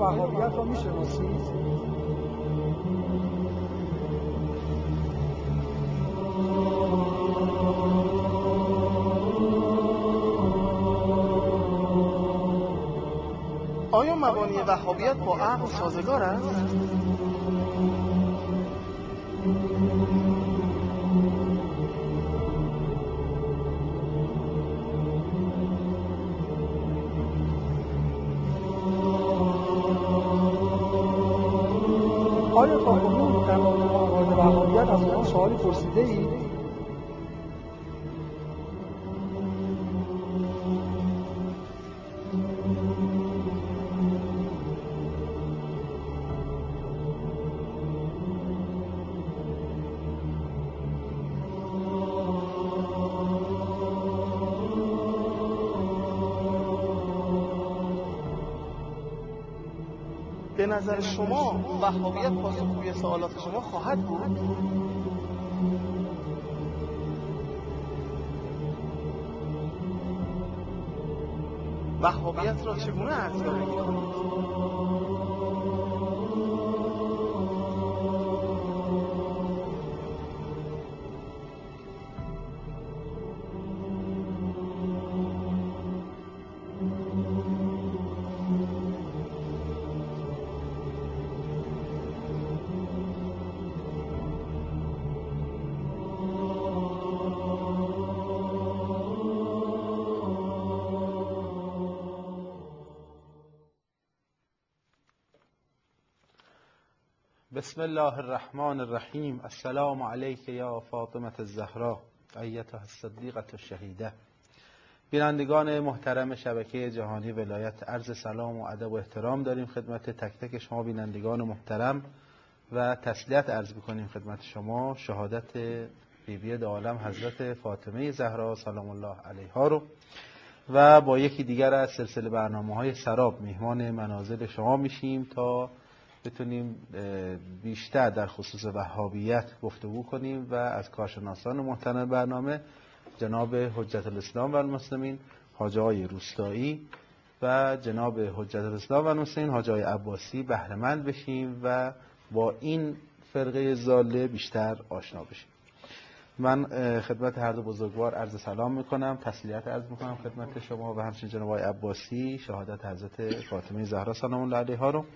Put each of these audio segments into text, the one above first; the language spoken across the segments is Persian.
وهابیت را میشناسید؟ آیا مبانی وهابیت با عقل سازگار است؟ آیا تا کنون در مورد وهابیت از من سوالی پرسیده اید؟ به نظر شما وهابیت پاسخگوی سوالات شما خواهد بود؟ وهابیت را چگونه ارزیابی می‌کنید؟ بسم الله الرحمن الرحیم. السلام علیک یا فاطمه الزهرا ایتها الصدیقه الشهیده. بینندگان محترم شبکه جهانی ولایت، عرض سلام و ادب و احترام داریم خدمت تک تک شما بینندگان محترم و تسلیت عرض می‌کنیم خدمت شما شهادت بیبی دو عالم حضرت فاطمه زهرا سلام الله علیها رو و با یکی دیگر از سلسله برنامه‌های سراب میهمان منازل شما میشیم تا بتونیم بیشتر در خصوص وهابیت گفتگو کنیم و از کارشناسان محترم برنامه جناب حجت الاسلام و المسلمین حاجی آقای روستایی و جناب حجت الاسلام و المسلمین حاجی آقای عباسی بهره مند بشیم و با این فرقه ضاله بیشتر آشنا بشیم. من خدمت هر دو بزرگوار عرض سلام میکنم، تسلیت عرض میکنم خدمت شما و همچنین جناب آقای عباسی شهادت حضرت فاطمه زهرا سلام الله علیها رو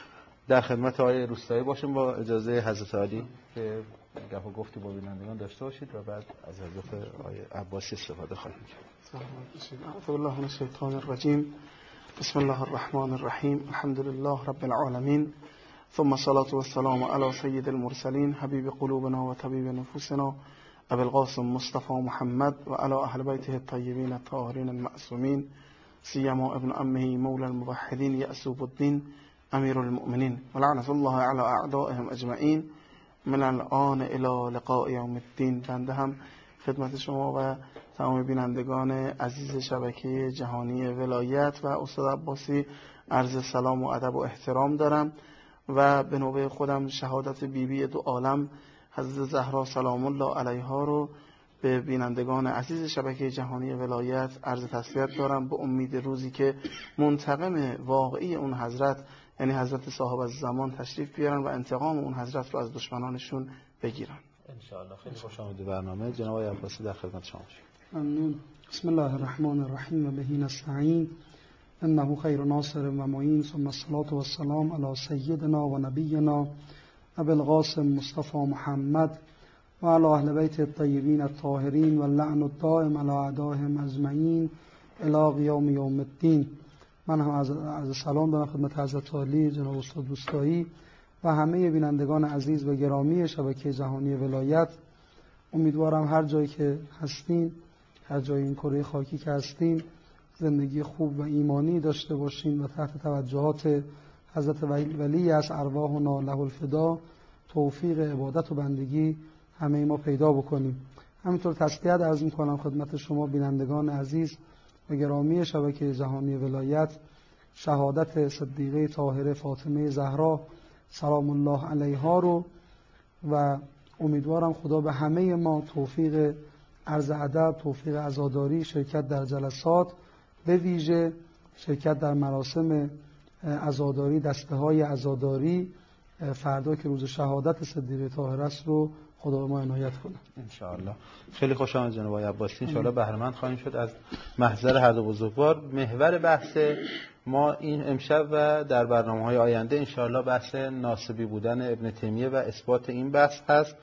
در خدمت آقای روستایی باشیم با اجازه حضرت عالی که گپ و گفتی با بینندگان داشته باشید و بعد از حضرت آقای عباسی استفاده خواهیم کرد. اعوذ بالله من الشیطان الرجیم. بسم الله الرحمن الرحیم. الحمد لله رب العالمین ثم الصلاة والسلام علی سید المرسلین حبیب قلوبنا و طبیب نفوسنا ابی القاسم مصطفى محمد و علی اهل بیته الطیبین الطاهرین المعصومین سیما ابن عمه مولا الموحدین یعصوب الدین امیر المؤمنین و لعنت الله علی اعدائهم اجمعین من الان الی لقاء یوم الدین. بنده هم خدمت شما و تمام بینندگان عزیز شبکه جهانی ولایت و استاد عباسی عرض سلام و ادب و احترام دارم و به نوبه خودم شهادت بیبی دو عالم حضرت زهرا سلام الله علیها رو به بینندگان عزیز شبکه جهانی ولایت عرض تسلیت دارم به امید روزی که منتقم واقعی اون حضرت یعنی حضرت صاحب الزمان تشریف بیارن و انتقام اون حضرت رو از دشمنانشون بگیرن ان شاء الله. خیلی خوش آمدید برنامه. جناب آقای عباسی در خدمت شما باشیم. ممنون. بسم الله الرحمن الرحیم و به نستعین انه خیر ناصر و معین ثم الصلاة والسلام علی سیدنا و نبینا ابی القاسم مصطفى محمد و علی اهل بیت الطیبین الطاهرین و اللعن الدائم علی اعدائهم اجمعین الی قیام یوم الدین. من هم از سلام دارم خدمت حضرت عالی جناب استاد روستایی و همه بینندگان عزیز و گرامی شبکه جهانی ولایت. امیدوارم هر جایی که هستین، هر جای این کره خاکی که هستین، زندگی خوب و ایمانی داشته باشین و تحت توجهات حضرت ولی از ارواحنا له الفدا توفیق عبادت و بندگی همه ما پیدا بکنیم. همینطور تسلیت عرض می‌کنم خدمت شما بینندگان عزیز و گرامی شبکه جهانی ولایت شهادت صدیقه طاهره فاطمه زهرا سلام الله علیها رو و امیدوارم خدا به همه ما توفیق عرض ادب، توفیق عزاداری، شرکت در جلسات، به ویژه شرکت در مراسم عزاداری، دسته های عزاداری فردا که روز شهادت صدیقه طاهره است رو خدا ما عنایت کنه ان شاء الله. خیلی خوش آمد جناب آقای عباسی. ان شاء الله بهره مند خواهیم شد از محضر هر دو بزرگوار. محور بحث ما این امشب و در برنامه‌های آینده ان شاء الله بحث ناسبی بودن ابن تیمیه و اثبات این بحث هست.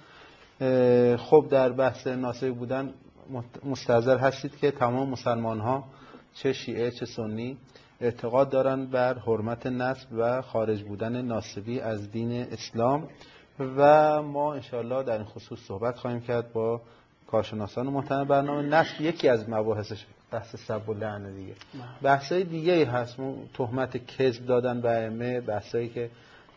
خب در بحث ناسبی بودن مستحضر هستید که تمام مسلمان‌ها چه شیعه چه سنی اعتقاد دارند بر حرمت نسب و خارج بودن ناسبی از دین اسلام و ما انشاءالله در این خصوص صحبت خواهیم کرد با کارشناسان محترم برنامه. نسب یکی از مباحثش بحث سب و لعنه دیگه. بحثای دیگه هست، تهمت کذب دادن به ائمه، بحثایی که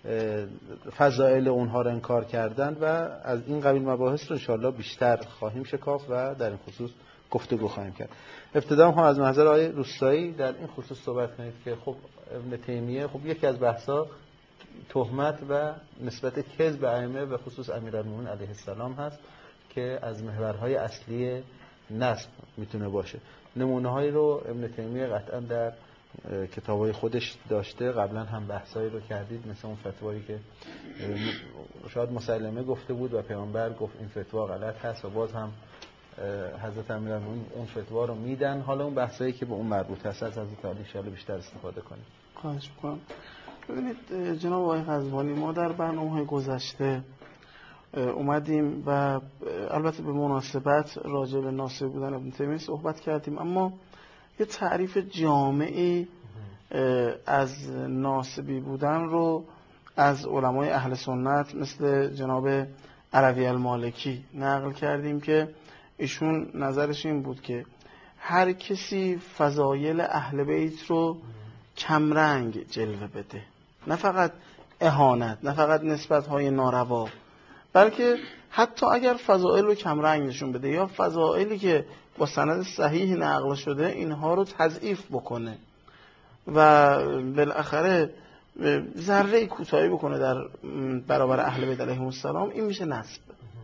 فضائل اونها رو انکار کردن و از این قبیل مباحث رو انشاءالله بیشتر خواهیم شکافت و در این خصوص گفتگو خواهیم کرد. ابتدا هم از محضر آقای روستایی در این خصوص صحبت کنید که خب ابن تیمیه خب یکی از بحثا تهمت و نسبت کذب به ائمه و خصوص امیرالمومنین علیه السلام هست که از محورهای اصلی نسب میتونه باشه. نمونه‌هایی رو ابن تیمیه قطعا در کتابای خودش داشته، قبلا هم بحثایی رو کردید، مثل اون فتوایی که شاید مسلمه گفته بود و پیامبر گفت این فتوا غلط هست و باز هم حضرت امیرالمومنین اون فتوا رو میدن. حالا اون بحثایی که به اون مربوط هست از حضرت علی ان شاء الله بیشتر استفاده کنیم. خواهش می‌کنم. ببینید جناب آقای قزوانی، ما در برنامه‌های گذشته اومدیم و البته به مناسبت راجع به ناسب بودن ابن تیمیه صحبت کردیم، اما یه تعریف جامعی از ناسبی بودن رو از علمای اهل سنت مثل جناب علوی المالکی نقل کردیم که ایشون نظرش این بود که هر کسی فضایل اهل بیت رو کمرنگ جلوه بده، نه فقط اهانت، نه فقط نسبت‌های ناروا، بلکه حتی اگر فضائل رو کمرنگ نشون بده یا فضائلی که با سند صحیح نقل شده اینها رو تضعیف بکنه و بالاخره ذره کوتاهی بکنه در برابر اهل بیت علیهم السلام، این میشه نسب.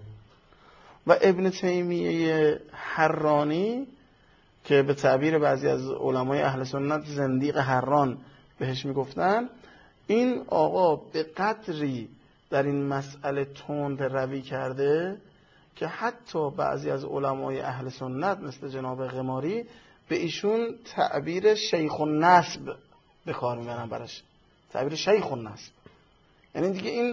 و ابن تیمیه حرانی که به تعبیر بعضی از علمای اهل سنت زندیق حران بهش میگفتن، این آقا به قدری در این مسئله تند روی کرده که حتی بعضی از علمای اهل سنت مثل جناب غماری به ایشون تعبیر شیخ النسب به کار میبرن براش، تعبیر شیخ النسب. یعنی دیگه این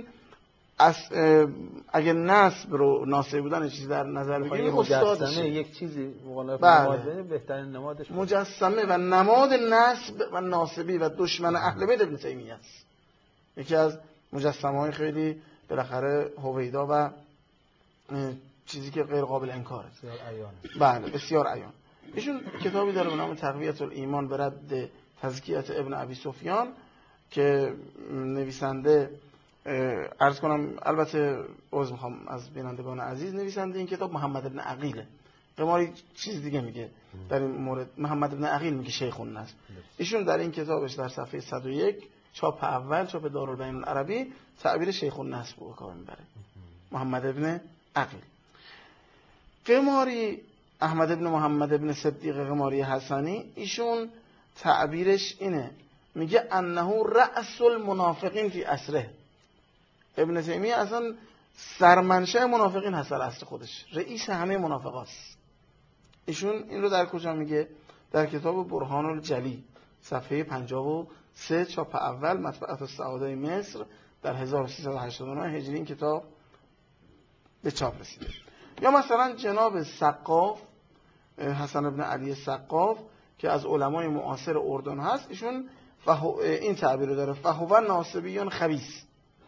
اگه نسب رو ناسب بودن چیزی در نظر بگیریم، مجسمه یک چیزی مخالف نماده بهترین نمادش مجسمه و نماد نسب و ناسبی و دشمن اهل بیت ابن تیمیه است. یکی از مجسمه‌های خیلی بالاخره هویدا و چیزی که غیر قابل انکاره، بسیار عیان. بله بسیار عیان. ایشون کتابی داره به نام تقویت الایمان به رد تزکیت ابن ابی سفیان که نویسنده عرض کنم، البته عذر میخوام از بینندگان عزیز، نویسنده این کتاب محمد ابن عقیله. قماری چیز دیگه میگه در این مورد، محمد ابن عقیل میگه شیخ النسب. ایشون در این کتابش در صفحه 101 چاپ اول، چاپ دارالبیان العربی، تعبیر شیخ النسب رو کار میبره، محمد ابن عقیل. قماری، احمد ابن محمد ابن صدیق قماری حسنی، ایشون تعبیرش اینه، میگه انه رأس المنافقین فی عصره. ابن تیمیه اصلا سرمنشأ منافقین هست در عصر خودش، رئیس همه منافقاست. ایشون این رو در کجا میگه؟ در کتاب برهان الجلی صفحه 53 چاپ اول، مطبعت السعاده مصر، در 1389 هجری این کتاب به چاپ رسیده. یا مثلا جناب سقاف، حسن ابن علی سقاف که از علمای معاصر اردن هست، ایشون این تعبیر رو داره، فهو ناصبیون خبیث.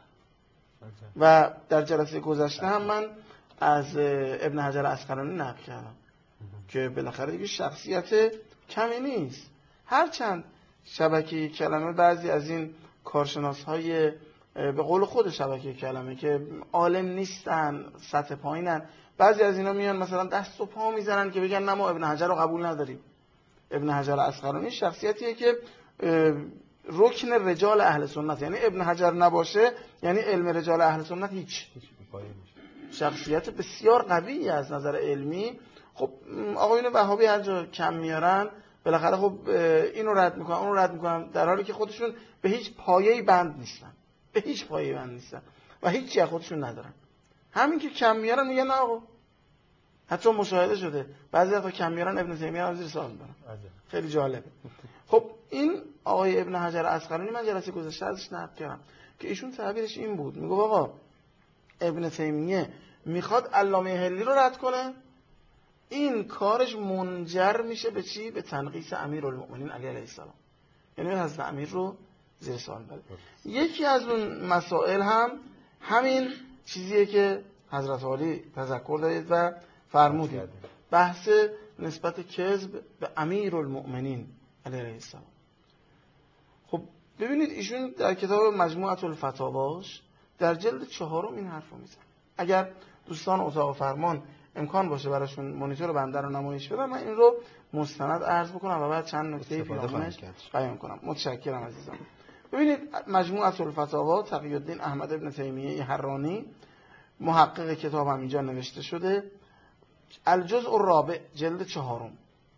و در جلسه گذشته هم من از ابن حجر عسقلانی نقل کردم که بالاخره دیگه شخصیت کمی نیست، هرچند شبکه کلمه بعضی از این کارشناس‌های به قول خود شبکه کلمه که عالم نیستن، سطح پایینن، بعضی از اینا میان مثلا دست و پا میزنن که بگن نه ما ابن حجر رو قبول نداریم. ابن حجر عسقلانی شخصیتیه که رکن رجال اهل سنت، یعنی ابن حجر نباشه یعنی علم رجال اهل سنت هیچ. شخصیت بسیار قویه از نظر علمی. خب آقایون وهابی هر جا کم میارن بالاخره خب اینو رد میکنن اونو رد میکنن، در حالی که خودشون به هیچ پایه‌ای بند نیستن، به هیچ پایه‌ای بند نیستن و هیچ چیزی خودشون ندارن. همین که کم میارن میگن نه آقا. حتی مشاهده شده بعضی وقتا کم میارن ابن تیمیه رو زیر سوال میبرن. خیلی جالبه. خب این آقای ابن حجر عسقلانی من جلسه گذشته ازش نقل کردم که ایشون تعبیرش این بود، میگه آقا ابن تیمیه میخواد علامه حلی رو رد کنه، این کارش منجر میشه به چی؟ به تنقیص امیرالمؤمنین علی علیه السلام، یعنی حضرت امیر رو زیر سوال بره. یکی از اون مسائل هم همین چیزیه که حضرت علی تذکر دارید و فرمودید، بحث نسبت کذب به امیرالمؤمنین علیه السلام. خب ببینید ایشون در کتاب مجموعة الفتاواش در جلد 4 این حرفو میزنه. اگر دوستان اتاق فرمان امکان باشه براشون مانیتور بنده رو نمایش بدم، من این رو مستند عرض بکنم و بعد چند نکته پیرامونش بیان کنم. متشکرم عزیزان. ببینید مجموعة الفتاوا تقی الدین احمد ابن تیمیه حرانی محقق کتاب هم اینجا نوشته شده، الجزء الرابع جلد 4.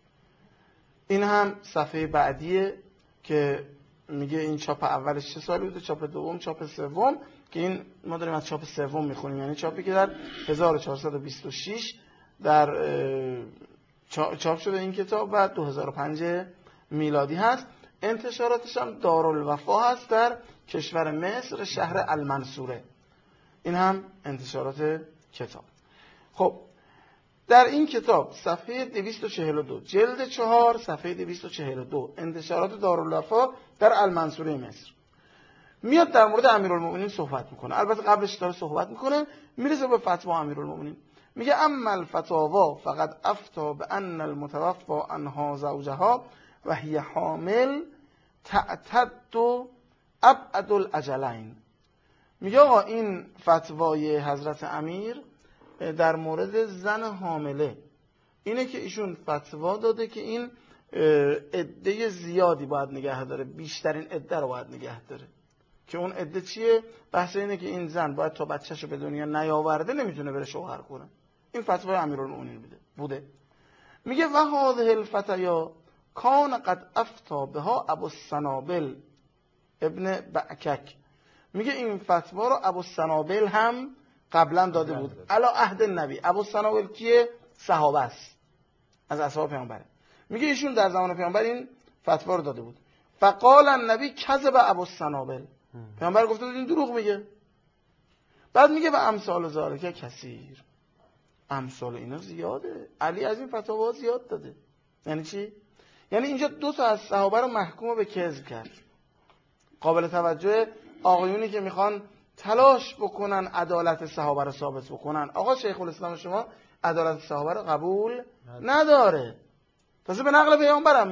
این هم صفحه بعدیه که میگه این چاپ اولش چه سالی بوده، چاپ دوم، چاپ سوم، که این ما داریم از چاپ سوم میخونیم، یعنی چاپی که در 1426 در چاپ شده این کتاب و 2005 میلادی هست. انتشاراتش هم دارالوفا هست در کشور مصر، شهر المنصوره. این هم انتشارات کتاب. خب در این کتاب صفحه 242 جلد 4 صفحه 242 انتشارات دارالوفا در المنصوره مصر میاد در مورد امیرالمؤمنین صحبت میکنه. البته قبلش داره صحبت میکنه، میرسه به فتوا امیرالمؤمنین. میگه اما الفتاوا فقد افتا بان المتوفى عنها زوجها و هی حامل تعتد ابعد الاجلین. میگه آقا این فتوای حضرت امیر در مورد زن حامله اینه که ایشون فتوا داده که این عده زیادی باید نگه داره، بیشترین عده رو باید نگه داره. که اون عده چیه؟ بحث اینه که این زن باید تا بچه‌شو به دنیا نیاورده نمیتونه بره شوهر کنه. این فتوای امیرالمؤمنین بوده. میگه و هذه الفتیا کان قد افتا بها ابو السنابل ابن بعکک. میگه این فتوا رو ابو السنابل هم قبلا داده بود علی عهد نبی. ابو السنابل کیه؟ صحابه است، از اصحاب پیامبره. میگه ایشون در زمان پیامبر این فتوا رو داده بود. فقال النبی کذب ابو السنابل. پیامبر گفته بود این دروغ میگه. بعد میگه به امثال ذالک کثیر، امثال اینا زیاده. علی از این فتاوا زیاد داده. یعنی چی؟ یعنی اینجا 2 تا از صحابه رو محکوم به کذب کرد. قابل توجه آقایونی که میخوان تلاش بکنن عدالت صحابه رو ثابت بکنن. آقا شیخ الاسلام شما عدالت صحابه رو قبول نداره. تازه به نقل پیامبرم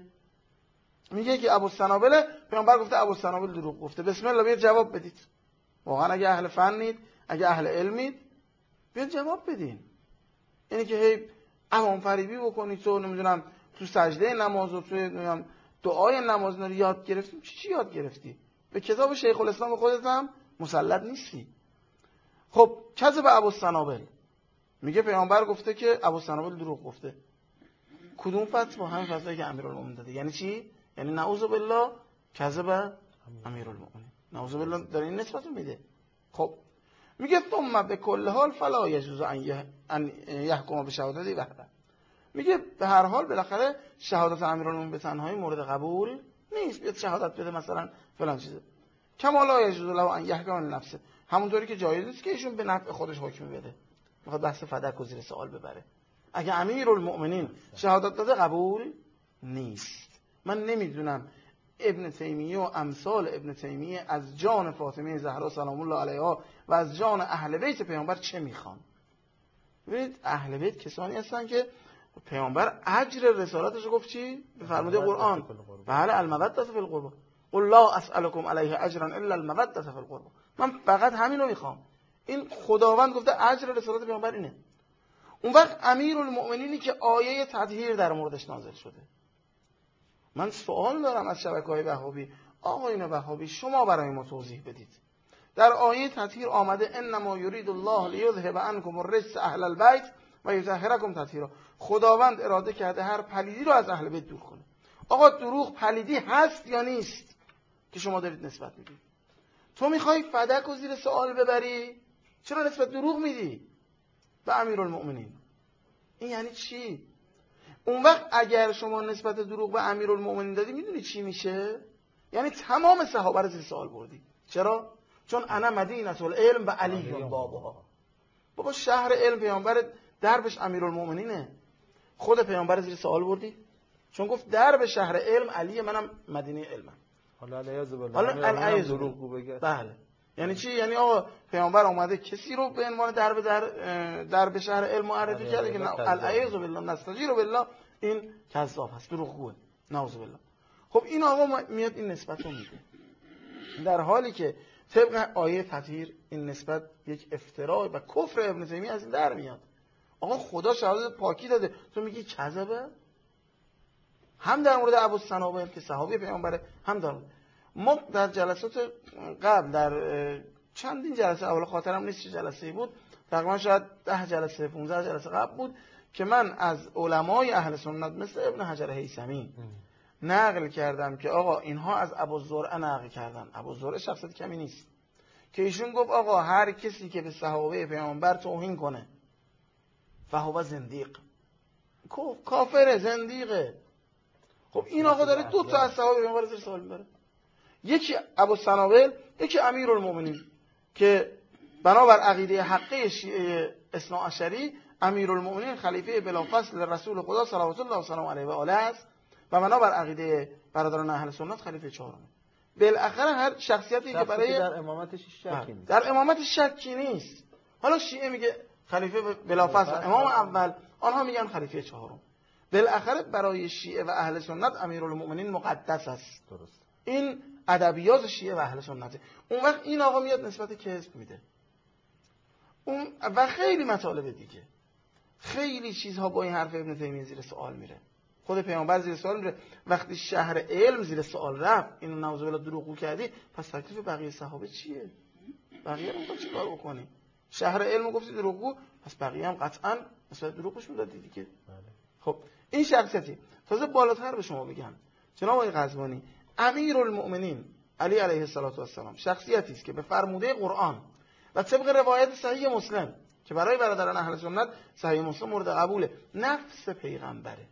میگه که ابو السنابل، پیامبر گفته ابو السنابل دروغ گفته. بسم الله بیاید جواب بدید. واقعا اگه اهل فنید، اگه اهل علمید، بیاید جواب بدین. اینی که هی عوام فریبی بکنید تو نمیدونم تو سجده نماز و تو نمیدونم دعای نماز رو یاد گرفتیم. چی یاد گرفتی؟ به کتاب شیخ الاسلام خودت هم مسلط نیستی. خب کذب ابو السنابل، میگه پیامبر گفته که ابو السنابل دروغ گفته. کدوم فتوا؟ همین فتوایی که امیرالمومنین داده. یعنی چی؟ یعنی نعوذ بالله کذب امیرالمومنین. نعوذ بالله داره این نسبت میده. خب میگه ثم به کل حال فلا یجوز ان یحکم بشهادتی وحده. میگه به هر حال بالاخره شهادت امیرالمومنین به تنهایی مورد قبول نیست. بیاد شهادت بده مثلا فلان چیزه. کما لا یجوز له ان یحکم لنفسه، همونطوری که جایز نیست که ایشون به نفع خودش حکم بده. میخواد بحث فدک و زیر سوال ببره. اگه امیرالمؤمنین شهادت داده قبول نیست. من نمیدونم ابن تیمیه و امثال ابن تیمیه از جان فاطمه زهرا سلام الله علیها و از جان اهل بیت پیامبر چه میخوان. ببینید اهل بیت کسانی هستن که پیامبر اجر رسالتش گفت چی؟ به فرموده قرآن بله المودة فی القربى قل لا اسألكم علیه اجرا الا المودة فی القربى. من فقط همین رو میخوام. این خداوند گفته اجر رسالت پیامبر اینه. اون وقت امیرالمؤمنینی که آیه تطهیر در موردش نازل شده. من سوال دارم از شبکه‌های وهابی، آقایون وهابی شما برای ما توضیح بدید. در آیه تطهیر آمده انما یرید الله لیذهب عنکم الرجس اهل البیت و یطهرکم تطهیرا. خداوند اراده کرده هر پلیدی رو از اهل بیت دور کنه. آقا دروغ پلیدی هست یا نیست که شما دارید نسبت میدید؟ تو میخوای فدک رو زیر سوال ببری؟ چرا نسبت دروغ میدی به امیرالمؤمنین؟ این یعنی چی؟ اون وقت اگر شما نسبت دروغ به امیرالمؤمنین دادی، میدونی چی میشه؟ یعنی تمام صحابه رو زیر سوال بردی. چرا؟ چون انا مدینة العلم و علی بابها. بابا شهر علم پیامبر دربش امیرالمؤمنینه. خود پیامبر زیر سوال بردی؟ چون گفت درب شهر علم علیه، منم مدینه علمم. حالا علیاذ بالله حالا دروغ بگه. بله. یعنی چی؟ یعنی آقا پیامبر اومده کسی رو به عنوان درب شهر علم معرفی کرده که علیاذ بالله نستجیر بالله این کذاب هست، دروغگوه، نعوذ بالله. خب این آقا میاد این نسبت رو میده، در حالی که طبق آیه تطهیر این نسبت یک افتراء و کفر ابن تیمیه از این در میاد. آقا خدا شهادت پاکی داده، تو میگی کذبه؟ هم در مورد ابوالسنابل که صحابی پیامبره، هم در ما در جلسات قبل، در چندین جلسه، اول خاطرم نیست چه جلسه‌ای بود، تقریبا شاید 10 جلسه 15 جلسه قبل بود که من از علمای اهل سنت مثل ابن حجر هیثمی نقل کردم که آقا اینها از ابوالزرع نقل کردن. ابوالزرع شخصیت کمی نیست که ایشون گفت آقا هر کسی که به صحابه پیامبر توهین کنه فهو زندیق، کافر، زندیقه. خب این آقا داره دو تا از صحابه پیامبر زیر سوال میبره، یکی ابوالسنابل، یکی امیرالمؤمنین که بنابر عقیده حقه شیعه اثناعشری امیرالمؤمنین خلیفه بلافصل رسول خدا صلوات الله و سلام علیه و آله است و بنابر عقیده برادران اهل سنت خلیفه چهارم. بالاخره هر شخصیتی که برای در امامتش شکی نیست، در امامتش شکی نیست. حالا شیعه میگه خلیفه بلافصل امام اول، آنها میگن خلیفه چهارم. بالاخره برای شیعه و اهل سنت امیرالمؤمنین مقدس است. درست. این ادبیات شیعه و اهل سنته. اون وقت این آقا میاد نسبت کذب میده. اون و خیلی مطالب دیگه، خیلی چیزها با این حرف ابن تیمیه زیر سوال میره. خود پیامبر زیر سوال میره. وقتی شهر علم زیر سوال رفت، اینو نعوذ بالله دروغگو کردی، پس تکلیف بقیه صحابه چیه؟ بقیه رو میخواد چیکار بکنی؟ شهر علم گفتی دروغگو، پس بقیه هم قطعا مثلا دروغش میدادی دیگه. بله. خب این شخصیتی. تازه بالاتر به شما بگم جناب آقای قزوینی، امیرالمؤمنین علی علیه السلام شخصیتی است که به فرموده قرآن و طبق روایت صحیح مسلم که برای برادران اهل سنت صحیح مسلم مورد قبوله، نفس پیغمبره.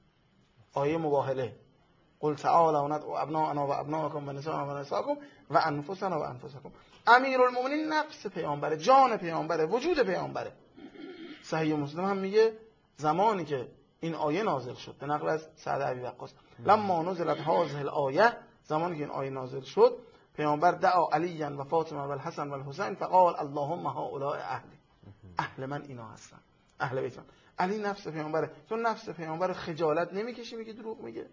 آیه مباهله قل تعالوا ندعو ابناءنا و ابناءکم و نساءنا و نساءکم و انفسنا و انفسکم. امیرالمؤمنین نفس پیامبره، جان پیامبره، وجود پیامبره. صحیح مسلم هم میگه زمانی که این آیه نازل شد، به نقل از سعد ابی وقاص، لما نزلت هذه الآیه، زمانی که این آیه نازل شد، پیامبر دعا علیًا و فاطمه و الحسن و الحسین فقال اللهم هؤلاء اهل من اینا هستن، اهل بیت من. علی نفس پیامبره. تو نفس پیامبر خجالت نمیکشی میگی دروغ میگه؟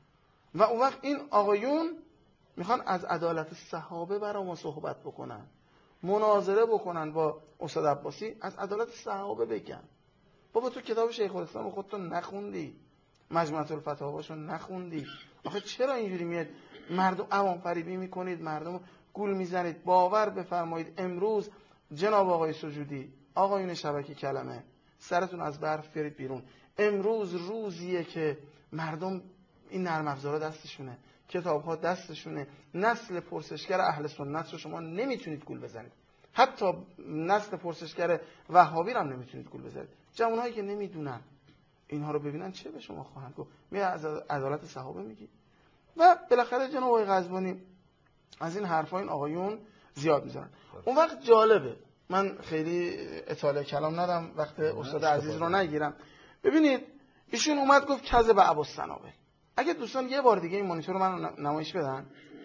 و اون وقت این آقایون میخوان از عدالت صحابه برای ما صحبت بکنن، مناظره بکنن با استاد عباسی، از عدالت صحابه بگن. بابا تو کتاب شیخ الاسلام خودتو نخوندی، مجموعه الفتاواشو نخوندی، آخه چرا اینجوری میاد مردم عوام فریبی میکنید، مردم گول میزنید؟ باور بفرمایید امروز جناب آقای سجودی، آقایون شبکه کلمه، سرتون از برف بیارید بیرون. امروز روزیه که مردم این نرم افزارا دستشونه، کتاب‌ها دستشونه، نسل پرسشگر اهل سنت رو شما نمیتونید گول بزنید، حتی نسل پرسشگر وهابی رو هم نمیتونید گول بزنید. جوانایی که نمیدونن اینها رو ببینن چه به شما خواهند گفت؟ می از عدالت صحابه میگی؟ و بالاخره جناب آقای قزوینی از این حرفا این آقایون زیاد میزنن. اون وقت جالبه، من خیلی اطاله کلام ندم، وقت استاد عزیز رو نگیرم. ببینید ایشون اومد گفت کذب ابوالسنابل. اگه دوستان یه بار دیگه این مانیتور رو من نمایش بدن،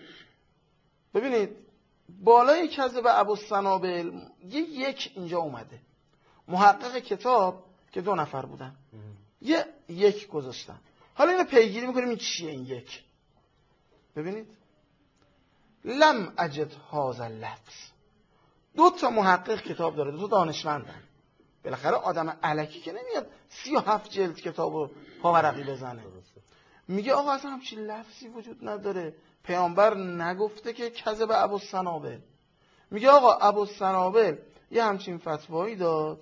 ببینید بالای کذب ابوالسنابل یک اینجا اومده. محقق کتاب که 2 نفر بودن یک گذاشتن. حالا اینو پیگیری میکنیم این چیه این یک. ببینید لم اجد هذا اللفظ. 2 تا محقق کتاب داره، 2 تا دانشمندن. بالاخره آدم الکی که نمیاد 37 جلد کتابو پاورقی بزنه. میگه آقا اصلا همچین لفظی وجود نداره، پیامبر نگفته که کذب ابوالسنابل. میگه آقا ابوالسنابل یه همچین فتوایی داد،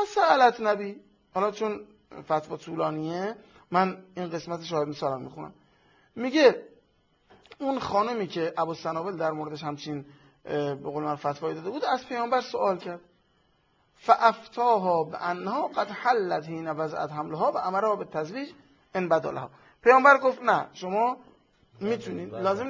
فسألت نبی. حالا چون فتوا طولانیه من این قسمت شاهد مثالم میخونم. میگه اون خانمی که ابوالسنابل در موردش همچین به قول من فتوایی داده بود از پیامبر سوال کرد، فافتاها بانها قد حلت حین وضعت حملها و امرها بالتزویج ان بدلها. پیامبر گفت نه شما میتونید، لازم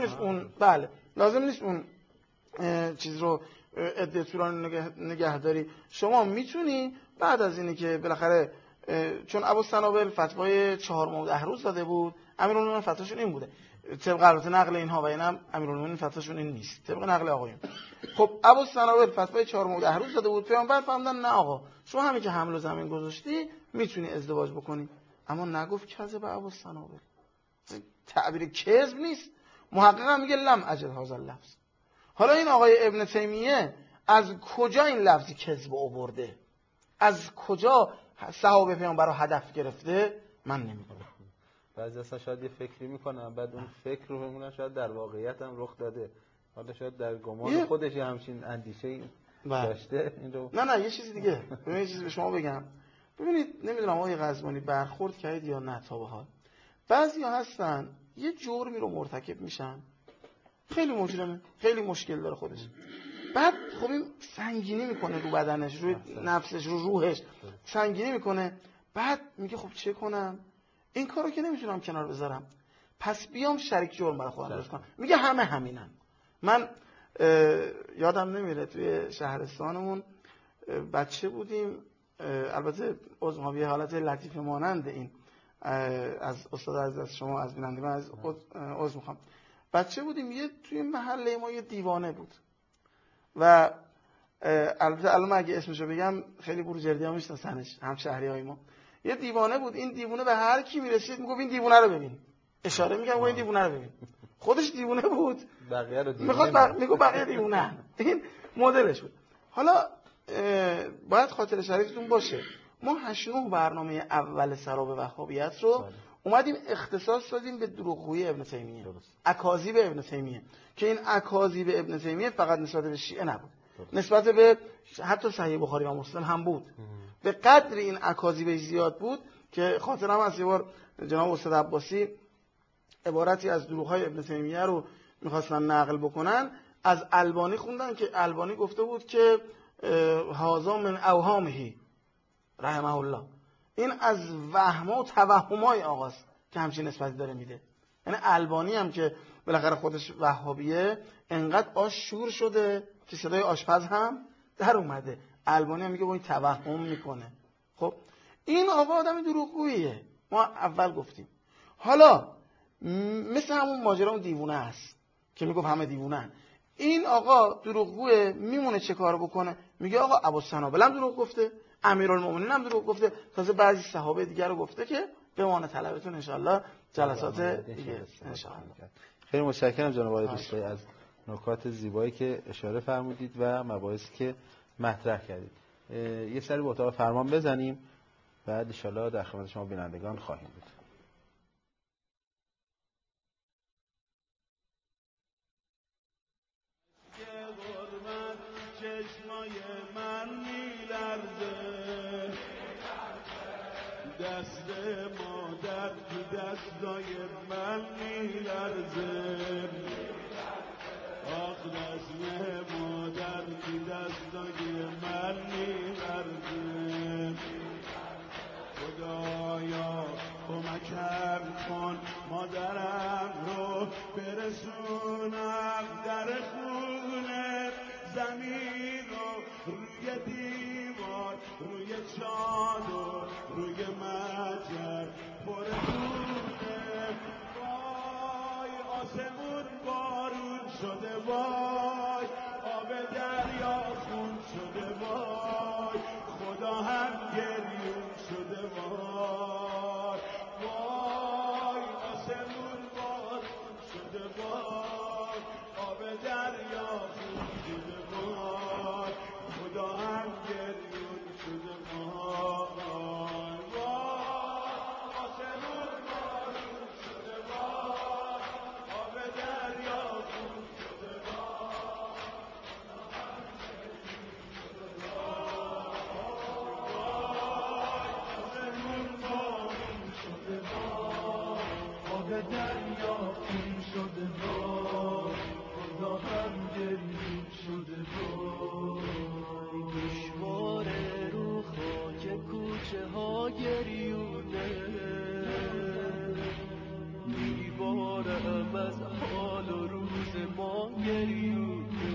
نیست اون چیز رو عده طولانی نگهداری، شما میتونی بعد از اینی که بالاخره چون ابوالسنابل فتوای 4 ماه و 10 روز داده بود، امیرالمومنین فتواشون این بوده، طبق البته نقل اینها و اینم امیرالمومنین فتواشون این نیست، طبق نقل آقایون. خب ابوالسنابل فتوای 4 ماه و 10 روز داده بود، پیامبر فهمیدن نه آقا شما همین که حمل و زمین گذاشتی میتونی ازدواج بکنی، اما نگفت کذب ابوالسنابل، تعبیر کذب نیست. محقق هم میگه لم اجد هذا اللفظ. حالا این آقای ابن تیمیه از کجا این لفظ کذب آورده، از کجا صحابه پیامبر رو هدف گرفته، من نمیدونم. بعضی اصلا شاید یه فکری میکنم بعد اون فکر رو بمونن شاید در واقعیت هم رخ داده، حالا شاید در گمان خودش همچین اندیشه‌ای داشته این رو. نه یه چیز دیگه، ببینید چیزی به شما بگم. ببینید نمیدونم آقای غزوانی برخورد کردید یا نه تا به حال. بعضیا هستن یه جرمی رو مرتکب میشن، خیلی مجرمه، خیلی مشکل داره خودش، بعد خب این سنگینی میکنه رو بدنش، روی نفسش، رو روحش سنگینی میکنه، بعد میگه خب چه کنم، این کارو که نمیتونم کنار بذارم، پس بیام شریک جرم برای خودم درست کنم. میگه همه همینن. من یادم نمیره توی شهرستانمون بچه بودیم، البته یه حالت لطیف مانند این از استاد عزیز از شما از بینندگان از عذر میخوام، بچه بودیم یه توی محله ما یه دیوانه بود و البته الان اگه اسمشو بگم خیلی بروجردی ها میشناسنش، هم شهری های ما. یه دیوانه بود، این دیوانه به هر کی میرسید میگفت این دیوانه رو ببین، اشاره میگم این دیوانه رو ببین، خودش دیوانه بود، بقیه رو میگفت بقیه دیوانه، این مدلش بود. حالا باید خاطر شریفتون باشه ما 8-9 برنامه اول سراب وهابیت رو اومدیم اختصاص دادیم به دروغگویی ابن تیمیه، اکاذیب ابن تیمیه، که این اکاذیب ابن تیمیه فقط نسبت به شیعه نبود، نسبت به حتی صحیح بخاری و مسلم هم بود. به قدر این اکاذیب زیاد بود که خاطرم از یه بار جناب استاد عباسی عبارتی از دروغ‌های ابن تیمیه رو می‌خواستن نقل بکنن، از البانی خوندن که البانی گفته بود که هذا من اوهامه رحمه الله، این از وهم و توهمای آقاست که همچین نسبتی داره میده. یعنی البانی هم که بالاخره خودش وهابیه انقدر آش شور شده که صدای آشپز هم در اومده، البانی هم میگه با این توهم میکنه. خب این آقا آدم دروغگوییه، ما اول گفتیم. حالا مثل همون ماجرا اون دیوونه است که میگفت همه دیوونن، این آقا دروغگوه، میمونه چه کار بکنه؟ میگه آقا ابوالسنابل هم دروغ گفته، امیرالمومنین هم دروغ گفته، تازه بعضی صحابه دیگر رو گفته که به مان طلبتون انشاءالله جلسات دیگه انشاءالله. خیلی متشکرم جناب آقای دوستی از نکات زیبایی که اشاره فرمودید و مباحثی که مطرح کردید. یه سری به اتاق فرمان بزنیم بعد انشاءالله در خدمت شما بینندگان خواهیم بود. دست مادر تو دستای من میلرزه، آخ دست مادر تو دستای من میلرزه، خدایا کمکم کن مادرم رو برسونم در خونه، زمین رو روی دیوار روی چادر روی مجر پر خونه، وای آسمون بارون شده، وای آب دریا خون شده، وای خدا هم گریون شده، وای وای آسمون بارون شده، وای آب دریا خون شده، وای خدا هم گریون شده، وای وای آسمون بارون شده، وای آب دریا خون شده، وای دریا خون شده بود خدا هم گریون شده بود گوشواره رو خاک کوچه ها گریونه میبارم از حال و روز ما گریونه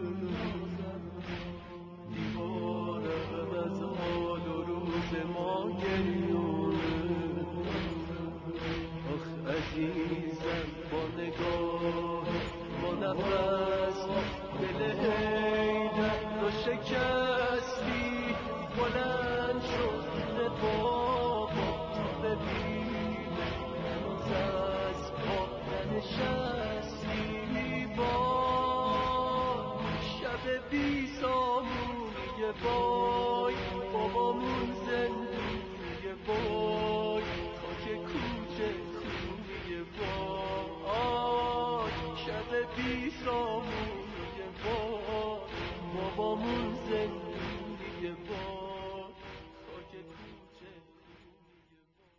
میبارم از حال و روز ما گریونه آخ عزیزم با نگاه با نفس دل حیدر رو شکستی بلند شد نقاب ببین هنوز از پا ننشستی با شب بی سامونی بای بابامون زندگی بای خاک کوچه خونی بای شب بی سامونی بای بابامون زندگی بای خاک کوچه خونی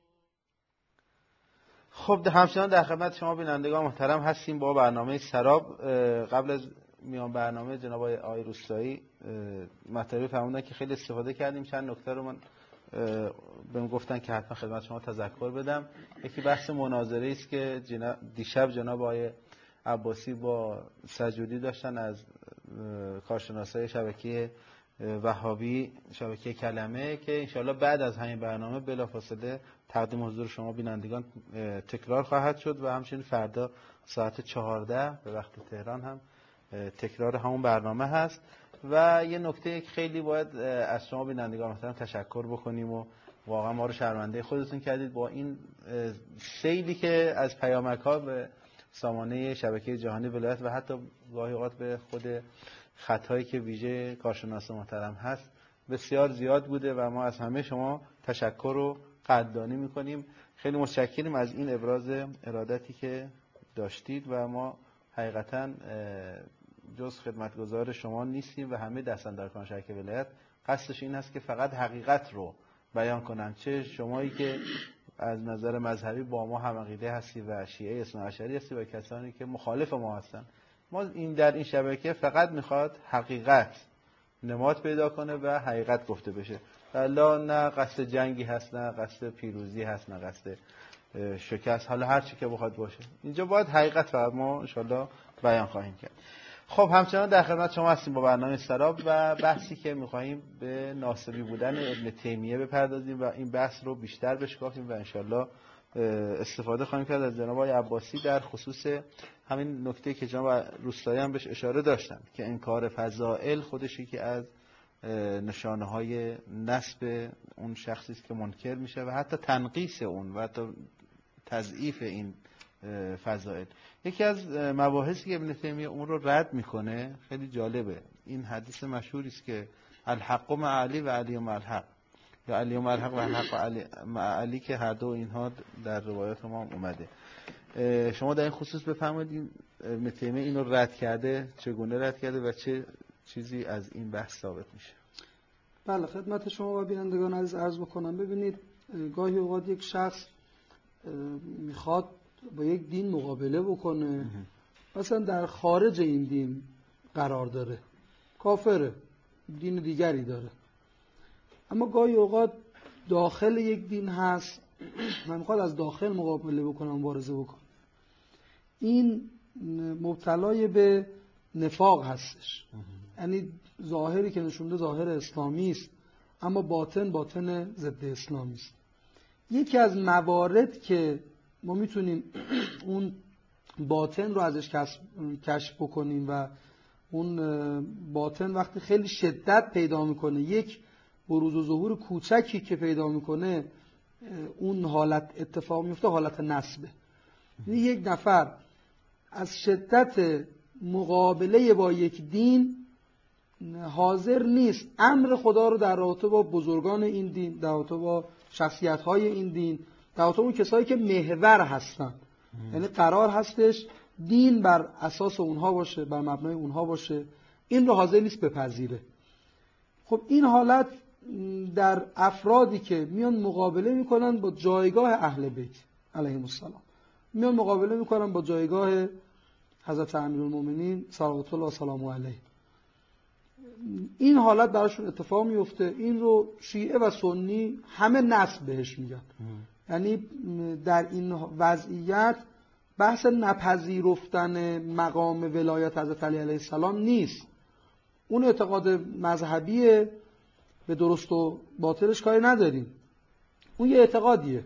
بای. خب همچنان در خدمت شما بینندگان محترم هستیم با برنامه سراب. قبل از میان برنامه جناب آقای روستایی مطلبی فرمودن که خیلی استفاده کردیم. چند نکته رو من بهم گفتن که حتما خدمت شما تذکر بدم. یکی بحث مناظره است که دیشب جناب آقای عباسی با سجودی داشتن از کارشناسای شبکه وهابی، شبکه کلمه، که انشاءالله بعد از همین برنامه بلافاصله تقدیم حضور شما بینندگان تکرار خواهد شد و همچنین فردا ساعت 14 به وقت تهران هم تکرار همون برنامه هست. و یه نکته که خیلی باید از شما بینندگان محترم تشکر بکنیم و واقعا ما رو شرمنده خودتون کردید با این سیلی که از پیامک‌ها به سامانه شبکه جهانی ولایت و حتی گاهی اوقات به خود خطایی که ویژه کارشناس محترم هست بسیار زیاد بوده و ما از همه شما تشکر و قدردانی میکنیم. خیلی متشکریم از این ابراز ارادتی که داشتید و ما حقیقتاً جز خدمتگزار شما نیستیم و همه دستاندرکاران شبکه ولایت قصدش این است که فقط حقیقت رو بیان کنن، چه شمایی که از نظر مذهبی با ما هم عقیده هستی و شیعه اثناعشری هستی و کسانی که مخالف ما هستن. ما در این شبکه فقط میخواد حقیقت نماد پیدا کنه و حقیقت گفته بشه. الا نه قصد جنگی هست، نه قصد پیروزی هست، نه قصد شکست، حالا هر چی که بخواد باشه. اینجا باید حقیقت فقط ما ان شاءالله بیان خواهیم کرد. خب همچنان در خدمت شما هستیم با برنامه سراب و بحثی که می‌خواهیم به ناصبی بودن ابن تیمیه بپردازیم و این بحث رو بیشتر بشکافیم و انشالله استفاده خواهیم کرد از جناب آقای عباسی در خصوص همین نکته که جناب روستایی هم بهش اشاره داشتن که انکار فضائل خودشی که از نشانه‌های نسب اون شخصی است که منکر میشه و حتی تنقیص اون و حتی تضعیف این فضائل. یکی از مباحثی که ابن تیمیه اون رو رد میکنه خیلی جالبه. این حدیث مشهوری است که الحق مع علی و علی مع الحق، یا علی مع الحق و الحق مع علی، که هر دو اینها در روایات ما هم اومده. شما در این خصوص بفرمایید ابن تیمیه اینو رد کرده، چگونه رد کرده و چه چیزی از این بحث ثابت میشه؟ بله، خدمت شما و بینندگان عزیز عرض بکنم. ببینید، گاهی اوقات یک شخص میخواد با یک دین مقابله بکنه، مثلا در خارج این دین قرار داره، کافره، دین دیگری داره، اما گاهی اوقات داخل یک دین هست و میخواد از داخل مقابله بکنه، مبارزه بکنه. این مبتلای به نفاق هستش. یعنی ظاهری که نشونده ظاهر اسلامی است اما باطن ضد اسلامی است. یکی از موارد که ما میتونیم اون باطن رو ازش کشف بکنیم و اون باطن وقتی خیلی شدت پیدا میکنه، یک بروز و ظهور کوچکی که پیدا میکنه، اون حالت اتفاق میفته، حالت نسبه. یک نفر از شدت مقابله با یک دین حاضر نیست امر خدا رو در رابطه با بزرگان این دین، در رابطه با شخصیت‌های این دین، در رابطه با اون کسایی که محور هستن، یعنی قرار هستش دین بر اساس اونها باشه، بر مبنای اونها باشه، این رو حاضر نیست بپذیره. خب این حالت در افرادی که میان مقابله میکنن با جایگاه اهل بیت علیهم السلام، میان مقابله میکنن با جایگاه حضرت امیرالمومنین صلوات الله و سلامه علیه. این حالت براشون اتفاق میفته. این رو شیعه و سنی همه نسب بهش میگن. یعنی در این وضعیت بحث نپذیرفتن مقام ولایت حضرت علی علیه السلام نیست. اون اعتقاد مذهبیه، به درست و باطلش کاری نداریم، اون یه اعتقادیه.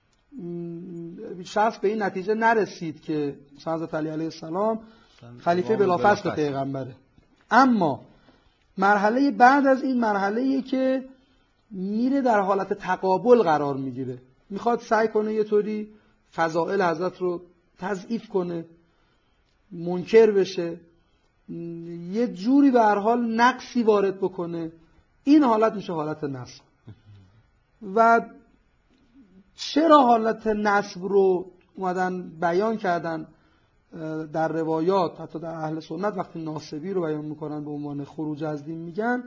شخص به این نتیجه نرسید که حضرت علی علیه السلام خلیفه بلافاصله پیغمبره. اما مرحله بعد از این مرحله‌ایه که میره در حالت تقابل قرار میگیره، میخواد سعی کنه یه طوری فضائل حضرت رو تضعیف کنه، منکر بشه، یه جوری به هر حال نقصی وارد بکنه. این حالت میشه حالت نسب. و چرا حالت نسب رو اومدن بیان کردن در روایات، حتی در اهل سنت وقتی ناسبی رو بیان میکنن به عنوان خروج از دین میگن،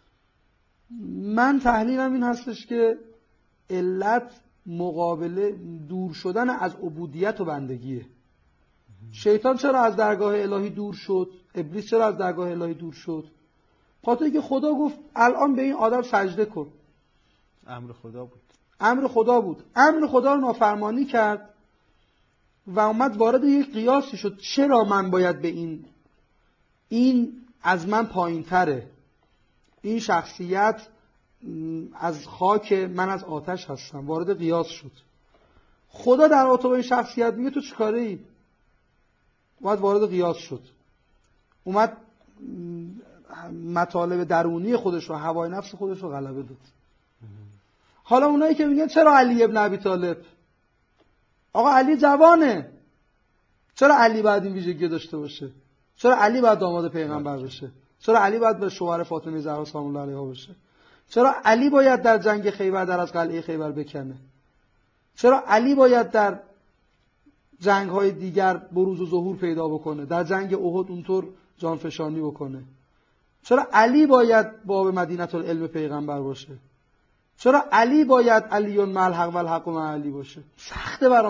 من تحلیلم این هستش که علت مقابله دور شدن از عبودیت و بندگیه. شیطان چرا از درگاه الهی دور شد؟ ابلیس چرا از درگاه الهی دور شد؟ خاطر که خدا گفت الان به این آدم سجده کن. امر خدا بود. امر خدا بود. امر خدا رو نافرمانی کرد و اومد وارد یک قیاسی شد. چرا من باید به این از من پایین تره، این شخصیت از خاک، من از آتش هستم، وارد قیاس شد. خدا در رابطه با این شخصیت میگه تو چیکاره ای؟ اومد وارد قیاس شد، اومد مطالب درونی خودش رو، هوای نفس خودش رو غلبه داد. حالا اونایی که میگن چرا علی ابن ابی طالب؟ آقا علی جوانه، چرا علی باید این ویژگی داشته باشه؟ چرا علی باید داماد پیغمبر بشه؟ چرا علی باید به شوهر فاطمه زهرا سلام الله علیها بشه؟ چرا علی باید در جنگ خیبر در از قلعه خیبر بکنه؟ چرا علی باید در جنگ‌های دیگر بروز و ظهور پیدا بکنه، در جنگ احد اونطور جانفشانی بکنه؟ چرا علی باید باب مدینه العلم پیغمبر باشه؟ چرا علی باید علیون مع الحق و الحق مع علی باشه؟ سخته برام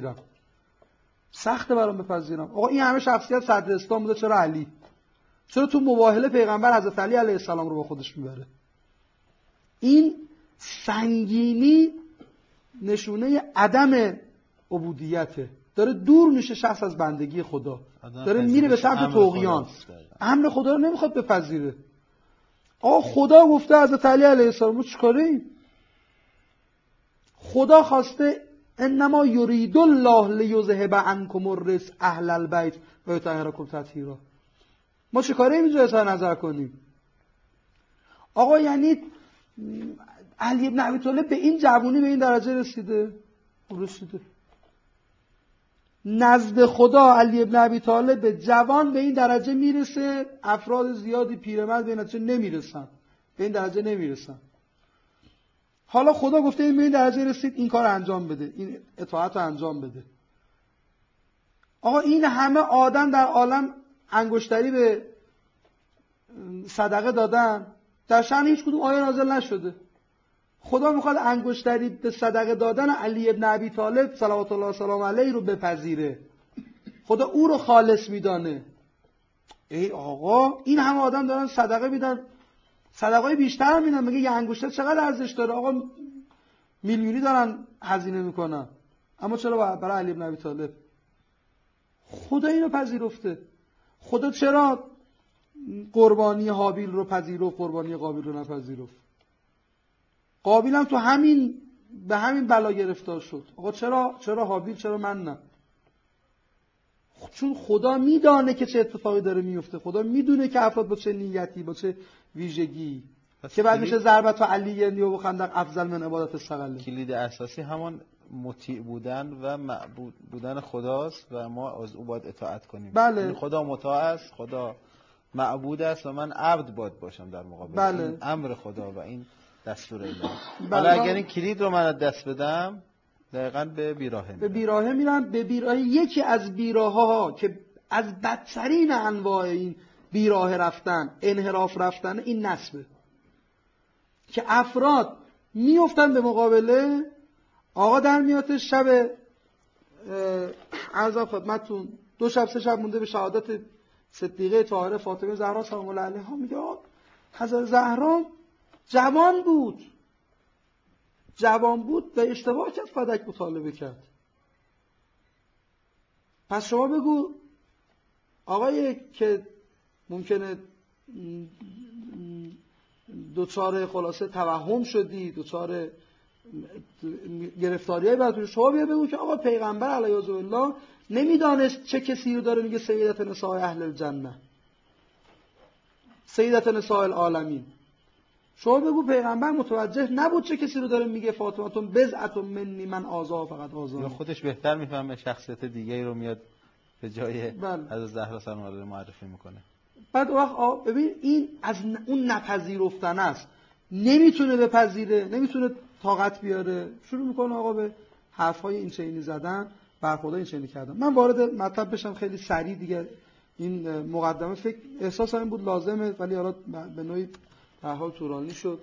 بپذیرم. آقا این همه شخصیت صدر اسلام بوده، چرا علی؟ چرا تو مباهله پیغمبر حضرت علی علیه السلام رو با خودش میبره؟ این سنگینی نشونه عدم عبودیته. داره دور میشه شخص از بندگی خدا، داره میره به سمت طغیان. امر خدا رو نمیخواد بپذیره. آقا خدا گفته حضرت علی علیه السلام چیکاره ایم؟ خدا خواسته انما یرید الله لیذهب عنکم الرجس اهل البیت و یطهرکم تطهیرا. ما چیکاره ایم اینجا اظهار نظر کنیم؟ آقا یعنی علی ابن ابی طالب به این جوانی به این درجه رسیده؟ نزد خدا علی ابن ابی طالب جوان به این درجه میرسه، افراد زیادی پیرمرد به این درجه نمیرسن. حالا خدا گفته این به این درجه رسید، این کار انجام بده، این اطاعت رو انجام بده. آقا این همه آدم در عالم انگشتری به صدقه دادن، در شأن هیچ کدوم آیه نازل نشده. خدا میخواد انگشتری به صدقه دادن علی ابن ابی طالب صلوات الله و سلام علیه رو بپذیره. خدا او رو خالص میدانه. ای آقا این همه آدم دارن صدقه میدن، صدقه بیشتر هم میدن، میگه یه انگشتر چقدر ارزش داره؟ آقا میلیونی دارن هزینه میکنن، اما چرا برای علی ابن ابی طالب؟ خدا اینو پذیرفته. خدا چرا قربانی هابیل رو پذیرفت، قربانی قابیل رو نپذیرفت؟ قابیل هم تو به همین بلا گرفتار شد. آقا چرا هابیل، چرا من نه؟ چون خدا میدانه که چه اتفاقی داره میفته. خدا میدونه که افراد با چه نیتی، با چه ویژگی، که بعد میشه ضربت و علی و خندق افضل من عبادت الثقل. کلید اساسی همان مطیع بودن و معبود بودن خداست و ما از او باید اطاعت کنیم. بله. خدا مطاع است، خدا معبود است و من عبد باید باشم در مقابل. بله. این امر خدا و این دستور الهی. بله. حالا اگر این کلید رو من از دست بدم، دقیقاً به بیراهه میرم. به بیراهه یکی از بیراه‌ها که از بدترین انواع این بیراه رفتن، انحراف رفتن، این نسبه که افراد میفتن به مقابله. آقا در میاد شب عرضم خدمتتون 2 شب 3 شب مونده به شهادت صدیقه طاهره فاطمه زهرا سلام الله علیها، میگه حضرت زهرا جوان بود و اشتباه کرد فدک مطالبه کرد. پس شما بگو آقایی که ممکنه دوچار خلاصه توهم شدی، دوچار گرفتاریای بعد، شما بگو که آقا پیغمبر علیه الله نمیدانست چه کسی رو داره میگه سیدت نساء اهل الجنه، سیدت نساء العالمین. شما بگو پیغمبر متوجه نبود چه کسی رو داره میگه فاطمه بضعة منی من آزا فقط آزا. خودش بهتر میفهمه شخصیت دیگه رو میاد به جای از زهرا سلام الله معرفی میکنه. بعد وقت ببین این از اون نپذیرفتن است، نمیتونه بپذیره، نمیتونه طاقت بیاره، شروع میکنه آقا به حرفای این چینی زدن، برخوردای این چینی کردن. من وارد مطلب بشم خیلی سریع دیگه. این مقدمه فکر احساس این بود لازمه، ولی حالا به نوعی در حال طولانی شد.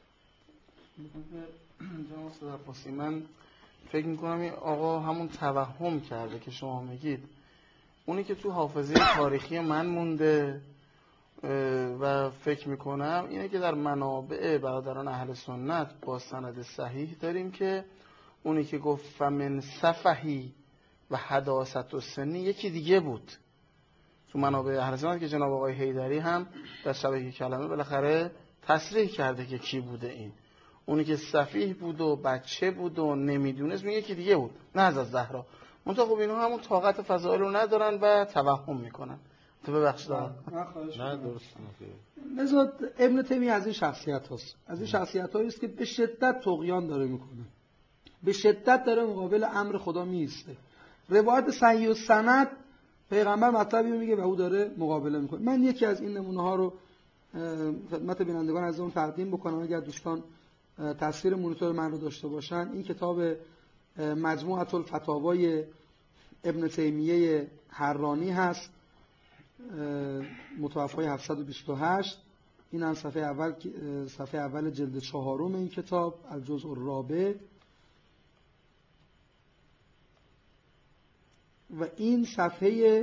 من فکر میکنم این آقا همون توهم کرده که شما میگید، اونی که تو حافظه تاریخی من مونده و فکر میکنم اینه که در منابع برادران اهل سنت با سند صحیح داریم که اونی که گفت فمن صفحی و حداثت السنی یکی دیگه بود. تو منابع اهل سنت که جناب آقای حیدری هم در شبکه کلمه بالاخره تصریح کرده که کی بوده. این اونی که سفیه بود و بچه بود و نمیدونست میگه یکی دیگه بود، نه از زهرا. منتها خب اینا همون طاقت فضائل رو ندارن و توهم میکنن. تو ببخشید نه درست نگه. لذا ابن تیمیه از این شخصیت هست، از این شخصیت هایی است که به شدت طغیان داره میکنه، به شدت داره مقابل امر خدا میسته. روایت صحیح و سند پیغمبر مطلبی رو میگه و او داره مقابله میکنه. من یکی از این نمونه ها رو خدمت بینندگان از اون تقدیم بکنم اگر دوستان تصویر مونیتور من رو داشته باشن. این کتاب مجموعة الفتاوای ابن تیمیه حرانی هست، متوفای 728. این هم صفحه اول جلد 4 این کتاب الجزء الرابع، و این صفحه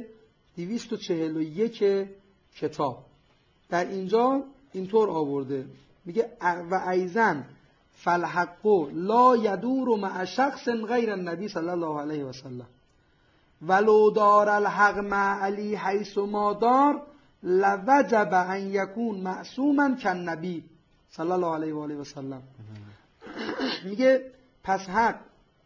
241 کتاب. در اینجا اینطور آورده، میگه و ایزن فالحق لا یدور مع شخص غیر النبی صلی الله علیه و سلم ولو دار الحق مع علی حیث ما دار لوجب ان یکون معصوما کالنبی صلی الله علیه و آله و سلم. میگه پس حق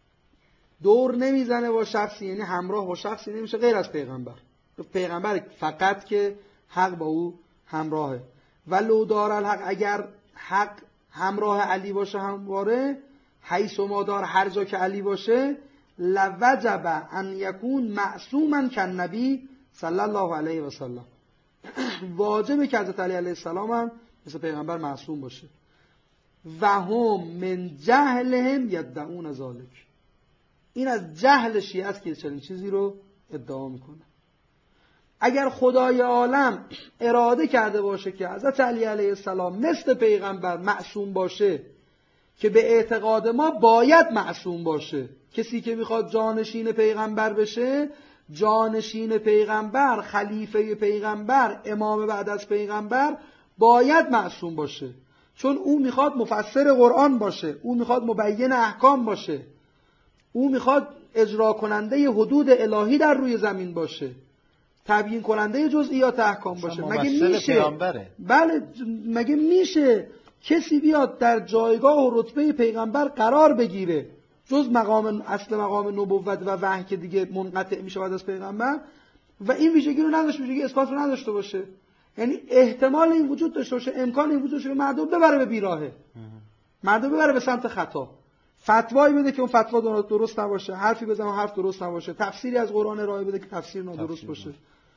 دور نمیزنه با شخصی، یعنی همراه با شخصی نمیشه غیر از پیغمبر. پیغمبر فقط که حق با او همراهه. ولو دار الحق، اگر حق همراه علی باشه همواره، حیث ما دار هر جا که علی باشه، لوجب ان یکون معصوما کالنبی صلی الله علیه و سلم. واجبه که حضرت علی علیه السلام هم مثل پیغمبر معصوم باشه. و هم من جهلهم یدعون ذلک. این از جهل شیعه است که چنین چیزی رو ادعا میکنه. اگر خدای عالم اراده کرده باشه که حضرت علی علیه السلام مثل پیغمبر معصوم باشه، که به اعتقاد ما باید معصوم باشه، کسی که میخواد جانشین پیغمبر بشه، جانشین پیغمبر، خلیفه پیغمبر، امام بعد از پیغمبر باید معصوم باشه، چون او میخواد مفسر قرآن باشه، او میخواد مبین احکام باشه، او میخواد اجرا کننده حدود الهی در روی زمین باشه، تبیین کننده جزئیات احکام باشه. مگه میشه؟ بله، مگه میشه کسی بیاد در جایگاه و رتبه پیغمبر قرار بگیره جز اصل مقام نبوت و وحی که دیگه منقطع میشه بعد از پیغمبر، و این ویژگی رو نداشته باشه، اثبات رو نداشته باشه؟ یعنی احتمال این وجود داشته باشه، امکان این وجود داشته باشه مردم ببره به بیراهه، مردم ببره به سمت خطا، فتوایی بده که اون فتوا درست نباشه، حرفی بزنه حرف درست نباشه، تفسیری از قرآن ارائه بده که تفسیر نادرست باشه،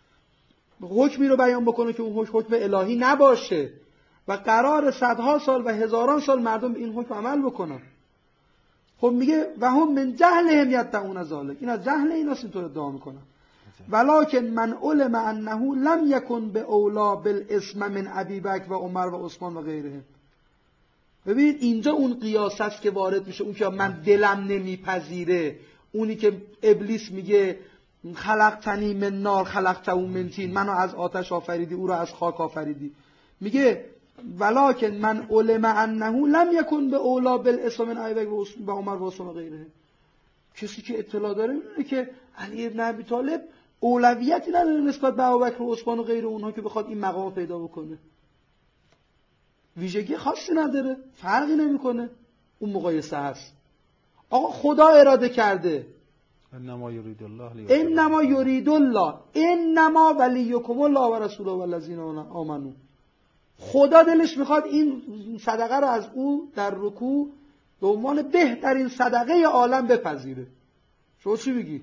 حکمی رو بیان بکنه که اون حکم الهی نباشه، و قرار صدها سال و هزاران سال مردم به این حکم عمل بکنن. خب میگه و هم من جهلهم یدعون ذلک، این از جهل ایناست اینطور ادعا میکنن. ولکن من علم انه لم یکن به اولا بالاسم من ابی بکر و عمر و عثمان و غیرهم. ببینید اینجا اون قیاس است که وارد میشه، اون که من دلم نمیپذیره، اونی که ابلیس میگه خلقتنی من نار خلقته من طین، منو از آتش آفریدی او را از خاک آفریدی. میگه ولکن من علم انه لم یکن به اولا بالاسم من ابی بکر و عمر و عثمان و غیره. کسی که اطلاع داره میدونه که علی ابن ابی طالب اولویتی نداره نسبت به ابوبکر و عثمان و غیره اونها که بخواد این مقام پیدا بکنه، ویژگی خاصی نداره، فرقی نمیکنه. اون مقایسه هست. آقا خدا اراده کرده انما یرید الله انما ولیکم الله و رسوله والذین آمنوا. خدا دلش میخواد این صدقه رو از او در رکوع به عنوان بهترین صدقه عالم بپذیره. شما چی میگی؟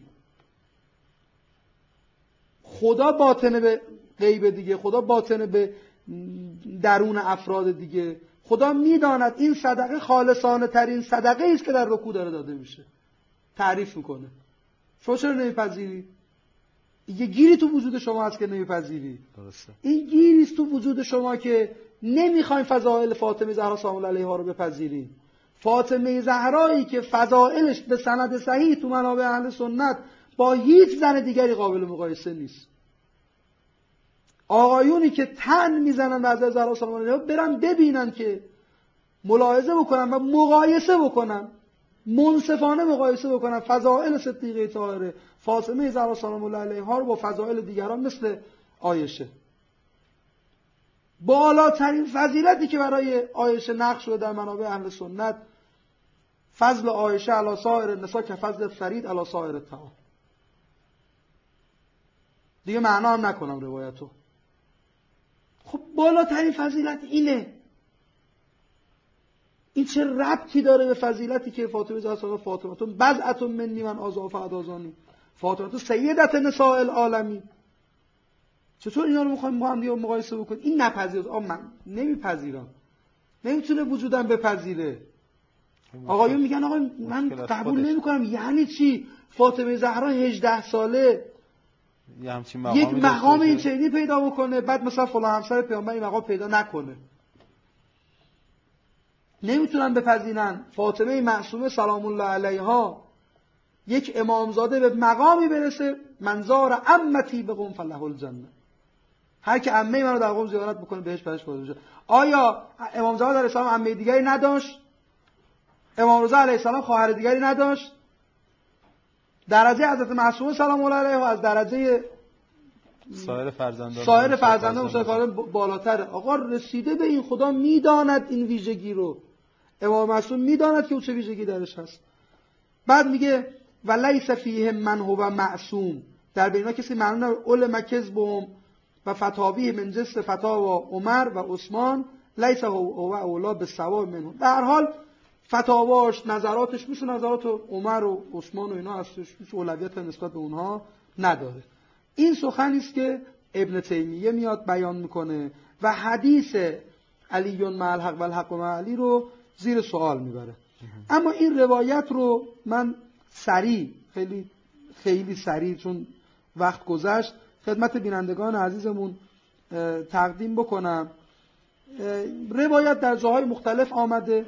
خدا باطنه به غیب دیگه، خدا باطنه به درون افراد دیگه. خدا میداند این صدقه خالصانه ترین صدقه است که در رکوع داره داده میشه. تعریف میکنه. شما چرا نمیپذیری؟ یه گیری تو وجود شما هست که نمیپذیری. درسته. این گیری است تو وجود شما که نمیخواین فضائل فاطمه زهرا سلام الله علیها رو بپذیرین. فاطمه زهرایی که فضائلش به سند صحیح تو منابع اهل سنت با هیچ زن دیگری قابل مقایسه نیست. آقایونی که تن میزنن به حضرت زهرا سلام الله علیها برن ببینن که ملاحظه بکنن و مقایسه بکنن، منصفانه مقایسه بکنن فضائل صدیقه طاهره فاطمه زهرا سلام الله علیها رو با فضائل دیگران مثل عایشه. بالاترین فضیلتی که برای عایشه نقل شده در منابع اهل سنت، فضل عایشه علی سایر النساء که فضل فرید علی سایر الطعام. دیگه معنا هم نکنم روایتو. خب بالاترین فضیلت اینه. این چه ربطی داره به فضیلتی که فاطمه زهرا فاطمه بضعة منی من آزاف ادازانی، فاطمه سیدت نساء العالمین. چطور اینا رو میخوایم با هم دیگه مقایسه بکنیم؟ این نپذیرد. من نمیپذیرم، نمیتونه وجودم بپذیره. آقایون میگن آقا من قبول نمیکنم. یعنی چی؟ فاطمه زهرا 18 ساله یک مقام این چنینی پیدا بکنه، بعد مثلا فلان همسر پیامبر این مقام پیدا نکنه. نمیتونن بپذیرن فاطمه معصومه سلام الله علیها یک امامزاده به مقامی برسه منظار عمتی به قوم فله الجنه. هر که عمه منو در قوم زیارت بکنه بهش وارد بشه. آیا امامزاده علیه السلام عمه دیگری نداشت؟ امام رضا علیه السلام خواهر دیگری نداشت؟ درجه حضرت معصومه سلام الله علیها از درجه سایر فرزندان بالاتره. آقا رسیده به این. خدا میداند این ویژگی رو. امام معصوم میداند که او چه ویژگی درش هست. بعد میگه ولیس فیهم من هو معصوم، در بینا کسی معلوم علم کذبهم و فتاوی من جنس فتاوا عمر و عثمان لیس هو اولا به ثواب منهم. به هر حال فتاواش نظراتش مثل نظرات عمر و عثمان و اینا هستش، هیچ اولویت نسبت به اونها نداره. این سخنی است که ابن تیمیه میاد بیان میکنه و حدیث علی مع الحق و الحق مع علی رو زیر سوال میبره. اما این روایت رو من خیلی سریع چون وقت گذشت خدمت بینندگان عزیزمون تقدیم بکنم. روایت در جاهای مختلف آمده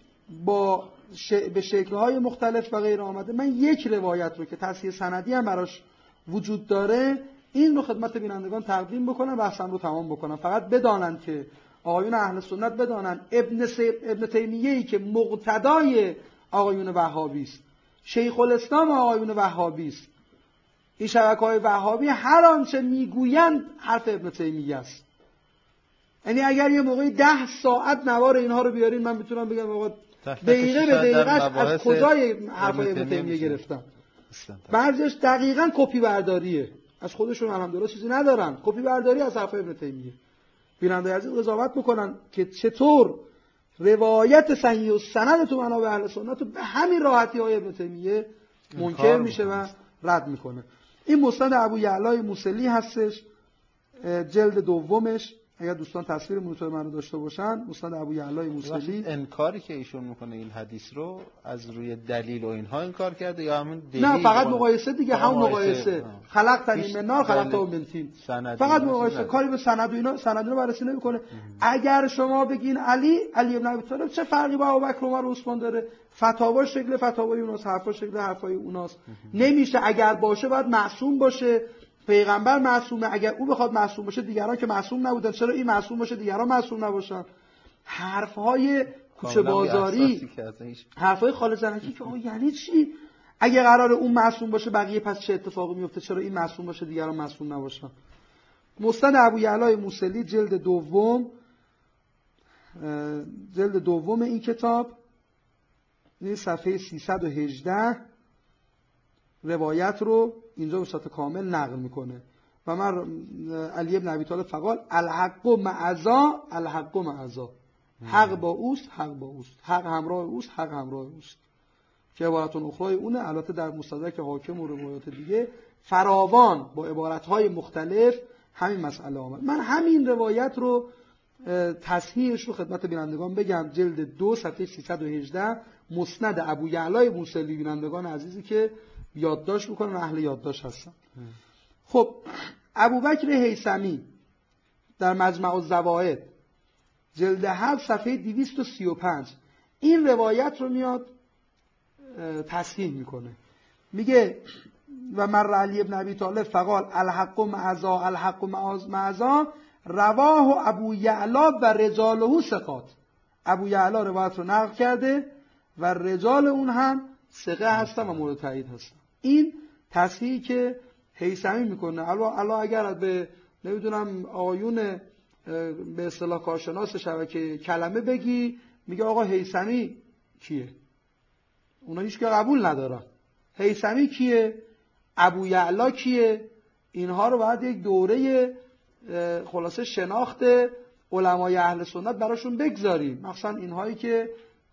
به شکل‌های مختلف و غیر آمده. من یک روایت رو که تصحیح سندی هم براش وجود داره این رو خدمت بینندگان تقدیم بکنم، بحثم رو تمام بکنم. فقط بدانند که آقایون اهل سنت بدانند ابن تیمیه‌ای که مقتدای آقایون وهابی است، شیخ الاسلام آقایون وهابی است، این شبکه‌های وهابی هر آنچه میگویند حرف ابن تیمیه است. یعنی اگر یه موقعی 10 ساعت نوار اینها رو بیارین من میتونم بگم آقا دقیقه به دقیقه از کجای حرف ابن تیمیه گرفتم. بعضیش دقیقاً کپی برداریه، از خودشون الحمدلله چیزی ندارن، کپی برداری از حرف ابن تیمیه. بیننده عزیز قضاوت میکنن که چطور روایت صحیح و سند تو منابع اهل سنت به همین راحتی های ابن تیمیه منکر میشه و رد میکنه. این مسند ابو یعلا موصلی هستش، جلد دومش اگر دوستان تصویر مونیتور من رو داشته باشن، مسند ابو یعلای موصلی. انکاری که ایشون میکنه این حدیث رو از روی دلیل و اینها انکار کرده یا همون دلیل؟ نه، فقط مقایسه دیگه، همون مقایسه. خلقتنی من نار خلقته من طین. فقط مقایسه، کاری به سند و اینا، سند رو بررسی نمیکنه. اگر شما بگین علی ابن ابی طالب چه فرقی با ابوبکر و عمر و عثمان داره؟ فتاوا شکل فتاوای اوناست، حرفا شکل حرفای اوناست. نمیشه اگر باشه باید معصوم باشه. پیغمبر معصومه، اگر او بخواد معصوم باشه دیگران که معصوم نبودن، چرا این معصوم باشه دیگران معصوم نباشن؟ حرفهای کوچه بازاری، حرفهای خالص زنکی که آقا یعنی چی؟ اگه قراره اون معصوم باشه بقیه پس چه اتفاقی میفته؟ چرا این معصوم باشه دیگران معصوم نباشن؟ مسند ابو یعلای موصلی جلد دوم این کتاب، این صفحه 318 روایت رو اینجا به صورت کامل نقل میکنه و من علی ابن ابی طالب فقال الحق معذا الحق معذا، حق با اوست، حق با اوست، حق همراه اوست، حق همراه اوست، که عبارتون اخرای اونه. البته در مستدرک حاکم و روایات دیگه فراوان با عبارتهای مختلف همین مسئله آمد. من همین روایت رو تصحیحش رو خدمت بینندگان بگم. جلد 2 صفحه 318 مسند ابو یعلای موصلی، بینندگان عزیزی که یادداشت میکنن، اهل یادداشت هستن. خب ابوبکر هیثمی در مجمع الزوائد جلد 7 صفحه 235 این روایت رو میاد تصحیح میکنه. میگه و مر علی ابن ابی طالب فقال الحق معذا الحق معذا رواه ابو یعلا و رجاله ثقات. ابو یعلا روایت رو نقل کرده و رجال اون هم ثقه هستن و مورد تایید هستن. این تصحیحی که هیثمی میکنه. الان اگر به نمیدونم آیون به اصطلاح کارشناس شبکه کلمه بگی، میگه آقا هیثمی کیه؟ اونا هیچ که قبول ندارن. هیثمی کیه؟ ابو یعلا کیه؟ اینها رو باید یک دوره خلاصه شناخت علمای اهل سنت براشون بگذاریم، مخصوصا اینهایی که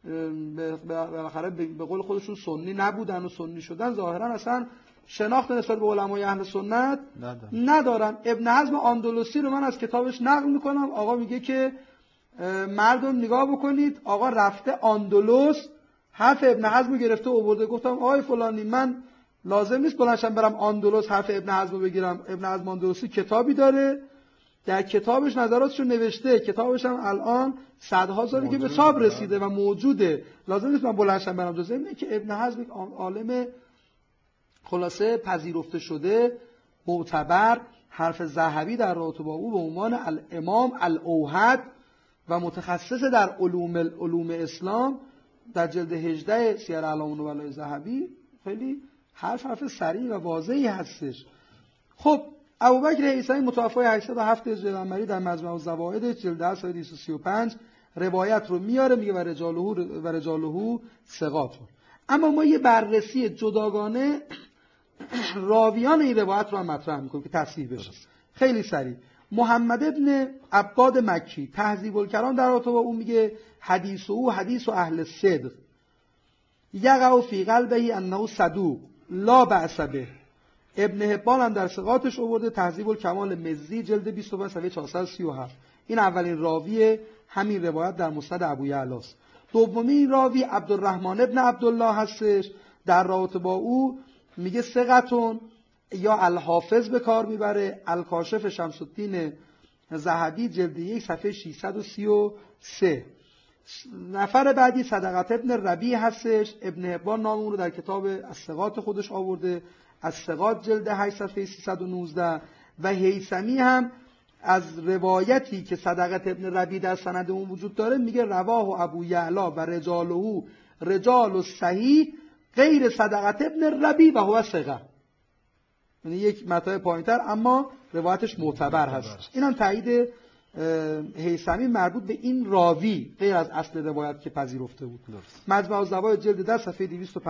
بالاخره به قول خودشون سنی نبودن و سنی شدن، ظاهرا اصلا شناخت نسبت به علمای اهل سنت ندارن. ابن حزم اندلسی رو من از کتابش نقل میکنم. آقا میگه که مردم نگاه بکنید، آقا رفته اندلس، حرف ابن حزم گرفته آورده. گفتم آقای فلانی من لازم نیست بلنشم برم اندلس حرف ابن حزم بگیرم. ابن حزم اندلسی کتابی داره، در کتابش نظراتشو نوشته، کتابش هم الان صدها ساله که به چاپ رسیده و موجوده. لازم نیست من بلنشم برم. جز اینه که ابن حزم یک عالم خلاصه پذیرفته شده، معتبر، حرف ذهبی در رابطه با او به عنوان الامام الاوحد و متخصص در علوم اسلام در جلد 18 سیر اعلام النبلاء ذهبی خیلی حرف صریح و واضحی هستش. خب ابوبکر هیثمی متوفی 807 هجری قمری در مجمع الزوائد جلد 7 235 روایت رو میاره، میگه و رجاله ثقات. اما ما یه بررسی جداگانه راویان این روایت رو هم مطرح میکنیم که تصحیح بشه. خیلی سریع. محمد ابن عباد مکی تهذیب الکلام در رابطه با اون میگه حدیث او حدیث اهل صدق یقع فی قلبه انه صدوق لا بأس به. ابن حبان هم در ثقاتش آورده، تهذیب الکمال مزی جلد 25 صفحه 437. این اولین راوی همین روایت در مسند ابو یعلا است. دومین راوی عبدالرحمن ابن عبدالله هستش، در رابطه با او میگه ثقتون یا الحافظ به کار میبره. الکاشف شمس الدین ذهبی جلد 1 صفحه 633. نفر بعدی صدقت ابن ربیع هستش. ابن حبان نام اون رو در کتاب الثقات خودش آورده، الثقات جلد 8 صفحه 319. و هیثمی هم از روایتی که صدقت ابن ربیع در سند اون وجود داره میگه رواه ابو یعلا و رجاله رجال صحیح غیر صدقت ابن ربیع و هو ثقه. یعنی یک مطلب پایینتر اما روایتش معتبر هست. این هم تایید هیثمی مربوط به این راوی غیر از اصل روایت که پذیرفته بود. مجمع الزوائد جلد 10 صفحه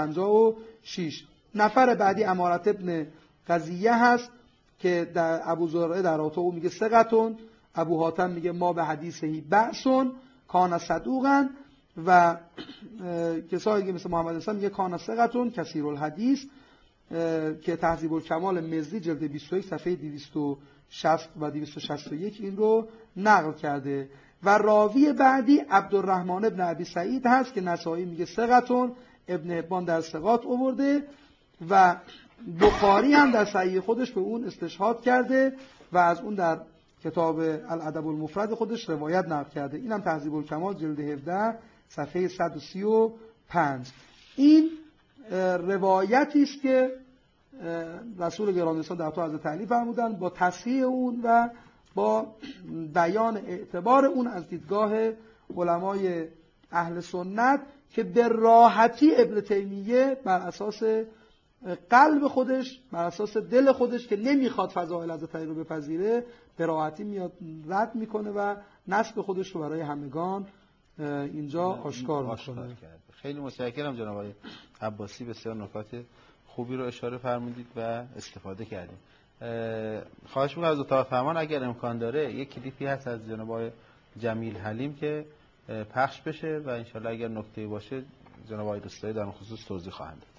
256. نفر بعدی امارت ابن قضیه هست که در ابو زرعه در رابطه او میگه ثقتون. ابو حاتم میگه ما به حدیثهی بأسون کان صدوقا. و کسایی که مثل محمد حسن میگه کان ثقتون کثیر الحدیث. که تهذیب الکمال مزی جلد 21 صفحه 260 و 261 این رو نقل کرده و راوی بعدی عبدالرحمن ابن ابی سعید هست که نسائی میگه ثقتون، ابن حبان در ثقات آورده و بخاری هم در صحیح خودش به اون استشهاد کرده و از اون در کتاب الادب المفرد خودش روایت نقل کرده. اینم تهذیب الکمال جلد 17 صفحه 135. این روایتی است که رسول گرامی‌نسان در تو حضرت علی فرمودن با تصحیح اون و با بیان اعتبار اون از دیدگاه علمای اهل سنت که به راحتی ابن تیمیه بر اساس قلب خودش، بر اساس دل خودش که نمیخواد فضائل حضرت علی رو بپذیره، به راحتی میاد رد میکنه و نسب خودش رو برای همگان اینجا آشکار میکنه. خیلی متشکرم جناب آقای عباسی، بسیار نکات خوبی رو اشاره فرمودید و استفاده کردیم. خواهش می‌کنم از اتاق فرمان اگر امکان داره یک کلیپی هست از جناب آقای جمیل حلیم که پخش بشه و انشالله اگر نکته‌ای باشه جناب آقای دوستایی در اون خصوص توضیح خواهند داد.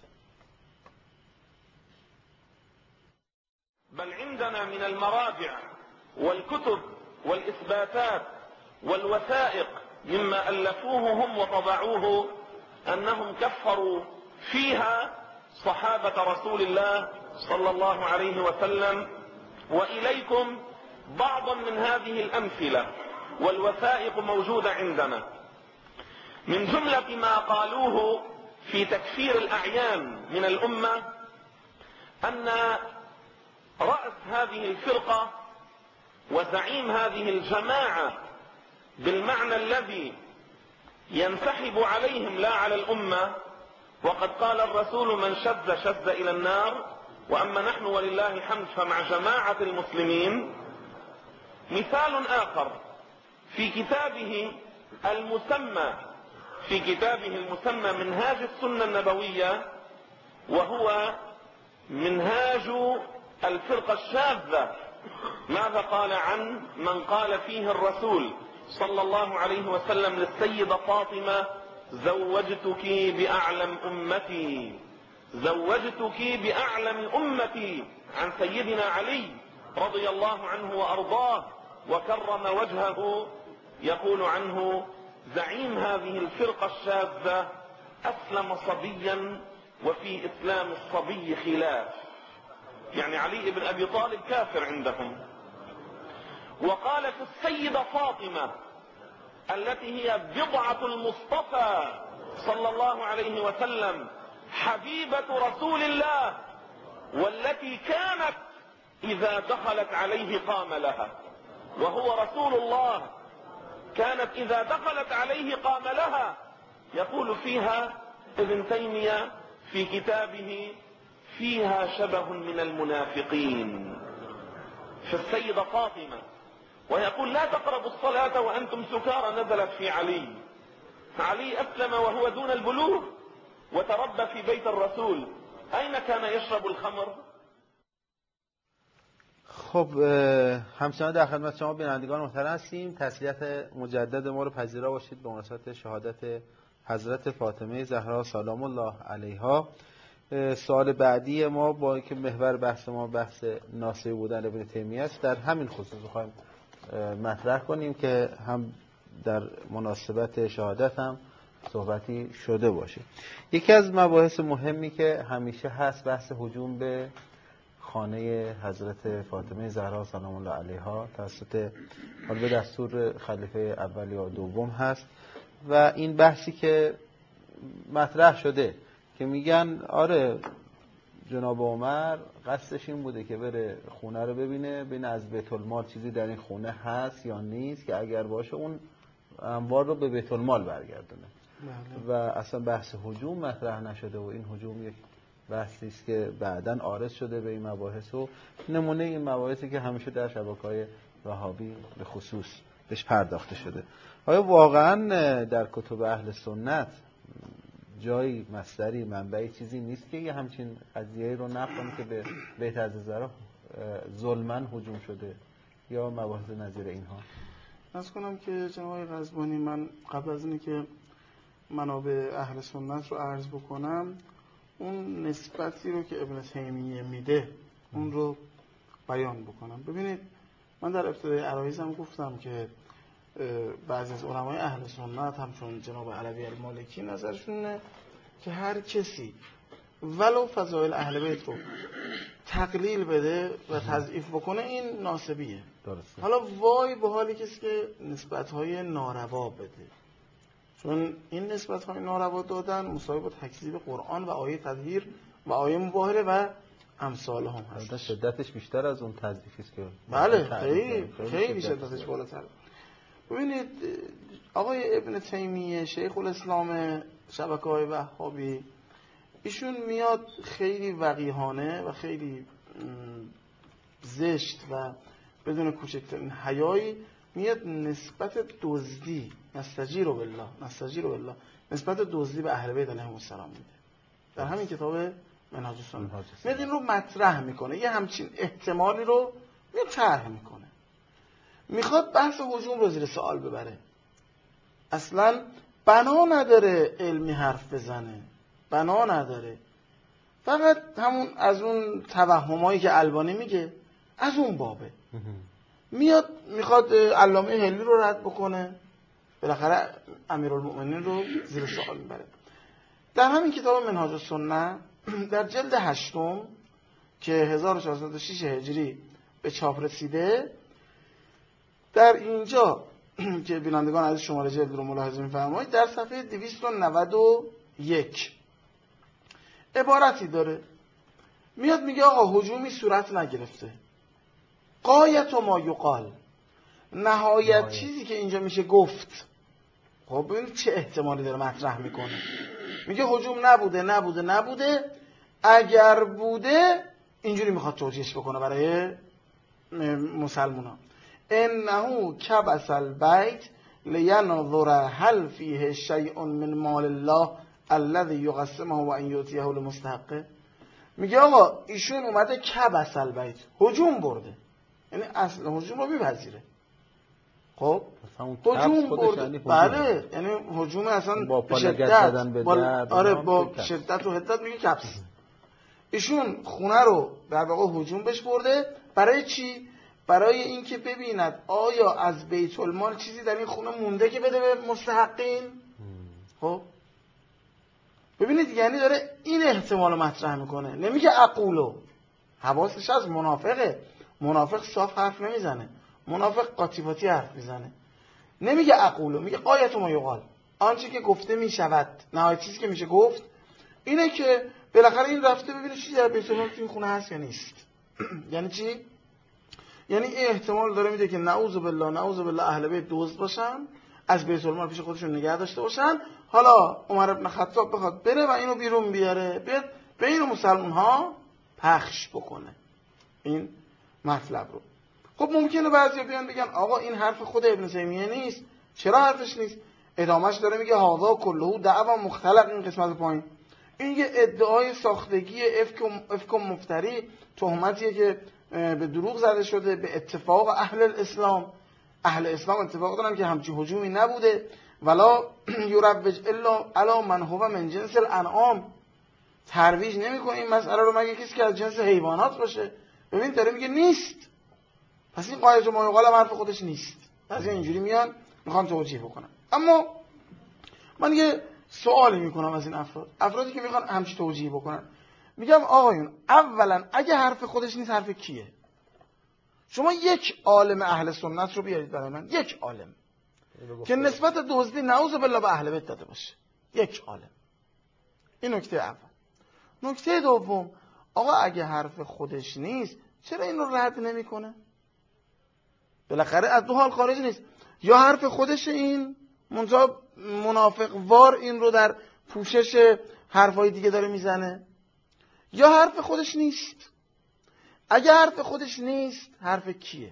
بل عندنا من المراجع والكتب والإثباتات والوثائق مما ألفوه هم وطبعوه أنهم كفروا فيها صحابة رسول الله صلى الله عليه وسلم. وإليكم بعضا من هذه الأمثلة والوثائق موجودة عندنا. من جملة ما قالوه في تكفير الأعيان من الأمة أن رأس هذه الفرقة وزعيم هذه الجماعة بالمعنى الذي ينسحب عليهم لا على الأمة، وقد قال الرسول من شذ شذ إلى النار، وأما نحن ولله الحمد فمع جماعة المسلمين. مثال آخر في كتابه المسمى منهاج السنة النبوية، وهو منهاج الفرقة الشاذة. ماذا قال عن من قال فيه الرسول صلى الله عليه وسلم للسيدة فاطمة زوجتك بأعلم أمتي، زوجتك بأعلم أمتي، عن سيدنا علي رضي الله عنه وأرضاه وكرم وجهه. يقول عنه زعيم هذه الفرقة الشاذة أسلم صبيا وفي إسلام الصبي خلاف، يعني علي بن أبي طالب كافر عندهم. وقالت السيدة فاطمة التي هي بضعة المصطفى صلى الله عليه وسلم حبيبة رسول الله، والتي كانت إذا دخلت عليه قام لها، وهو رسول الله، كانت إذا دخلت عليه قام لها. يقول فيها ابن تيمية في كتابه فيها شبه من المنافقين في السيدة فاطمة. ويقول لا تقربوا الصلاة وأنتم سكارى نزلت في علي. علي أسلم وهو دون البلوغ وتربى في بيت الرسول، أين كان يشرب الخمر؟ خب همچنان در خدمت شما بینندگان محترم هستیم. تسلیت مجدد ما رو پذیرا باشید به مناسبت شهادت حضرت فاطمه زهرا سلام الله علیها. سوال بعدی ما با اینکه محور بحث ما بحث ناصحی بودن ابن تیمیه است، در همین خصوص می‌خوایم مطرح کنیم که هم در مناسبت شهادت هم صحبتی شده باشه. یکی از مباحث مهمی که همیشه هست بحث هجوم به خانه حضرت فاطمه زهرا سلام الله علیها توسط به دستور خلیفه اول یا دوم هست و این بحثی که مطرح شده که میگن آره جناب عمر قصدش این بوده که بره خونه رو ببینه، ببینه از بیت المال چیزی در این خونه هست یا نیست که اگر باشه اون انبار رو به بیت المال برگردونه و اصلا بحث هجوم مطرح نشده و این هجوم یک بحثی است که بعداً عارض شده به این مباحث و نمونه این مباحثی که همیشه در شبکه‌های وهابی به خصوص بهش پرداخته شده. آیا واقعاً در کتب اهل سنت جایی مصدری منبعی چیزی نیست که یه همچین قضیه رو نقل کنه که به بیت الزهرا ظلماً هجوم شده یا مباحث نظیر اینها؟ از کنم که جناب قزوینی، من قبل از اینکه منابع اهل سنت رو عرض بکنم اون نسبتی رو که ابن تیمیه میده اون رو بیان بکنم. ببینید من در ابتدای عرایزم گفتم که بعضی از علمای اهل سنت همچون جناب علوی المالکی نظرشونه که هر کسی ولو فضائل اهل بیت رو تقلیل بده و تضعیف بکنه این ناسبیه. درسته. حالا وای به حالی کسی که نسبت‌های ناروا بده، چون این نسبت‌های ناروا دادن مساوی با تکذیب قرآن و آیه تطهیر و آیه مباهله و امثال هم هست. شدتش بیشتر از اون تضعیفی است که بله خیلی شدتش بالاتر. ببینید آقای ابن تیمیه شیخ الاسلام شبکه‌های وهابی، ایشون میاد خیلی وقیحانه و خیلی زشت و بدون کوچکترین حیایی میاد نسبت دزدی نستجیر بالله نسبت دزدی به اهل بیت علیهم السلام میده در همین کتاب منهاج السنه. میاد این رو مطرح میکنه، یه همچین احتمالی رو میاد طرح میکنه، میخواد بحث هجوم رو زیر سوال ببره. اصلا بنا نداره علمی حرف بزنه، بنا نداره، فقط همون از اون توهمایی که البانی میگه از اون بابه. میاد میخواد علامه هلی رو رد بکنه، بالاخره امیرالمؤمنین رو زیر سوال میبره. در همین کتاب منهاج السنه در جلد 8 که 1406 هجری به چاپ رسیده، در اینجا که بینندگان از شماره جلد رو ملاحظه می‌فرمایید، در صفحه 291 عبارتی داره، میاد میگه آقا هجومی صورت نگرفته، غایت ما یقال، نهایت چیزی که اینجا میشه گفت. خب ببینید چه احتمالی داره مطرح میکنه. میگه هجوم نبوده، اگر بوده اینجوری میخواد توجیهش بکنه برای مسلمانان. انه کبس البیت لینظر هل فیه شیء من مال الله الذي یقسمه و ان یؤتیه لمستحقه. میگه آقا ایشون اومده کبس البیت، هجوم برده، یعنی اصل هجوم رو میپذیره. خب هجوم برده، بله، یعنی هجوم اصلا با شدت، با شدت و حدت میگه کبس. ایشون خونه رو در واقع هجوم بهش برده. برای چی؟ برای اینکه ببیند آیا از بیت المال چیزی در این خونه مونده که بده به مستحقین. خب ببینید یعنی داره این احتمال مطرح میکنه، نمیگه اقولو. حواسش از منافقه، منافق صاف حرف نمیزنه، منافق قاطی پاتی حرف میزنه. نمیگه اقولو، میگه غایت ما یقال، آنچه که گفته میشود، نهایت چیزی که میشه گفت اینه که بالاخره این رفته ببینه چیزی در بیت المال تو این خونه هست یا نیست. یعنی چی؟ یعنی این احتمال داره میده که نعوذ بالله اهل بیت دزد باشن، از بیت المال پیش خودشون نگه داشته باشن. حالا عمر ابن خطاب بخواد بره و اینو بیرون بیاره، بیاد بین مسلمان ها پخش بکنه این مطلب رو. خب ممکنه بعضیا بیان بگن آقا این حرف خود ابن تیمیه نیست. چرا حرفش نیست؟ ادامهش داره میگه هذا کله دعوا مختلق. این قسمت پایین این یه ادعای ساختگی، افک مفتری، تهمتیه که به دروغ زده شده به اتفاق اهل الاسلام. اهل اسلام اتفاق دارن که همچین هجومی نبوده. ولا یروج الا علی من هو من جنس الانعام. ترویج نمیکنه این مسئله رو مگه کسی که از جنس حیوانات باشه. ببین داره میگه نیست. پس این قاعده ما یقال حرف خودش نیست. بعضی اینجوری میان میخوان توجیه بکنن. اما من یه سوالی میکنم از این افرادی که میخوان همچین توجیه بکنن. میگم آقایون، اولا اگه حرف خودش نیست حرف کیه؟ شما یک عالم اهل سنت رو بیارید برای من، یک عالم که نسبت دزدی نعوذ بالله به اهل بیت داده باشه، یک عالم. این نکته اول. نکته دوم، آقا اگه حرف خودش نیست چرا این رو رد نمیکنه؟ بالاخره از دو حال خارج نیست، یا حرف خودش این منتها منافق وار این رو در پوشش حرفای دیگه داره میزنه، یا حرف خودش نیست. اگه حرف خودش نیست حرف کیه؟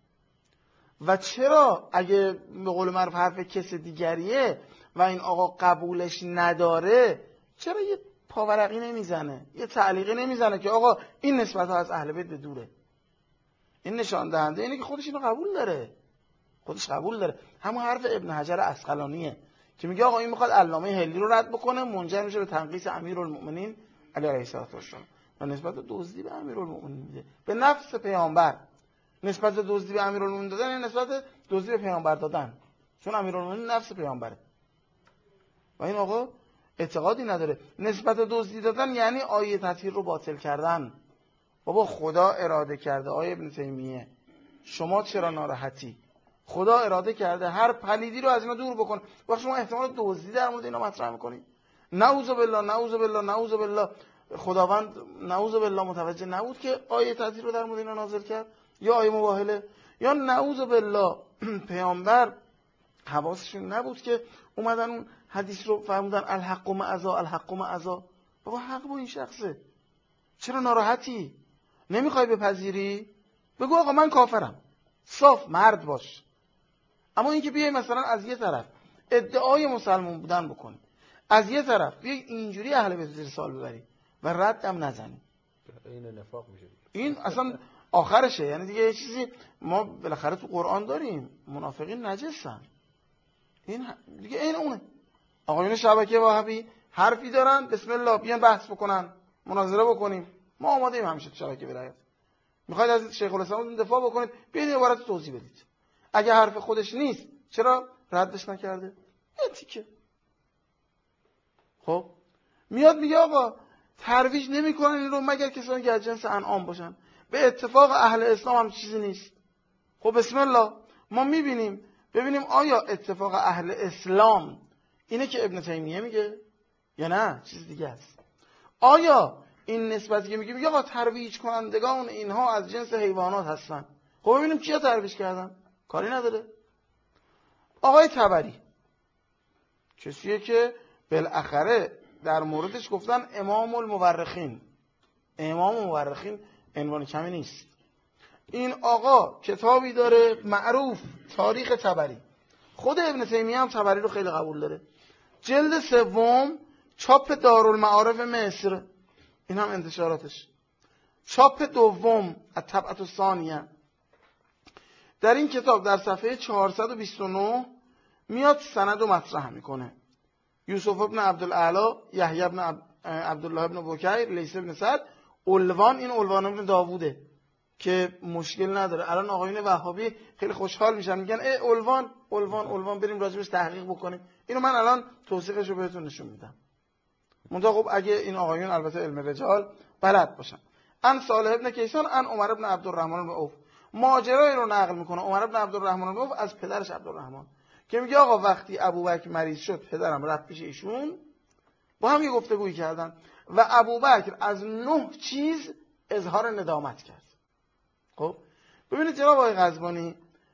و چرا اگه به قول معروف حرف کس دیگریه و این آقا قبولش نداره چرا یه پاورقی نمیزنه، یه تعلیقی نمیزنه که آقا این نسبت ها از اهل بیت به دوره؟ این نشان دهنده اینه که خودش اینو قبول داره، خودش قبول داره. همون حرف ابن حجر عسقلانیه که میگه آقا این میخواد علامه هلی رو رد بکنه، منجر میشه به تنقیص امیرالمؤمنین علی علیه السلام و نسبت دزدی به امیرالمومنین میده، به نفس پیامبر. نسبت دزدی به امیرالمومنین دادن یعنی نسبت دزدی به پیامبر دادن، چون امیرالمومنین نفس پیامبره و این آقا اعتقادی نداره. نسبت دزدی دادن یعنی آیه تطهیر رو باطل کردن. بابا خدا اراده کرده، آیه ابن تیمیه شما چرا ناراحتی؟ خدا اراده کرده هر پلیدی رو از اینا دور بکن. وقتی شما احتمال دزدی در مورد اینا مطرح میکنید، نعوذ بالله نعوذ بالله نعوذ بالله، خداوند نعوذ بالله متوجه نبود که آیه تطهیر رو در مورد اینا نازل کرد یا آیه مباهله، یا نعوذ بالله پیامبر حواسشون نبود که اومدن اون حدیث رو فهمیدن الحق مع ذا الحق مع ذا. بابا حق با این شخصه، چرا ناراحتی؟ نمیخوای بپذیری؟ بگو آقا من کافرم، صاف مرد باش. اما اینکه بیای مثلا از یه طرف ادعای مسلمان بودن بکنی، از یه طرف بیای اینجوری اهل بیت زیر سوال ببری و ردم نزنی، این نفاق میشه. این اصلا آخرشه. یعنی دیگه یه چیزی ما بالاخره تو قرآن داریم، منافقین نجسن، این دیگه این اونه. آقایون شبکه وهابی حرفی دارن، بسم الله بیان بحث بکنن، مناظره بکنیم، ما آماده ایم همیشه تو شبکه ولایت. میخواید از شیخ الاسلام دفاع بکنید، بیاید عبارت توضیح بدید. اگه حرف خودش نیست چرا ردش نکرده؟ تیکه. خب میاد میگه آقا ترویج نمیکنن این رو مگر کسانی که از جنس انعام باشن. به اتفاق اهل اسلام هم چیزی نیست. خب بسم الله ما میبینیم، ببینیم آیا اتفاق اهل اسلام اینه که ابن تیمیه میگه یا نه چیز دیگه است؟ آیا این نسبتی که میگه آقا ترویج کنندگان اینها از جنس حیوانات هستن، خب ببینیم کیا ترویج کردن؟ کاری نداره. آقای طبری کسیه که بالاخره در موردش گفتن امام المورخین. امام المورخین عنوان کمی نیست. این آقا کتابی داره معروف، تاریخ طبری. خود ابن تیمیه هم طبری رو خیلی قبول داره. جلد 3 چاپ دارالمعارف مصر، این هم انتشاراتش. چاپ 2 الطبعة الثانیه. در این کتاب در صفحه 429 میاد سند رو مطرح میکنه. یوسف ابن عبدالاعلی، یحیی ابن عبدالله ابن بکیر، لیث ابن سعد. عنوان این عنوان ابن داووده که مشکل نداره. الان آقایون وهابی خیلی خوشحال میشن، میگن عنوان بریم راجبش تحقیق بکنیم. اینو من الان توثیقش رو بهتون نشون میدم. منتها خب اگه این آقایون البته علم رجال بلد باشن. ان صالح ابن کیسان ان عمر ابن عبدالرحمن بن عوف. ماجرایی رو نقل میکنه عمر ابن عبدالرحمن بن عوف از پدرش عبدالرحمن، که میگه آقا وقتی ابوبکر مریض شد پدرم رفت پیش ایشون، با هم یه گفتگویی کردن و ابوبکر از 9 چیز اظهار ندامت کرد. خب ببینید جناب آقای قزوانی،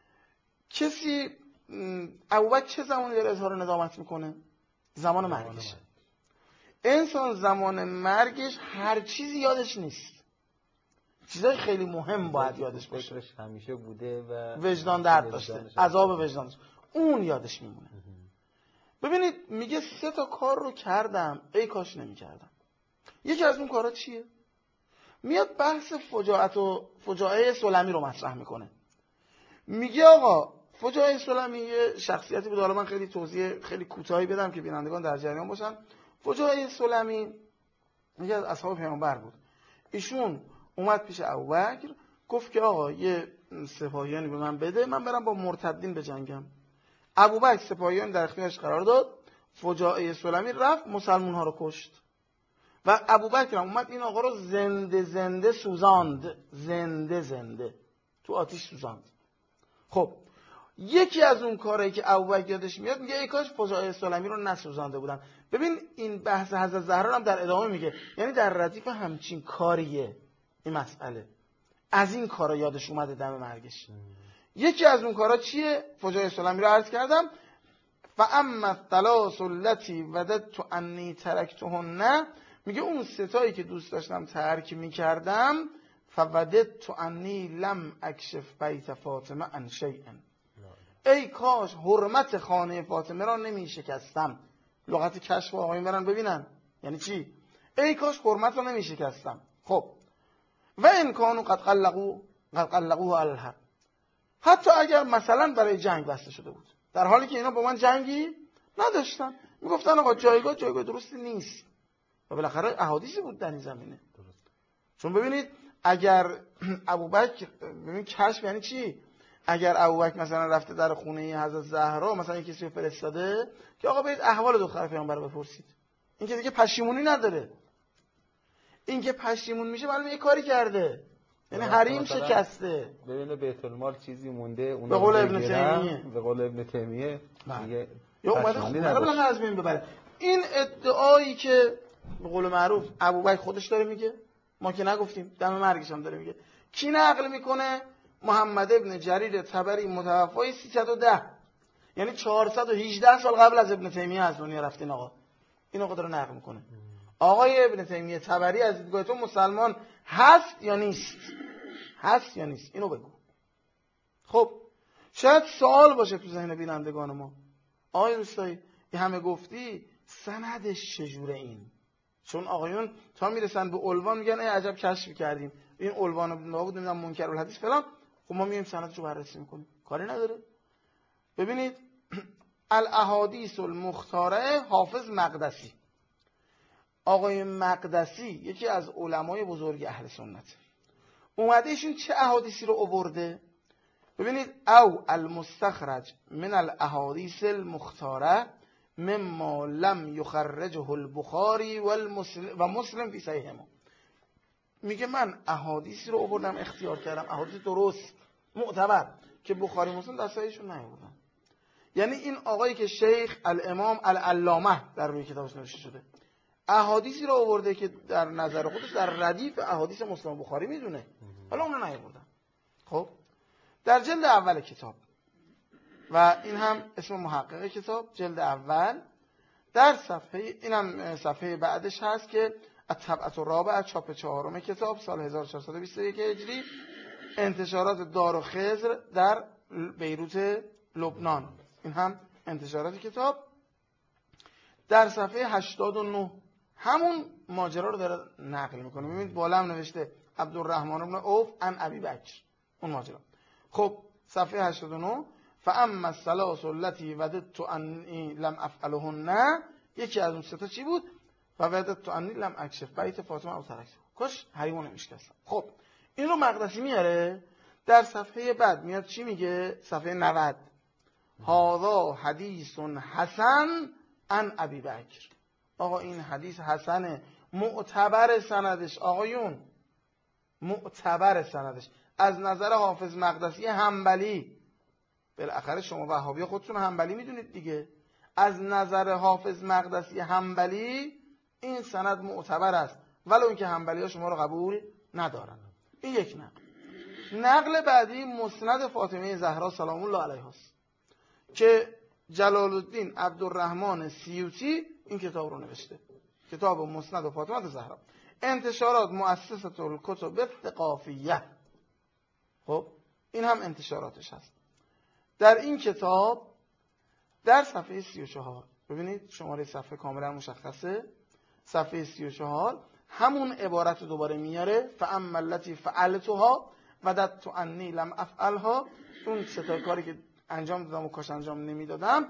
کسی ابوبکر چه زمانی داره اظهار ندامت میکنه؟ زمان مرگش. انسان زمان مرگش هر چیزی یادش نیست، چیزای خیلی مهم باید یادش باشه. همیشه بوده و وجدان درد داشته، عذاب وجدان داشته، اون یادش میمونه. ببینید میگه 3 کار رو کردم ای کاش نمی‌کردم. یکی از اون کارا چیه؟ میاد بحث فجاعه سلمی رو مطرح میکنه. میگه آقا فجاعه سلمی یه شخصیتی بود، حالا من خیلی توضیح خیلی کوتاهی بدم که بینندگان در جریان باشن. فجاعه سلمی یکی از اصحاب پیامبر بود. ایشون اومد پیش ابوبکر گفت که آقا یه سپاهیانی به من بده، من برم با مرتدین بجنگم. ابوبکر سپاهیان در اختیارش قرار داد. فجاعه سلمی رفت مسلمان ها رو کشت و ابوبکر هم اومد این آقا رو زنده سوزاند، زنده تو آتش سوزاند. خب یکی از اون کارهایی که ابوبکر یادش میاد، میگه ای کاش فجاعه سلمی رو نسوزانده بودن. ببین این بحث حضرت زهرا هم در ادامه میگه، یعنی در ردیف همچین کاریه این مسئله، از این کارا یادش اومده دم مرگش. یکی از اون کارا چیه؟ فجاعه سلمی رو عرض کردم. فاما الثلاث التي وددت انی ترکتهن، میگه اون 3 که دوست داشتم ترک میکردم، فوددت انی لم اکشف بیت فاطمه عن شیء، ای کاش حرمت خانه فاطمه را نمی شکستم. لغت کشف آقایون برن ببینن یعنی چی؟ ای کاش حرمت را نمی شکستم. خب و ان کانوا قد قلقوه علی الحرب، حتی اگر مثلا برای جنگ بسته شده بود، در حالی که اینا با من جنگی نداشتن، میگفتن آقا جایگاه درستی نیست، و بالاخره احادیثی بود در این زمینه. چون ببینید اگر ابوبکر، ببین کشف یعنی چی؟ اگر ابوبکر مثلا رفته در خونه حضرت زهرا، مثلا کسی رو فرستاده که آقا برید احوال دختر پیامبر رو بپرسید، این که دیگه پشیمونی نداره، این که پشیمون میشه معلومه یه کاری کرده، یعنی حریم شکسته. ببینه بیت المال چیزی مونده، اون به قول ابن تیمیه، به قول ابن تیمیه دیگه یا اومده خونه رو از بین ببره. این ادعایی که به قول معروف ابوبکر خودش داره میگه، ما که نگفتیم، دم مرگش هم داره میگه، کی نقل میکنه؟ محمد ابن جریر طبری متوفای 310، یعنی 418 سال قبل از ابن تیمیه از دنیا رفت. این آقا، این آقا داره نقل میکنه. آقای ابن تیمیه طبری از دیدگاه تو مسلمان هست یا نیست؟ هست یا نیست؟ اینو بگو. خب شاید سوال باشه تو ذهن بینندگان ما، آقای روستایی این همه گفتی سندش چجوره این؟ چون آقایون تا میرسن به عنوان میگن ای عجب کشف کردیم، این عنوان بود نمیدونم منکر الحدیث فلان، خب ما میایم سندشو بررسی میکنیم، کاری نداره. ببینید الاحادیث المختاره حافظ مقدسی، آقای مقدسی یکی از علمای بزرگ اهل سنت، اومده ایشون چه احادیثی رو آورده؟ ببینید او المستخرج من الاحادیث المختاره مما لم یخرجه البخاری و مسلم فی صحیحهما. میگه من احادیثی رو آوردم اختیار کردم، احادیث درست معتبر که بخاری مسلم در صحیحشون نیاوردن. یعنی این آقایی که شیخ الامام العلامه در روی کتابش نوشته شده احادیثی رو آورده که در نظر خودش در ردیف احادیث مسلم بخاری میدونه، حالا اون رو نیاوردن. خب در جلد اول کتاب، و این هم اسم محقق کتاب، جلد اول، در صفحه، اینم صفحه بعدش هست که الطبعة الرابعه، چاپ 4 کتاب، سال 1421 هجری، انتشارات دار و خضر در بیروت لبنان. این هم انتشارات کتاب در صفحه 89 همون ماجرا رو داره نقل میکنه. ببینید بالا هم نوشته عبدالرحمن بن عوف عن ابی بکر، اون ماجرا. خب صفحه 89 فاما الثلاث التي وددت انی لم افعلهن، یکی از اون سه تا چی بود؟ فوددت انی لم اکشف بیت فاطمه او ترکت، کاش حریمو نمیشکستم. خب این رو مقدسی میاره در صفحه بعد، میاد چی میگه؟ صفحه 90 هذا حدیث حسن عن ابی بکر. آقا این حدیث حسنه، معتبر سندش، آقایون معتبر سندش از نظر حافظ مقدسی حنبلی. بالاخره شما وهابی خودتون حنبلی میدونید دیگه، از نظر حافظ مقدسی حنبلی این سند معتبر است، ولو اینکه حنبلی ها شما رو قبول ندارن. این یک نقل بعدی مسند فاطمه زهرا سلام الله علیها است که جلال الدین عبدالرحمن سیوطی این کتاب رو نوشته، کتاب مسند فاطمه زهرا، انتشارات مؤسسه الکتب الثقافیه. خب این هم انتشاراتش هست. در این کتاب در صفحه 34 ببینید، شماره صفحه کاملا مشخصه، صفحه 34 همون عبارت رو دوباره میاره، فاما التی فعلتها وددت انی لم افعلها، اون سه تا کاری که انجام دادم و کاش انجام نمیدادم،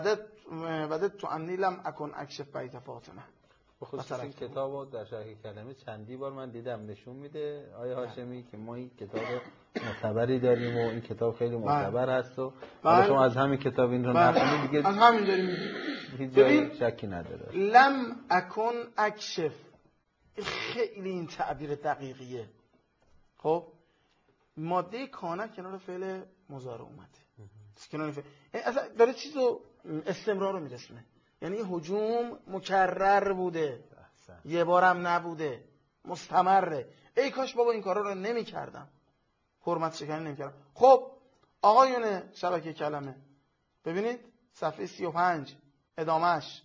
وددت انی لم اکن اکشف بیت فاطمه. بخصوص این کتابو در شرح کلمه چندی بار من دیدم نشون میده آیه هاشمی که ما این کتاب معتبری داریم و این کتاب خیلی معتبر هست و شما از همین کتاب این رو نخونید دیگه، از همین داریم هیچ جای شکی نداره. لم اکن اکشف، خیلی این تعبیر دقیقیه. خب ماده کانه کنار فعل مضارع اومده، کنار فعل اصلا داره چیزو استمرار رو میرسونه، یعنی هجوم مکرر بوده، یه بارم نبوده، مستمره. ای کاش بابا این کارا رو نمی کردم، حرمت شکنی نمی کردم. خب آقایون شبکه کلمه ببینید صفحه 35 ادامهش،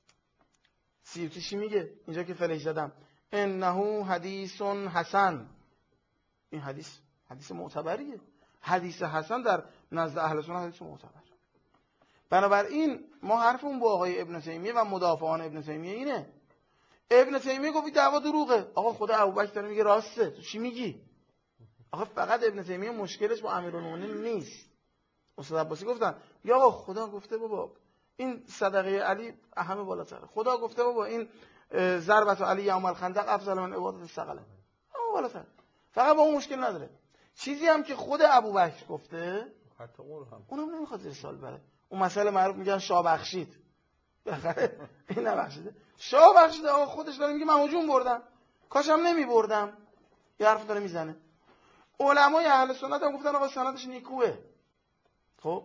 سیوطی چی میگه اینجا که فلش زدم؟ انه حدیث حسن، این حدیث معتبریه. حدیث حسن در نزد اهل سنت حدیث معتبر. بنابراین ما حرفمون با آقای ابن تیمیه و مدافعان ابن تیمیه اینه، ابن تیمیه گفت دعوا دروغه، آقا خدا ابوبکر داره میگه راسته، تو چی میگی؟ آقا فقط ابن تیمیه مشکلش با امیرالمومنین نیست. استاد عباسی گفتن یا آقا خدا گفته بابا این صدقه علی همه بالاتره، خدا گفته بابا این ضربت علی یوم الخندق افضل من عبادت الثقلین، اما بالاتر، فقط با اون مشکل نداره. چیزی هم که خود ابوبکر گفته حتی اونم نمیخواد زیر سوال بره. اون مسئله معروف میگن شاه بخشید، بالاخره این نبخشیده، شاه بخشیده. آقا خودش داره میگه من هجوم بردم، کاشم نمیبردم. یه حرف داره میزنه. علمای اهل سنت هم گفتن آقا سندش نیکوه. خب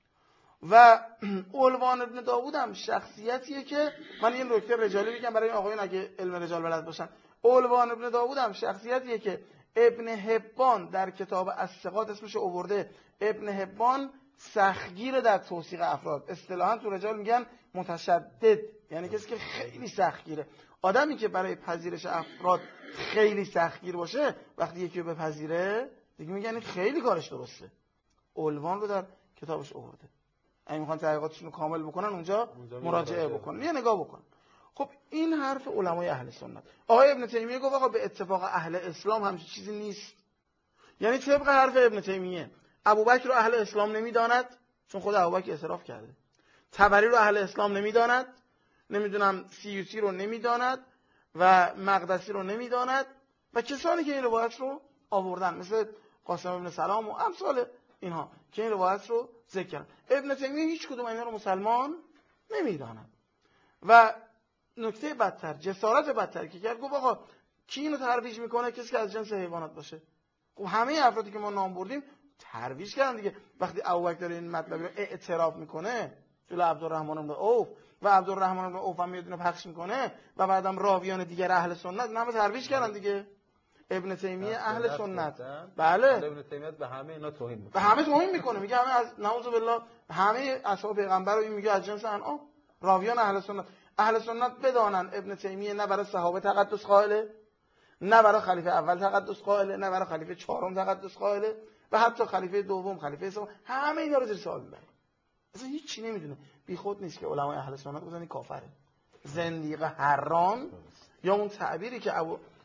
و علوان ابن داوود هم شخصیتیه که من این نکته رجالی بگم برای آقایون اگه علم رجال بلد باشن. علوان ابن داوود هم شخصیتیه که ابن حبان در کتاب الثقات اسمش آورده. ابن حبان سختگیر در توثیق افراد، اصطلاحاً تو رجال میگن متشدد، یعنی کسی که خیلی سختگیره. آدمی که برای پذیرش افراد خیلی سختگیر باشه وقتی یکی رو بپذیره دیگه میگن خیلی کارش درسته. علوان رو در کتابش آورده. اگه میخوان تحقیقاتشون رو کامل بکنن اونجا مراجعه بکنن، یه نگاه بکن. خب این حرف علمای اهل سنت. آقای ابن تیمیه گفت آقا به اتفاق اهل اسلام همچین چیزی نیست. یعنی طبق حرف ابن تیمیه ابوبکر رو اهل اسلام نمیداند، چون خود ابوبکر اعتراف کرده. طبری رو اهل اسلام نمیداند، نمیدونم سیوطی رو نمیداند و مقدسی رو نمیداند و کسانی که این روایت رو آوردن مثل قاسم ابن سلام و امثال اینها که این روایت رو ذکر کردن. ابن تیمیه هیچ کدوم اینا رو مسلمان نمیداند. و نکته بدتر، جسارت بدتر که کرد، گفت آقا کی اینو ترویج میکنه؟ کسی که از جنس حیوانات باشه. خب همه افرادی که ما نام بردیم ترویج کردن دیگه. وقتی ابوبکر داره این مطلبی رو اعتراف میکنه جلو عبدالرحمن بن عوف و عبدالرحمن بن عوف هم میاد اینو پخش میکنه و بعدم راویان دیگر اهل سنت همه ترویج کردن دیگه. ابن تیمیه اهل سنت، بله، ابن تیمیه به همه اینا توهین میکنه، به همه توهین میکنه، میگه همه از نعوذ بالله همه اصحاب پیغمبر رو این میگه از جنس انعام. راویان اهل سنت، اهل سنت بدانن ابن تیمیه نه برای صحابه تقدس قائله، نه برای خلیفه اول تقدس قائله، نه برای خلیفه چهارم تقدس قائله و حتی خلیفه دوم، خلیفه سوم، همه اینا رو زیر سوال میبره. اصلا هیچ چی نمیدونه. بی خود نیست که علمای اهل سنت گفتن این کافره، زندیق حرام، یا اون تعبیری که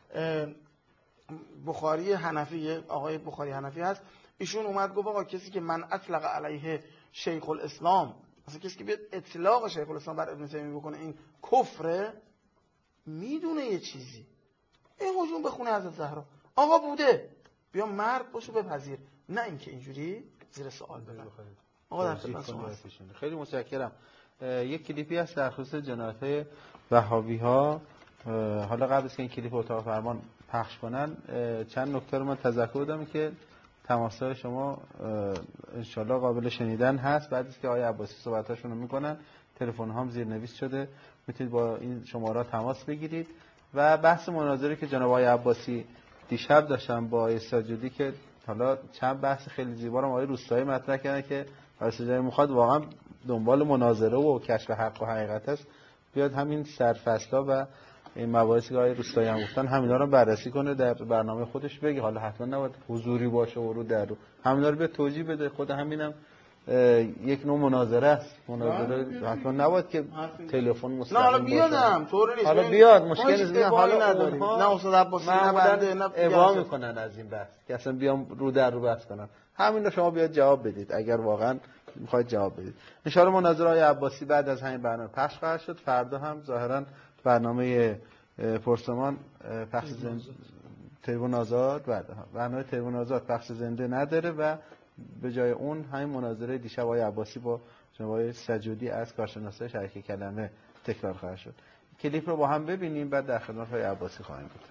بخاری حنفی، آقای بخاری حنفی هست، ایشون اومد گفت آقا کسی که من اطلق علیه شیخ الاسلام، مثلا کسی که بیاد اطلاق شیخ الاسلام بر ابن تیمیه بکنه این کفره، میدونه یه چیزی. این هجوم به خونه حضرت زهرا آقا بوده، بیا مرد باشو بپذیر، نه اینکه اینجوری زیر سوال ببر. آقا در خدمت شما هستم. خیلی متشکرم. یک کلیپی هست در خصوص جنایت وهابی‌ها. حالا قبل از که این کلیپ اتاق فرمان پخش کنن چند نکته رو من تذکر بدم که تماس‌های شما انشالله قابل شنیدن هست. بعد از که آقای عباسی صحبتاشون رو میکنن تلفن هم زیرنویس شده، میتونید با این شماره تماس بگیرید. و بحث مناظره که جناب آقای عباسی دیشب داشتن با آقای ساجدی که حالا چند بحث خیلی زیبا رو آقای روستایی مطرح کردن که آقای ساجدی میخواد واقعا دنبال مناظره و کشف حق و حقیقت است، بیاد همین سرفصلا و این مباحثی که آقای روستایی هم گفتن همینا رو بررسی کنه، در برنامه خودش بگه. حالا حتما نباید حضوری باشه و رو در رو همینا رو به توجیه بده. خود همینم یک نوع مناظره است. مناظره حتما نباید که تلفن مستقیم باشه. نه حالا بیادم طوری نیست. حالا بیاد مشکل نیست. نه حالا نداریم. نه استاد عباسی نه بنده نه ابا میکنن از این بحث که اصلا بیام رو در رو بحث کنن. همین رو شما بیاد جواب بدید اگر واقعا میخواید جواب بدید. ان شاء الله مناظره های عباسی بعد از همین برنامه پخش خواهد شد. فردا هم ظاهرا برنامه پرسمان پخش زنده تریبون آزاد برنامه تریبون آزاد پخش زنده نداره و به جای اون همین مناظره دیشب آقای عباسی با جناب آقای سجودی از کارشناسای شریک کلمه تکرار خواهد شد. کلیپ رو با هم ببینیم بعد در خدمت آقای عباسی خواهیم بود.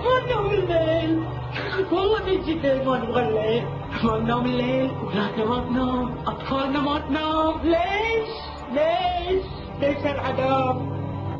نام الليل والله من جد ما نبغى الليل ما ننام الليل ولادنا ما تنام أطفالنا ما تنام ليش العذاب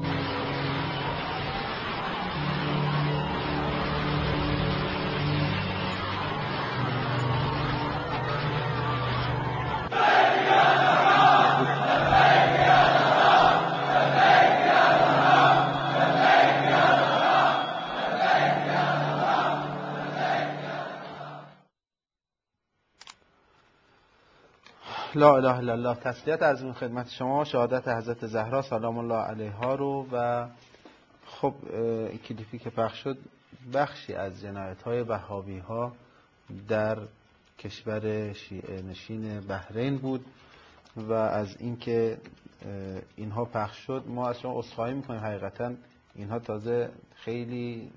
لا اله الا الله. تسلیت عرض می‌کنم خدمت شما، شهادت حضرت زهرا سلام الله علیها رو. و خب این کلیپی که پخش شد بخشی از جنایت‌های وهابی‌ها در کشور شیعه نشین بحرین بود و از اینکه اینها پخش شد ما از شما عذرخواهی می‌کنیم. حقیقتاً اینها تازه خیلی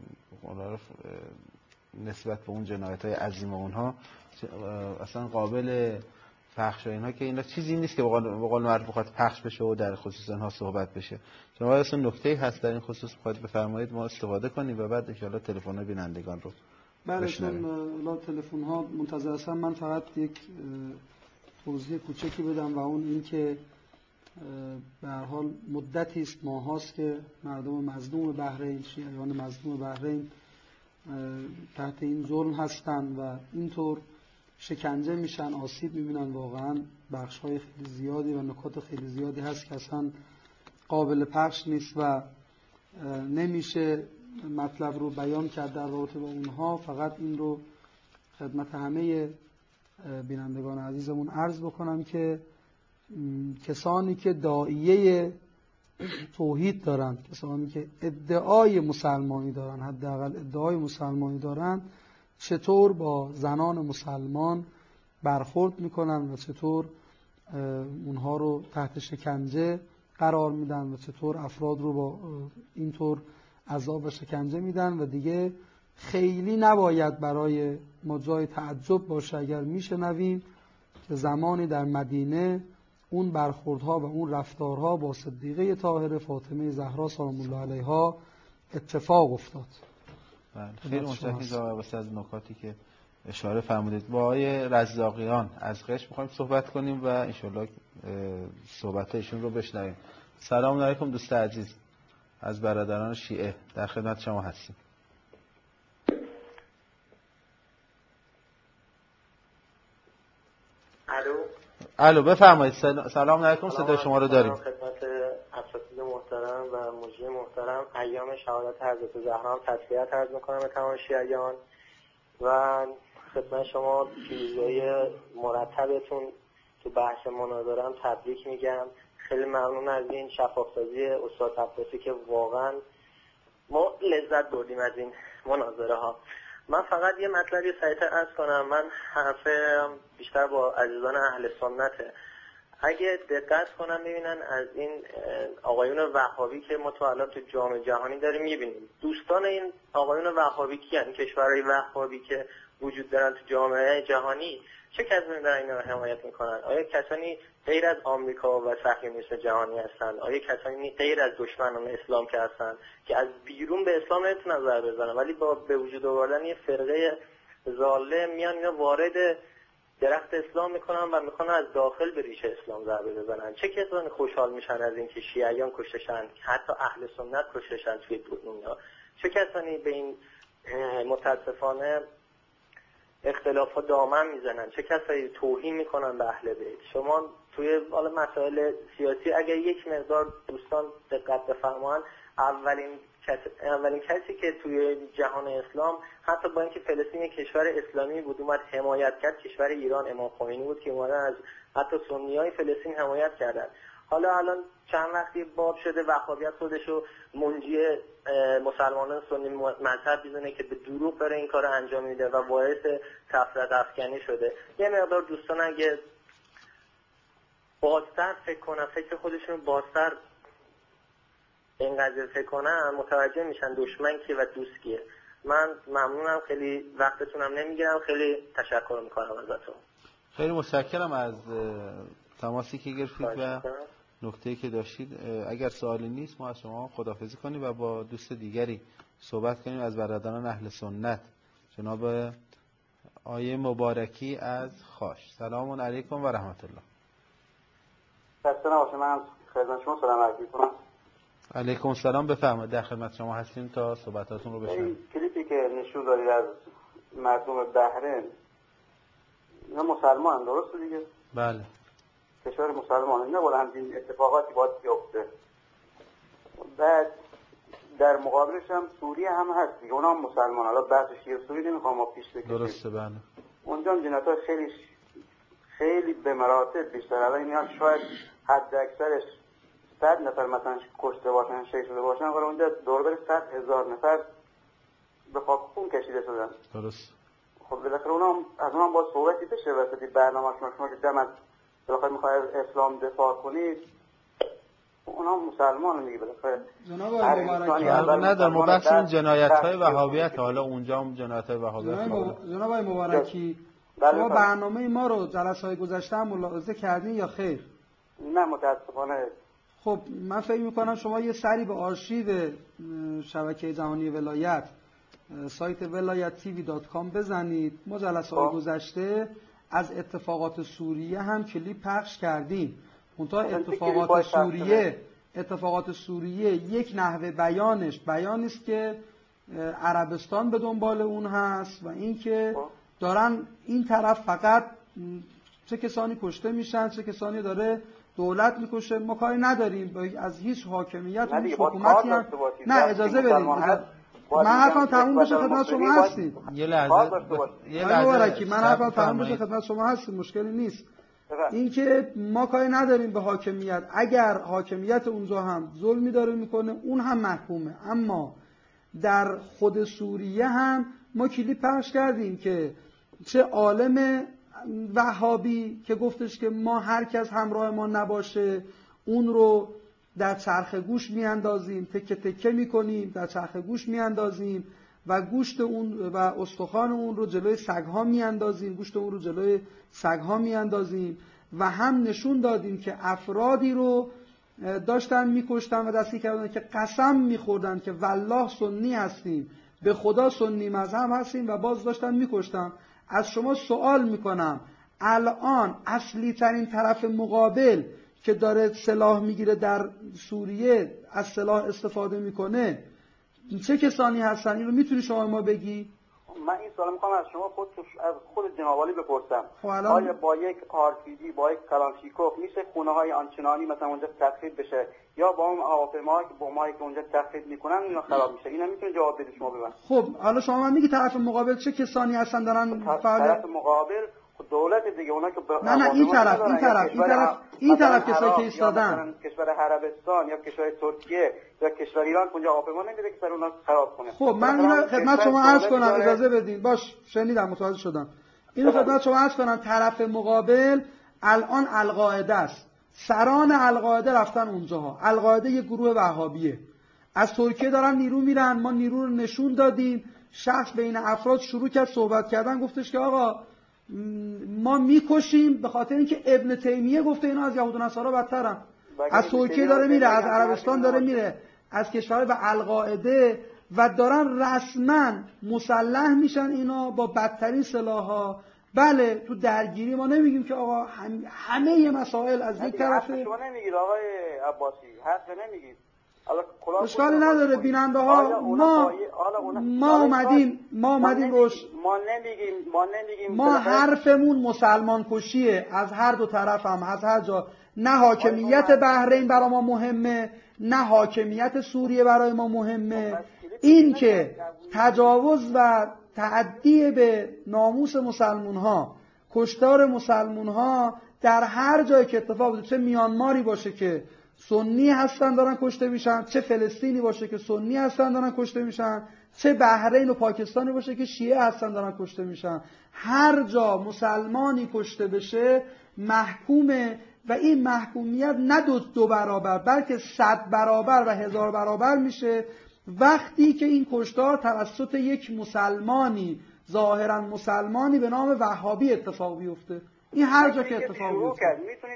نسبت به اون جنایت‌های عظیم اونها اصلا قابل پخش و اینها که اینا چیزی نیست که به قول معروف بخواد پخش بشه و در خصوص اینها صحبت بشه. شما اصلا نکته‌ای هست در این خصوص بخواید بفرمایید ما استفاده کنیم و بعد ان شاءالله تلفن‌های بینندگان رو بشنویم. بله تلفن‌ها منتظر هستن. من فقط یک توضیح کوچکی بدم و اون این که به هر حال مدتی است ماهاست که مردم مظلوم بحرین، شیعیان مظلوم بحرین تحت این ظلم هستن و اینطور شکنجه میشن، آسیب میبینن. واقعا بخش‌های خیلی زیادی و نکات خیلی زیادی هست که اصلا قابل پخش نیست و نمیشه مطلب رو بیان کرد در رابطه با اونها. فقط این رو خدمت همه بینندگان عزیزمون عرض بکنم که کسانی که داعیه توحید دارن، کسانی که ادعای مسلمانی دارن، حداقل ادعای مسلمانی دارن، چطور با زنان مسلمان برخورد میکنن و چطور اونها رو تحت شکنجه قرار میدن و چطور افراد رو با اینطور عذاب و شکنجه میدن. و دیگه خیلی نباید برای ما جای تعجب باشه اگر میشنویم که زمانی در مدینه اون برخوردها و اون رفتارها با صدیقه طاهره فاطمه زهرا سلام الله علیها اتفاق افتاد. خیلی متشکرم واسه از نکاتی که اشاره فرمودید. با آقای رزاقیان از قشم می‌خوایم صحبت کنیم و انشالله صحبت‌هایشون رو بشنویم. سلام علیکم دوست عزیز از برادران شیعه، در خدمت شما هستیم. الو بفرمایید. سلام علیکم، صدای شما رو داریم. خدمت اساتید محترم و مجری محترم، ایام شهادت حضرت زهرا هم تسلیت عرض می‌کنم به تمام شیعیان و خدمت شما چیزای مرتبتون تو بحث مناظره هم تبریک میگم. خیلی ممنون از این شفاف‌سازی استاد عباسی که واقعا ما لذت بردیم از این مناظره ها. من فقط یه مطلبی سریعتر عرض کنم. من حرف بیشتر با عزیزان اهل سنته. اگه دقت کنم میبینن از این آقایون وهابی که ما تو الان تو جامعه جهانی داریم میبینیم، دوستان این آقایون وهابی کیان؟ کشورهای وهابی که وجود دارن تو جامعه جهانی چه کسانی دارن اینا رو حمایت میکنن؟ آیا کسانی غیر از آمریکا و صهیونیسم جهانی هستن؟ آیا کسانی غیر از دشمنان اسلام که هستن که از بیرون به اسلام نمیتونن ضربه بزنن ولی با به وجود آوردن یه فرقه ضاله میان اینا وارد درخت اسلام میکنن و میخوان از داخل به ریشه اسلام ضربه بزنن؟ چه کسانی خوشحال میشن از اینکه شیعیان کشتشن، حتی اهل سنت کشتشن توی دنیا؟ چه کسانی به این متاسفانه اختلافات دامن میزنن؟ چه کسایی توهین میکنن به اهل بیت؟ شما توی مسائل سیاسی اگر یک مقدار دوستان دقت بفرمایند، اولین کسی که توی جهان اسلام حتی با اینکه فلسطین یک کشور اسلامی بود اومد حمایت کرد کشور ایران امام خمینی بود که اومدن از حتی سنیای فلسطین حمایت کردن. حالا الان چند وقتی باب شده وهابیت خودشو منجی مسلمانان سنی مذهب میدونه که به دروغ داره این کار انجام میده و باعث تفرقه افکنی شده. یه مقدار دوستان اگه بازتر فکر کنن، فکر خودشون بازتر این قضیه فکر کنن، متوجه میشن دشمن کیه و دوست کیه. من ممنونم، خیلی وقتتونم نمیگیرم، خیلی تشکر میکنم ازتون. خیلی متشکرم از تماسی که گرفتید و نکته‌ای که داشتید. اگر سوالی نیست ما از شما خداحافظی کنیم و با دوست دیگری صحبت کنیم از برادران اهل سنت. جناب آیه مبارکی از خاش. سلام علیکم و رحمت الله. سلام، من خدمت شما سلام عرض می‌کنم. علیکم السلام، بفرمایید. در خدمت شما هستیم تا صحبتاتون رو بشنویم. کلیپی که نشون دادید از مردم بحرین، اینا مسلمان درسته دیگه؟ بله. کشور مسلمان، اینا باید همچین اتفاقاتی باید بیفته. بعد در مقابلش هم سوریه هم هست دیگه، اونا هم مسلمان. حالا بحث شیعه سوری نمیخوام ما پیش بکشیم. درسته بله. اونجا هم جنایت‌ها خیلی به مراتب بیشتر. الان اینا شاید حد اکثرش 100 نفر مثلا کشته باشن، شهید شده باشن، ولی اونجا دور بر 100,000 نفر به خاک خون کشیده شدن. درست. خب بالاخره از اونها باید صحبتی بشه وسط برنامه شما که دم از بالاخره میخواید اسلام دفاع کنید، اونها مسلمان میگه بالاخره. جناب آقای مبارکی ندارم، ما بحث این جنایت‌های وهابیت، حالا اونجا هم جنایت‌های وهابیت. جناب آقای مبارکی شما برنامه ما رو جلسه‌های گذشته هم ملاحظه کردین یا خیر؟ نه متاسفانه. خب من فکر میکنم شما یه سری به آرشیو شبکه جهانی ولایت سایت velayatTV.com بزنید. ما جلسه‌های گذشته از اتفاقات سوریه هم کلیپ پخش کردیم. منتها اتفاقات سوریه یک نحوه بیانی است که عربستان به دنبال اون هست و اینکه دارن این طرف فقط چه کسانی کشته میشن، چه کسانی داره دولت میکشه. ما کاری نداریم از هیچ حاکمیت و هیچ حکومتی هم. نه اجازه بدید، من حرفم تموم بشه خدمت شما هستید. یه لحظه من حرفم تموم بشه خدمت شما هستید، مشکلی نیست. اینکه ما کاری نداریم به حاکمیت، اگر حاکمیت اونجا هم ظلمی داره میکنه اون هم محکومه. اما در خود سوریه هم ما کلیپ پخش کردیم که چه عالم وهابی که گفتش که ما هر کس همراه ما نباشه اون رو در چرخ گوش میاندازیم، تکه تکه میکنیم، در چرخ گوش میاندازیم و گوشت اون و استخوان اون رو جلوی سگ‌ها میاندازیم، گوشت اون رو جلوی سگ‌ها میاندازیم. و هم نشون دادیم که افرادی رو داشتن میکشتن و دستی کردن که قسم میخوردن که والله سنی هستیم، به خدا سنی مذهب هستیم و باز داشتن میکشتن. از شما سوال میکنم الان اصلی ترین طرف مقابل که داره سلاح میگیره در سوریه، از سلاح استفاده میکنه، چه کسانی هستن؟ اینو میتونی شما ما بگی؟ من این سوال میخوام از شما از خود جناب عالی بپرسم. آیا با یک آرپیجی، با یک کلانشیکوف میشه خونه های آنچنانی مثلا اونجا تخریب بشه، یا با اون هواپیماهایی که بمبایی که اونجا تخریب میکنن اینا خراب میشه؟ اینا میتونه جواب بده شما ببین. خب حالا شما من میگی طرف مقابل چه کسانی هستن دارن طرف مقابل دولت دیگه، اونا که نه این طرف کسایی که ایستادن، کشور عربستان یا کشور ترکیه یا کشور ایران اونجا هواپیما نمیره که سر اونا خراب کنه. خب من اینو خدمت شما عرض کنم، اجازه بدین. باش شنیدم، متوجه شدم. اینو خدمت شما عرض کنم، طرف مقابل الان القاعده است. سران القاعده رفتن اونجاها. القاعده یه گروه وهابیه. از ترکیه دارن نیرو میرن، ما نیرو رو نشون دادیم. شخص بین افراد شروع کرد صحبت کردن، گفتش که آقا ما میکشیم به خاطر اینکه ابن تیمیه گفته اینا از یهود و نصارا بدترن. از ترکیه داره میره، از عربستان داره میره، از کشور به القاعده و دارن رسما مسلح میشن اینا با بدترین سلاح‌ها. بله تو درگیری ما نمیگیم که آقا همه مسائل از یک طرفه. شما نمیگید آقای عباسی، حق نمیگید. اشکالی نداره. بیننده ها ما اومدیم روش، ما حرفمون مسلمان کشیه از هر دو طرف هم، از هر جا. نه حاکمیت بحرین برای ما مهمه، نه حاکمیت سوریه برای ما مهمه. این که تجاوز و تعدی به ناموس مسلمون ها، کشتار مسلمون ها در هر جایی که اتفاق بیفته، چه میانماری باشه که سنی هستن دارن کشته میشن، چه فلسطینی باشه که سنی هستن دارن کشته میشن، چه بحرین و پاکستانی باشه که شیعه هستن دارن کشته میشن. هر جا مسلمانی کشته بشه محکومه و این محکومیت نه دو برابر بلکه 100 برابر و 1000 برابر میشه وقتی که این کشتار توسط یک مسلمانی، ظاهرا مسلمانی به نام وهابی اتفاق بیفته. این هر جا که اتفاق بیفته.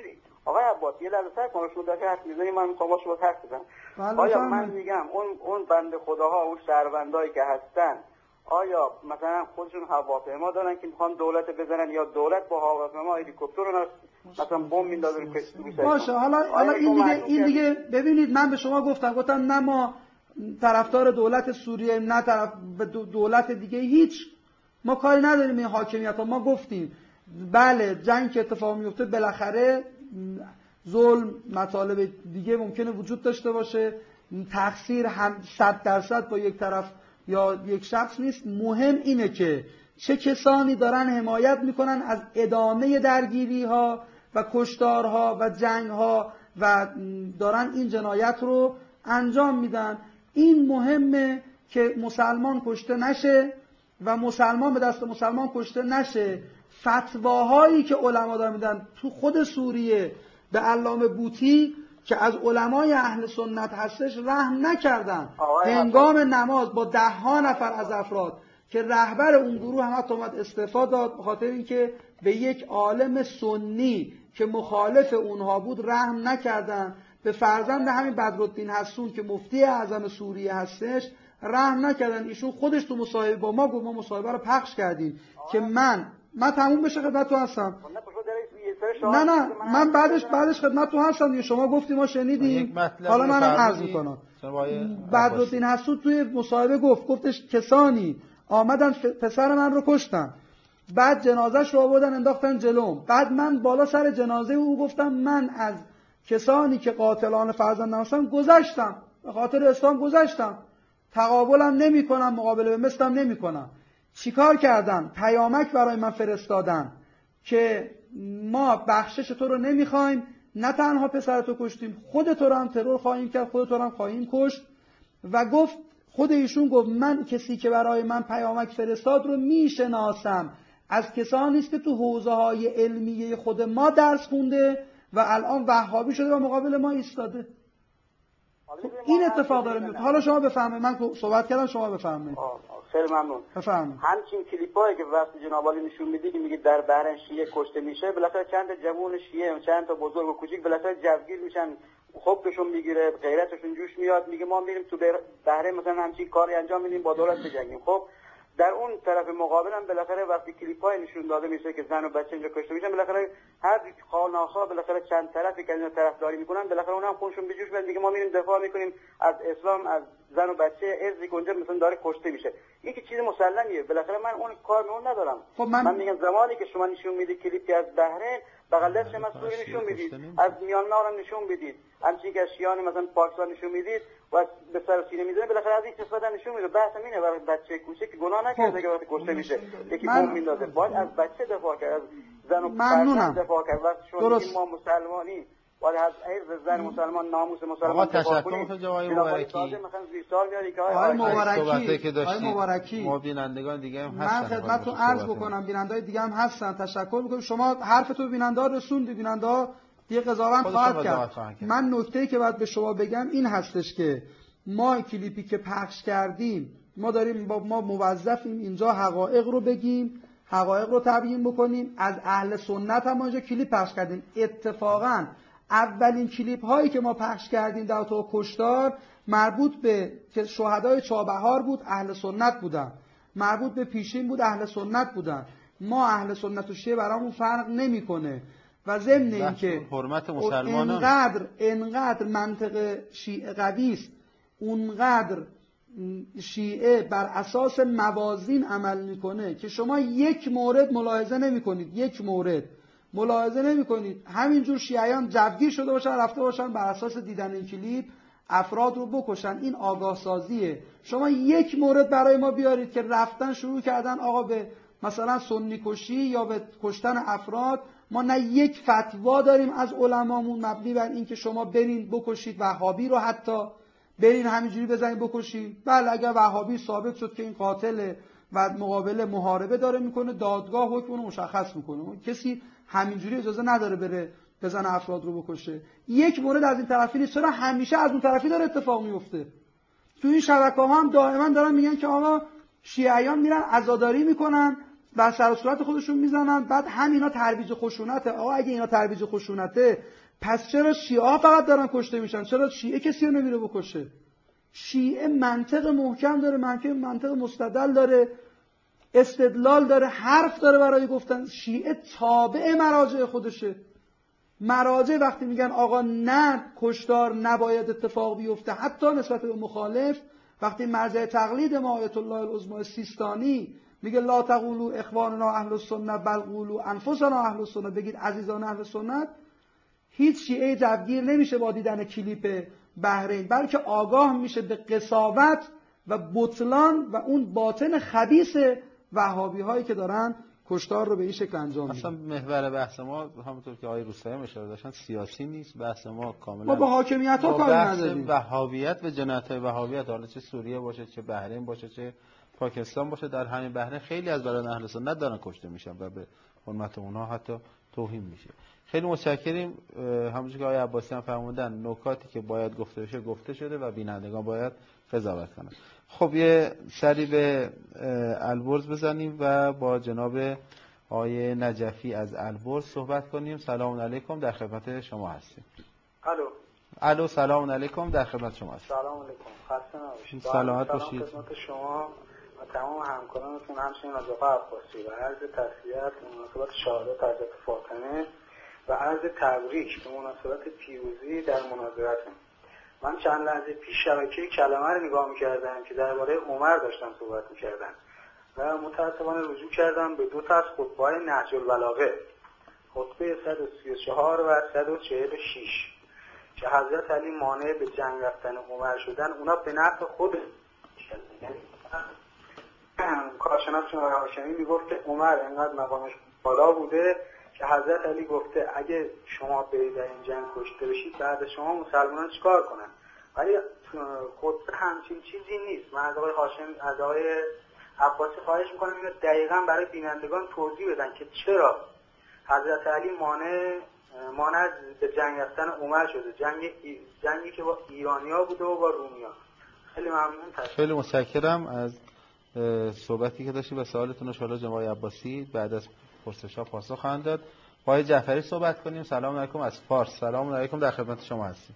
آقای عباس یه لحظه صبر کن، شما داشتید حرف می‌زنید، من می‌خوام با شما حرف بزنم. آیا من میگم اون بنده خداها، اون شهروندایی که هستن، آیا مثلا خودشون هواپیما دارن که میخوان دولت بزنن، یا دولت با هواپیما هلیکوپتر رو مثلا بمب میندازه رو کشتی؟ باشه حالا این دیگه ببینید، من به شما گفتم نه ما طرفدار دولت سوریه، نه طرف دولت دیگه، هیچ، ما کاری نداریم این حاکمیت ها. ما گفتیم بله جنگ که اتفاق میفته بالاخره ظلم، مطالب دیگه ممکنه وجود داشته باشه، تقصیر هم 100% با یک طرف یا یک شخص نیست. مهم اینه که چه کسانی دارن حمایت میکنن از ادامه درگیری ها و کشتارها و جنگ ها و دارن این جنایت رو انجام میدن. این مهمه که مسلمان کشته نشه و مسلمان به دست مسلمان کشته نشه. فتواهایی که علما دارن میدن تو خود سوریه به علامه بوطی که از علمای اهل سنت هستش رحم نکردن. هنگام نماز با 10 نفر از افراد که رهبر اون گروه هم حتی اومد استعفا داد به خاطر اینکه به یک عالم سنی که مخالف اونها بود رحم نکردن. به فرزند همین بدرالدین حسون که مفتی اعظم سوریه هستش رحم نکردن. ایشون خودش تو مصاحبه با ما گفت، ما مصاحبه رو پخش کردیم که من تموم بشه خدمت تو هستم. نه من بعدش خدمت تو هستم. شما گفتی ما شنیدیم، حالا منم عرض میکنم. بدرالدین حسون توی مصاحبه گفتش کسانی آمدن پسر من رو کشتن، بعد جنازش رو آوردن انداختن جلوم، بعد من بالا سر جنازه او گفتم من از کسانی که قاتلان فرزندم هستن گذشتم، به خاطر اسلام گذشتم، تقابلم نمی کنم، مقابله به مثلم نمی کنم. چیکار کردن؟ پیامک برای من فرستادن که ما بخشش تو رو نمیخوایم، نه تنها پسرتو کشتیم، خود تو رو هم ترور خواهیم کرد، خود تو رو هم خواهیم کشت. و گفت، خود ایشون گفت من کسی که برای من پیامک فرستاد رو میشناسم، از کسانی است که تو حوزه‌های علمیه خود ما درس خونده و الان وهابی شده و مقابل ما ایستاده. این اتفاق داره میفته. حالا شما بفرمایید، من صحبت کردم، شما بفرمایید. خیلی ممنون. بفرمایید. همچین کلیپایی که وقتی جناب عالی نشون میدی که میگه در بحرین شیعه کشته میشه، بالاخره چند تا جوون شیعه و چند تا بزرگ و کوچیک بالاخره جوگیر میشن، خوبشون میگیره، غیرتشون جوش میاد، میگه ما میریم تو بحرین مثلا همچین کاری انجام میدیم با دولت بجنگیم. خب در اون طرف مقابل هم بالاخره وقتی کلیپای نشون داده میشه که زن و بچه اینجا کشته میشن، بالاخره هر خانه‌ها بالاخره چند طرفی که اینا طرفداری میکنن، بالاخره اونها هم خودشون به جوش میاد، میگه ما میریم دفاع میکنیم از اسلام، از زن و بچه، ارزی که اونجا مثلا داره کشته میشه. این که چیز مسلمیه، بالاخره من اون کار به اون ندارم. خب من میگم زمانی که شما نشون میدید کلیپی از بحرین، بغل دست شما سوری نشون میدید، از میانمار هم نشون میدید، همچنین که از شیعان مثلا پاکستان نشون میدید و به سر سینه میزنه، بالاخره از این قسمت نشون میده. بحث اینه برای بچه کوچیک که گناه نکرده که وقتی کشته میشه یکی بمب میندازه، باید از بچه دفاع کرد، از زن و فرزند دفاع کرد. وقتی شما میگید ما مسلمانی باید از عرض زن مسلمان، ناموس مسلمان دفاع کنیم. آقای مبارکی ما بینندگان دیگه هم من هستن، خدمتتون عرض بکنم، بینندگان دیگه هم هستن، تشکر میکنم. شما حرفتو بیننده رسوندید، بیننده دیگه قضاوت خواهد کرد. من نکته‌ای که باید به شما بگم این هستش که ما کلیپی که پخش کردیم، ما داریم ما موظفیم اینجا حقایق رو بگیم، حقایق رو تبیین بکنیم. از اهل سنت هم ما اینجا کلیپ پخش کردیم. اتفاقاً اولین کلیپ هایی که ما پخش کردیم در تو کشتار مربوط به که شهدای چابهار بود، اهل سنت بودن، مربوط به پیشین بود، اهل سنت بودن. ما اهل سنت و شیعه برامون فرق نمیکنه و ضمن اینکه حرمت مسلمانان انقدر منطق شیعه قوی است، اونقدر شیعه بر اساس موازین عمل میکنه که شما یک مورد ملاحظه نمیکنید، همینجور شیعیان جوگیر شده باشن، رفته باشن بر اساس دیدن این کلیپ افراد رو بکشن. این آگاه سازیه. شما یک مورد برای ما بیارید که رفتن شروع کردن آقا به مثلا سنی کشی یا به کشتن افراد. ما نه یک فتوا داریم از علمامون مبنی بر این که شما برین بکشید وهابی رو، حتی برین همینجوری بزنید بکشید. بله اگر وهابی ثابت شد که این قاتل و مقابل محاربه داره میکنه، دادگاه حکم رو مشخص میکنه. کسی همینجوری اجازه نداره بره بزنه افراد رو بکشه. یک مورد از این طرفی نیست، چرا همیشه از اون طرفی داره اتفاق میفته. تو این شبکه‌ها هم دائما دارن میگن که آقا شیعیان میرن عزاداری میکنن، بر سر و صورت خودشون میزنن، بعد همینا ترویج خشونته. آقا اگه اینا ترویج خشونته، پس چرا شیعه فقط دارن کشته میشن؟ چرا شیعه کسی رو نمیره بکشه؟ شیعه منطق محکم داره، منطق مستدل داره، استدلال داره، حرف داره برای گفتن. شیعه تابع مراجع خودشه. مراجع وقتی میگن آقا نه کشتار نباید اتفاق بیفته حتی نسبت به مخالف، وقتی مرجع تقلید ما آیت الله العظمی سیستانی میگه لا تقولوا اخواننا اهل السنت بل قولوا انفسنا اهل السنت، بگید عزیزان اهل سنت، هیچ شیعه جوگیر نمیشه با دیدن کلیپ بحرین، بلکه آگاه میشه به قساوت و بطلان و اون باطن خبیث وهابی هایی که دارن کشتار رو به این شکل انجام میدن. اصلا محور بحث ما همونطور که آقای روستایی اشاره داشتن سیاسی نیست، بحث ما کاملا ما با حاکمیت ها کاری نداریم. وهابیت و جنایت‌های وهابیت، حالا چه سوریه باشه، چه بحرین باشه، چه پاکستان باشه، در همین بحرین خیلی از برادران اهل سنت دارن کشته میشن و به حرمت اونها حتی توهین میشه. خیلی متشکریم. همونجوری که آقای عباسی هم فرمودن نکاتی که باید گفته بشه گفته شده و بینندگان باید قضاوت کنن. خب یه سری به البرز بزنیم و با جناب آقای نجفی از البرز صحبت کنیم. سلام علیکم، در خدمت شما هستیم. الو سلام علیکم، در خدمت شما هستیم. سلام علیکم، خسته نباشید. سلامت باشید. خدمت شما و تمام همکارانتون، همچنین از آقای عباسی و عرض تسلیت به مناسبت شهادت حضرت فاطمه و عرض تبریک به مناسبت پیروزی در مناظرتون. من چند لحظه پیش شبکه کلمه رو نگاه می‌کردم که درباره عمر داشتن صحبت می‌کردن و متأسفانه رجوع کردم به دو تا از خطبه‌های نهج البلاغه، خطبه 134 و 146 که حضرت علی مانع به جنگ رفتن عمر شدن، اونا به نفع خود کارشناس آقای هاشمی میگفت که عمر انقدر مقامش بالا بوده که حضرت علی گفته اگه شما برید در این جنگ کشته بشید بعد شما مسلمانان چیکار کنن؟ ولی خود همچین چیزی نیست. من از آقای هاشمی، از آقای عباسی خواهش میکنم اینو دقیقاً برای بینندگان توضیح بدن که چرا حضرت علی مانع به جنگ رفتن عمر شده، جنگی که با ایرانی‌ها بوده و با رومیان. خیلی ممنون. خیلی متشکرم از صحبتی که داشتی و سوالتون ان شاءالله جناب عباسی بعد از پرسش‌ها پاسخ خواهند داد. با آقای جعفری صحبت کنیم. سلام علیکم از فارس. سلام علیکم، در خدمت شما هستیم.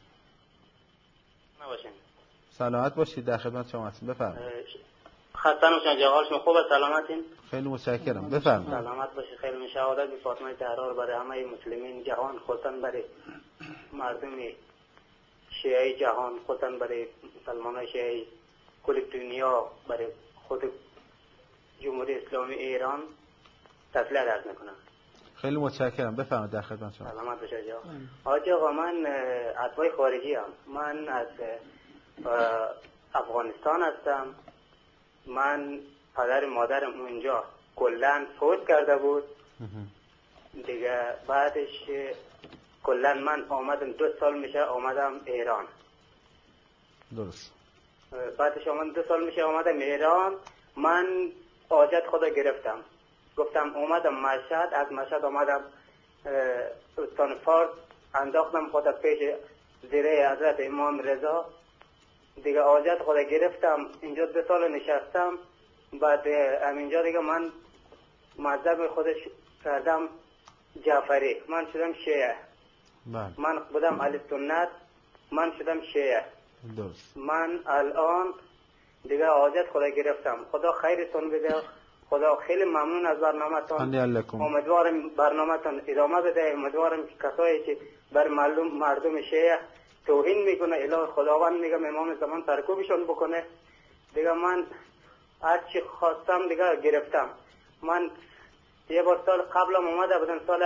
سلامت باشید، در خدمت شما هستیم. بفرمایید. خسته نباشید، حالتون خوبه؟ سلامتین؟ خیلی متشکرم. بفرمایید. سلامت باشید. خیلی من شهادت به فاطمه طاهره برای همه مسلمین جهان، خصوصا برای مردم شیعه جهان، خصوصا برای مسلمانان شیعه کل دنیا، برای خود جمهوری اسلامی ایران تسلیت عرض میکنم. خیلی متشکرم. بفرمایید، در خدمت شما. سلامت باشید. آقا من اتباع خارجی ام. من از افغانستان هستم. من پدر مادرم اونجا کلن فوت کرده بود دیگه. بعدش کلن من آمدم 2 سال میشه آمدم ایران. درست. بعدش آمدم 2 سال میشه آمدم ایران. من حاجت خدا گرفتم، گفتم اومدم مشهد، از مشهد آمدم استان فارس، انداختم خدا پیش زیره حضرت امام رضا دیگه. حاجت خدا گرفتم اینجا 2 سال نشستم. بعد همینجا دیگه من مذهب خودش کردم جعفری، من شدم شیعه. من بودم اهل سنت، من شدم شیعه. درست. من الان دیگه حاجت خدا گرفتم. خدا خیرتون بده. خدا خیلی ممنون از برنامه‌تون. امیدوارم برنامه‌تون ادامه بده. امیدوارم که کسایی که بر مردم شیعه توهین میکنه الهی خداوند میگم امام زمان سرکوبشون بکنه دیگه. من هر چی خواستم دیگه گرفتم. من یه بار سال قبلم اومده بودم، سال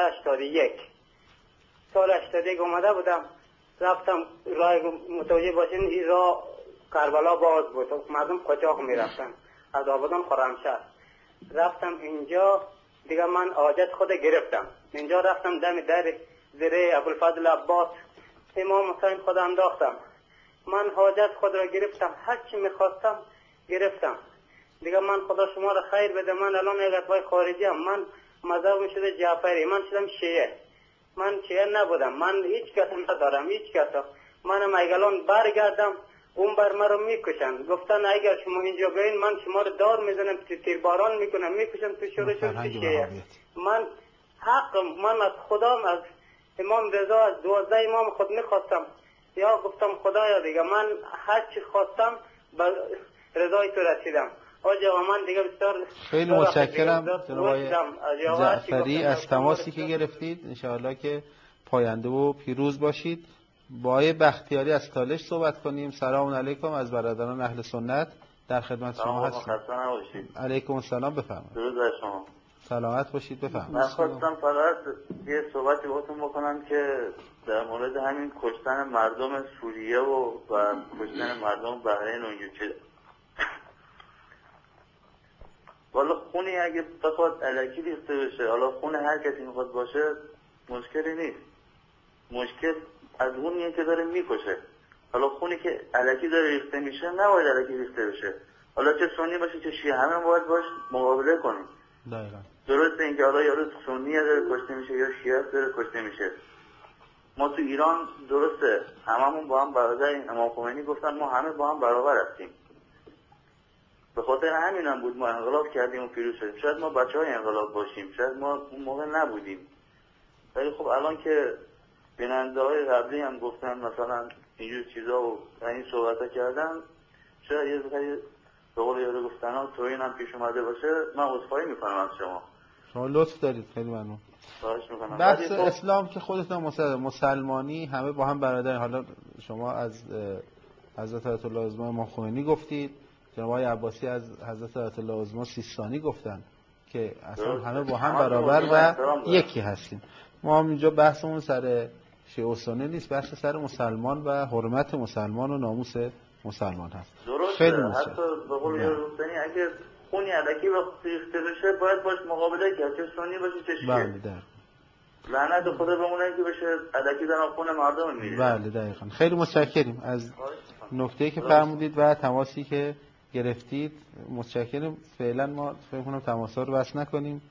81 اومده بودم، رفتم راه متوجه باشین این راه کربلا باز بود، مردم قاچاق میرفتن از آبادان خرمشهر. رفتم اینجا دیگه، من حاجت خود گرفتم. اینجا رفتم دم در زیره ابوالفضل عباس امام حسین خدا انداختم. من حاجت خود را گرفتم، هر چی میخواستم گرفتم دیگه. من خدا شما را خیر بده. من الان یک اتباع خارجی ام. من مذهبم شده جعفری، من شدم شیعه. من شیعه نبودم، من هیچ کس ندارم، هیچ کس. منم ایگلان برگردم اون بر مرا میکشن. گفتن اگر شما اینجا بیاین من شما رو دار میزنم، تیرباران میکنم، میکشم تو شورشون شیعه. من حق، من از خدام، از امام رضا 12 امام خود میخواستم، یا گفتم خدایا دیگه من هر چی خواستم به رضای تو رسیدم. آجا من دیگه بسیار خیلی متشکرم جناب آقای جعفری از تماسی که گرفتید. انشاءالله که پاینده و پیروز باشید. با آقای بختیاری از تالش صحبت کنیم. سلام علیکم، از برادران اهل سنت در خدمت شما هستیم. علیکم السلام، بفرمایید. درود بر شما. سلامت باشید، بفرمایید. من خواستم فقط یه صحبتی باهاتون بکنم که در مورد همین کشتن مردم سوریه و کشتن مردم بحرین و اینجور. والا خونی اگه بخواد الکی ریخته بشه، حالا خون هر کسی میخواد باشه، مشکلی نیست. مشکل از اونیه که داره میکشه. حالا خونی که الکی داره ریخته میشه نباید الکی ریخته بشه. حالا چه سنی باشه چه شیعه، همه باید باش مقابله کنیم. دقیقاً. درسته اینکه حالا یارو سنی داره کشته میشه یا شیعه داره کشته میشه. ما تو ایران درسته هممون با هم برادریم. امام خمینی گفتن ما همه با هم برابر هستیم. به خاطر همین هم بود ما انقلاب کردیم و پیروز شدیم. شاید ما بچهای انقلاب باشیم، شاید ما اون موقع نبودیم، ولی خب الان که بیننده های قبلی هم گفتن مثلا اینجور چیزا و این صحبت ها کردن، شاید یه ذره به قول یارو گفتن ها توهین هم پیش اومده باشه. من عذرخواهی میکنم از شما لطف دارید، خیلی ممنون. خواهش میکنم. بحث اسلام که خودتون مسلمانی همه با هم برادر. حالا شما از حضرت آیت الله عظما امام خمینی گفتید، جناب آقای عباسی از حضرت آیت الله عظما سیستانی گفتن که اصلا همه با هم برابر و یکی هستیم. ما هم اینجا بحثمون سر شیعه و سنی نیست، بحث سر مسلمان و حرمت مسلمان و ناموس مسلمان هست. خیلی حتی به قول یارستانی اگه خونی علکی ریخته بشه باید باش مقابله کرد، چه سنی باشه چه شیعه. بله دقیقاً. لعنت خدا بمونه که بشه علکی دارن خون مردم میره. بله دقیقاً. خیلی متشکریم از نکته‌ای که فرمودید و تماسی که گرفتید. متشکرم. فعلا ما فکر کنم تماس‌ها رو بس نکنیم.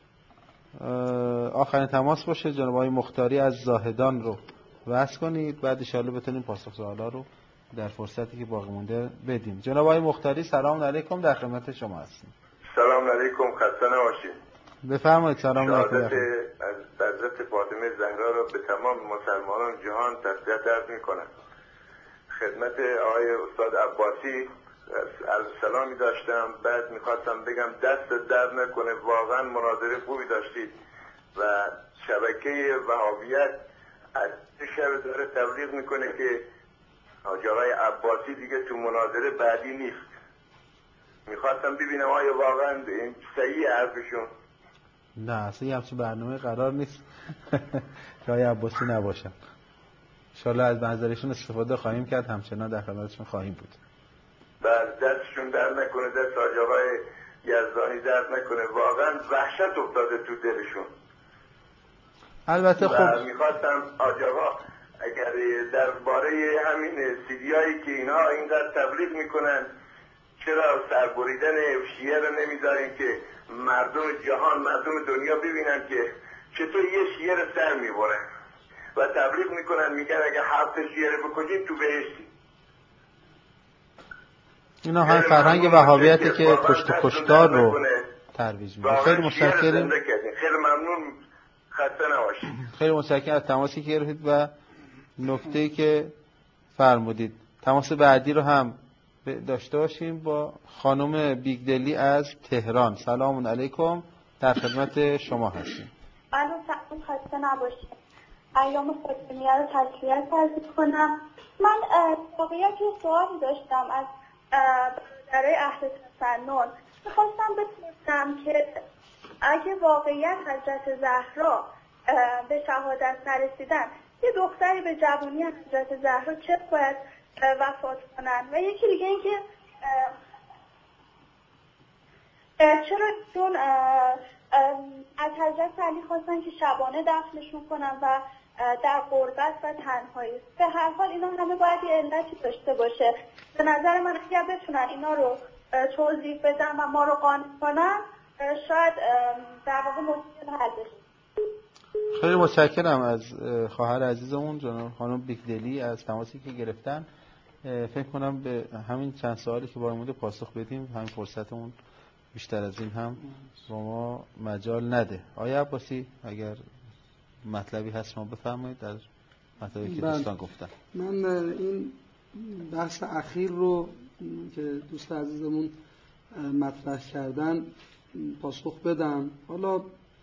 آخرین تماس باشه. جناب آقای مختاری از زاهدان رو بس کنید، بعد ان شاءالله بتونیم پاسخ سوالا رو در فرصتی که باقی مونده بدیم. جناب آقای مختاری سلام علیکم، در خدمت شما هستیم. سلام علیکم، خسته نباشید. بفرمایید. سلام علیکم. از حضرت فاطمه زهرا رو به تمام مسلمانان جهان تسلیت عرض می‌کنم. خدمت آقای استاد عباسی از سلامی داشتم، بعد میخواستم بگم دست درد نکنه، واقعا مناظره خوبی داشتید و شبکه وهابیت از شب داره تبلیغ میکنه که حاج آقای عباسی دیگه تو مناظره بعدی نیست. میخواستم ببینم آیا واقعا این صحیح حرفشون؟ نه اصلا یه همچین برنامه قرار نیست که آقای عباسی نباشن. انشاءالله از منظرشون استفاده خواهیم کرد، همچنان در خدمتشون خواهیم بود. بعد دستشون در نکنه، دست حاج آقای یزدانی در نکنه، واقعا وحشت افتاده تو دلشون. البته خب میخواستم حاج آقا اگر درباره همین سیدیایی که اینا اینقدر تبلیغ میکنن چرا سربریدن شیعه رو نمیذارین که مردم جهان، مردم دنیا ببینن که چطور یه شیعه رو سر میبرن و تبلیغ میکنن، میگن اگه 7 شیعه رو بکشید تو بهشتی. اینا هم فرهنگ وهابیتی که کشت و کشتار رو ترویج میده. خیلی متشکرم. خیلی ممنون، خسته نباشید. خیلی متشکرم از تماسی که گرفتید و نکته‌ای که فرمودید. تماس بعدی رو هم داشته باشیم با خانم بیگدلی از تهران. سلام علیکم، در خدمت شما هستیم. الو سلام، خسته نباشید. ایام فاطمیه رو تسلیت عرض کنم. من واقعیت یه سوالی داشتم از برای اهل تسنن. میخواستم بپرسم که اگه واقعیت حضرت زهرا به شهادت نرسیدن، یه دختری به جوانی حضرت زهرا چه باید وفات کنن؟ و یکی دیگه این که چرا چون از حضرت علی خواستن که شبانه دفنشون کنن و در غربت و تنهایی. به هر حال اینا همه باید یه علتی داشته باشه. به نظر من اگر بتونن اینا رو توضیح بدن و ما رو قانع کنن، شاید در واقع مشکل حل بشه. خیلی متشکرم از خواهر عزیزمون جناب خانم بیگدلی از تماسی که گرفتن. فکر کنم به همین چند سوالی که باقی مونده پاسخ بدیم، همین فرصتمون بیشتر از این هم با ما مجال نده. آقای عباسی اگر مطلبی هست ما بفرمایید در مطلبی که دوستان گفتن. من این بحث اخیر رو که دوست عزیزمون مطرح کردن پاسخ بدم. حالا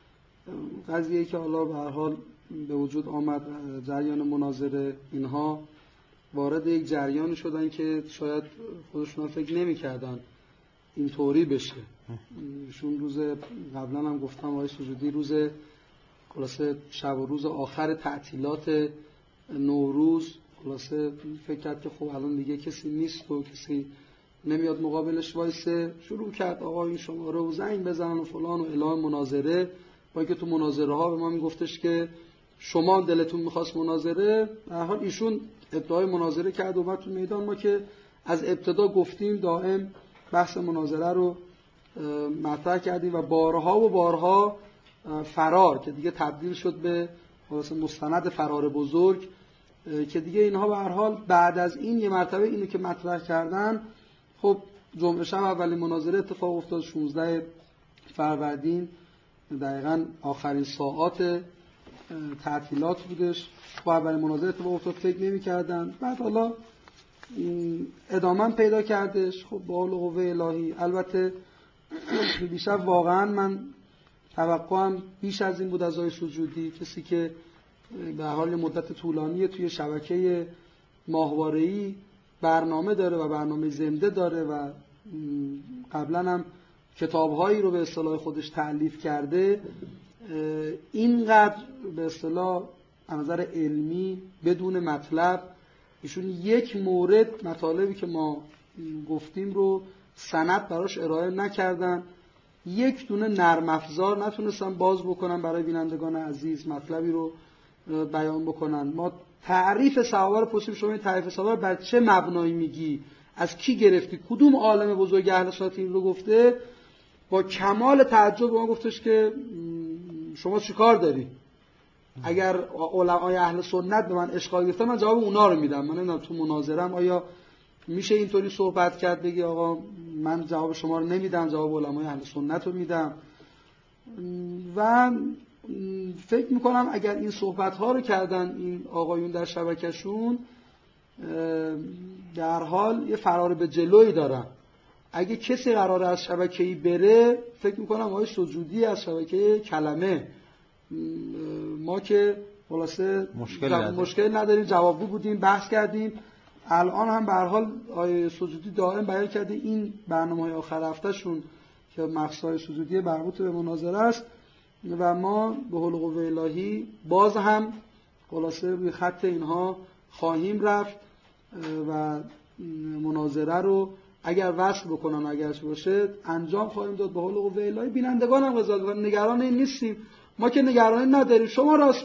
قضیه که حالا به هر حال به وجود آمد، جریان مناظره، اینها وارد یک جریانی شدن که شاید خودشون فکر نمی‌کردن اینطوری بشه. ایشون روز قبلا هم گفتم آقای سجودی روز خلاصه شب و روز آخر تعطیلات نوروز خلاصه فکر کرد که خب الان دیگه کسی نیست و کسی نمیاد مقابلش وایسه، شروع کرد آقا این شماره رو زنگ بزن و فلان و اعلام مناظره. با اینکه تو مناظره ها به ما میگفتش که شما دلتون میخواست مناظره، در حال ایشون ادعای مناظره کرد و اومد تو میدان. ما که از ابتدا گفتیم دائم بحث مناظره رو مطرح کردیم و بارها و بارها فرار که دیگه تبدیل شد به مستند فرار بزرگ که دیگه اینها به هر حال بعد از این یه مرتبه اینو که مطرح کردن، خب جمعه شب اولین مناظره اتفاق افتاد 16 فروردین، دقیقاً آخرین ساعات تعطیلات بودش. خب اولین مناظره اتفاق افتاد، فکر نمی‌کردن. بعد حالا ادامه پیدا کردش. خب با حول قوه الهی البته بیشتر واقعاً من توقعم بیش از این بود از آقای سجودی، کسی که به حال مدت طولانی توی شبکه ماهواره‌ای برنامه داره و برنامه زنده داره و قبلا هم کتاب‌هایی رو به اصطلاح خودش تألیف کرده، اینقدر به اصطلاح از نظر علمی بدون مطلب ایشون یک مورد مطالبی که ما گفتیم رو سند براش ارائه نکردن، یک دونه نرم افزار نتونستن باز بکنن برای بینندگان عزیز مطلبی رو بیان بکنن. ما تعریف صحابه رو پرسیم شما این تعریف صحابه رو بر چه مبنایی میگی، از کی گرفتی، کدوم عالم بزرگ اهل سنت این رو گفته؟ با کمال تعجب به ما گفتش که شما چیکار داری؟ اگر علمای اهل سنت به من اشکال گرفتن من جواب اونا رو میدم. من نمیدونم تو مناظرم آیا میشه اینطوری صحبت کرد بگی آقا من جواب شما رو نمیدم، جواب علمای اهل سنت رو میدم. و فکر میکنم اگر این صحبت ها رو کردن این آقایون در شبکهشون، در حال یه فرار به جلوی دارن. اگه کسی قراره از شبکه‌ای بره، فکر میکنم آقای سجودی از شبکه کلمه. ما که خلاصه مشکل نداریم، جوابگو بودیم، بحث کردیم. الان هم به هر حال آقای سجودی دائم بیان کرده این برنامه‌های آخر هفتهشون که مقصد سجودی مربوط به مناظره است و ما به حول قوه الهی باز هم خلاصه روی خط اینها خواهیم رفت و مناظره رو اگر وصل بکنن اگر باشه انجام خواهیم داد به حول قوه الهی. بینندگان هم قضاوت کنن، نگران این نیستیم. ما که نگرانی نداریم. شما راست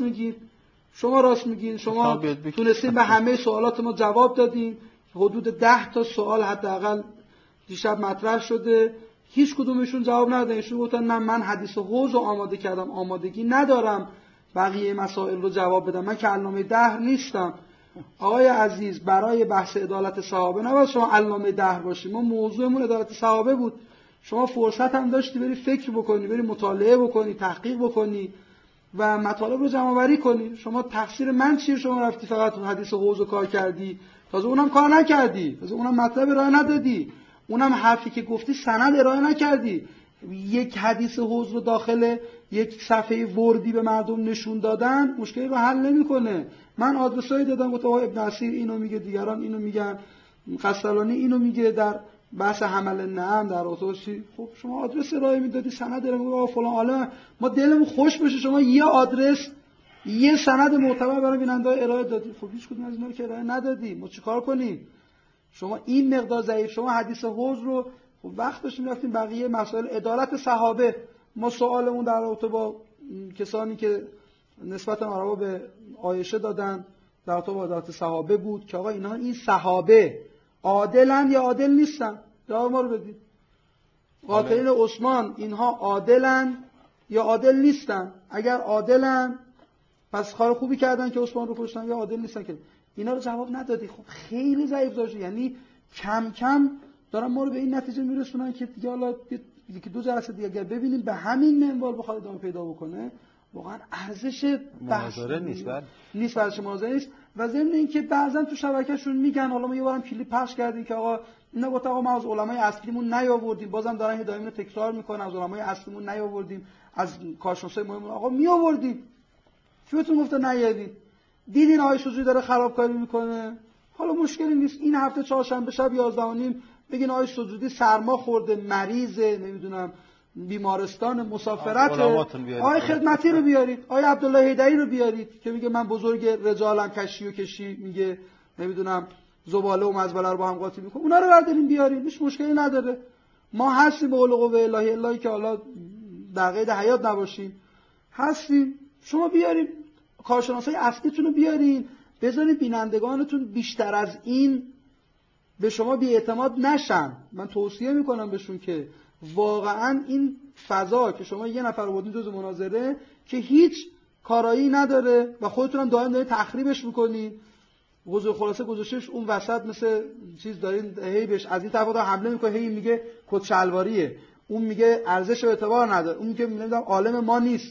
میگین، شما تونستین به همه سوالات ما جواب دادین. حدود 10 تا سوال حداقل دیشب مطرح شده، هیچ کدومشون جواب ندادن. ایشون گفتن نه من حدیث حوض رو آماده کردم، آمادگی ندارم بقیه مسائل رو جواب بدم، من که علامه دهر نیستم. آقای عزیز برای بحث عدالت صحابه نباید شما علامه دهر باشی. ما موضوعمون عدالت صحابه بود. شما فرصت هم داشتی بری فکر بکنی، بری مطالعه بکنی، تحقیق بکنی و مطالب رو جمع آوری کنی. شما تقصیر من چیه؟ شما رفتی فقط حدیث حوض رو کار کردی، تازه اونم کار نکردی، تازه اونم مطلب ارائه ندادی، اونم حرفی که گفتی سند ارائه نکردی. یک حدیث حوض رو داخل یک صفحه وردی به مردم نشون دادن مشکلی رو حل نمیکنه. من آدرسایی دادم، گفتم آقا ابن اسیر اینو میگه، دیگران اینو میگن، قسطلانی اینو میگه در بحث حمل نعم در اتوبوسی. خب شما آدرس ارائه میدادی، سند ارائه میدادی، فلان عالم ما دلمون خوش بشه شما یه آدرس یه سند معتبر برای بیننده ارائه دادی. خب هیچ کدوم از اینا رو که ارائه ندادی، ما چیکار کنیم؟ شما این مقدار ضعیف. شما حدیث حوض رو خب وقت داشتیم رفتیم بقیه مسائل عدالت صحابه. ما سوالمون در رابطه با کسانی که نسبت عربا به عایشه دادن در رابطه با عدالت صحابه بود که آقا اینا این صحابه عادلن یا عادل نیستن؟ جواب ما رو بدید. قاتلین عثمان اینها عادلن یا عادل نیستن؟ اگر عادلن پس کار خوبی کردن که عثمان رو کشتن، یا عادل نیستن که اینا رو جواب ندادی. خب خیلی ضعیف داشت. یعنی کم کم دارن ما رو به این نتیجه میرسونن که دیگه حالا که 2 جلسه دیگه اگر ببینیم به همین منوال بخواد ادامه پیدا بکنه واقعا ارزش مناظره نیست برای مناظره نیست. و ضمن اینکه بعضا تو شبکه‌شون میگن، حالا ما یه بارم کلیپ پخش کردیم که آقا اینا گفت آقا ما از علمای اصلیمون نیاوردیم، بازم دارن هدایت اینو تکرار میکنن، از علمای اصلیمون نیاوردیم، از کارشناسای مهم آقا میآوردیم. کی بهتون گفته نیارید؟ دیدین آقای شجاعی داره خرابکاری میکنه؟ حالا مشکلی نیست این هفته چهارشنبه شب 11:30 بگین آقای سجودی سرما خورده، مریضه، نمیدونم بیمارستان، مسافرت، آقای خدمتی رو بیارید، آقای عبدالله حیدری رو بیارید که میگه من بزرگ رجالم، کشی و کشی، میگه نمیدونم زباله و مزبله رو با هم قاطی میکنه، اونا رو بردارین بیارید، هیچ مشکلی نداره. ما هستیم به قول قوه الهی، الهی که حالا در قید حیات نباشیم هستیم. شما بیارید کارشناسای اصلیتون رو بیارین، بذارید بینندگانتون بیشتر از این به شما بی‌اعتماد نشن. من توصیه میکنم بهشون که واقعا این فضا که شما یه نفر آوردین جز مناظره که هیچ کارایی نداره و خودتون هم دائم دارید تخریبش میکنین، خلاصه گذاشتش اون وسط مثل چیز دارین هی بهش از این طرف حمله میکنه، هی میگه کت شلواریه، اون میگه ارزش و اعتبار نداره، اون میگه نمیدونم عالم ما نیست،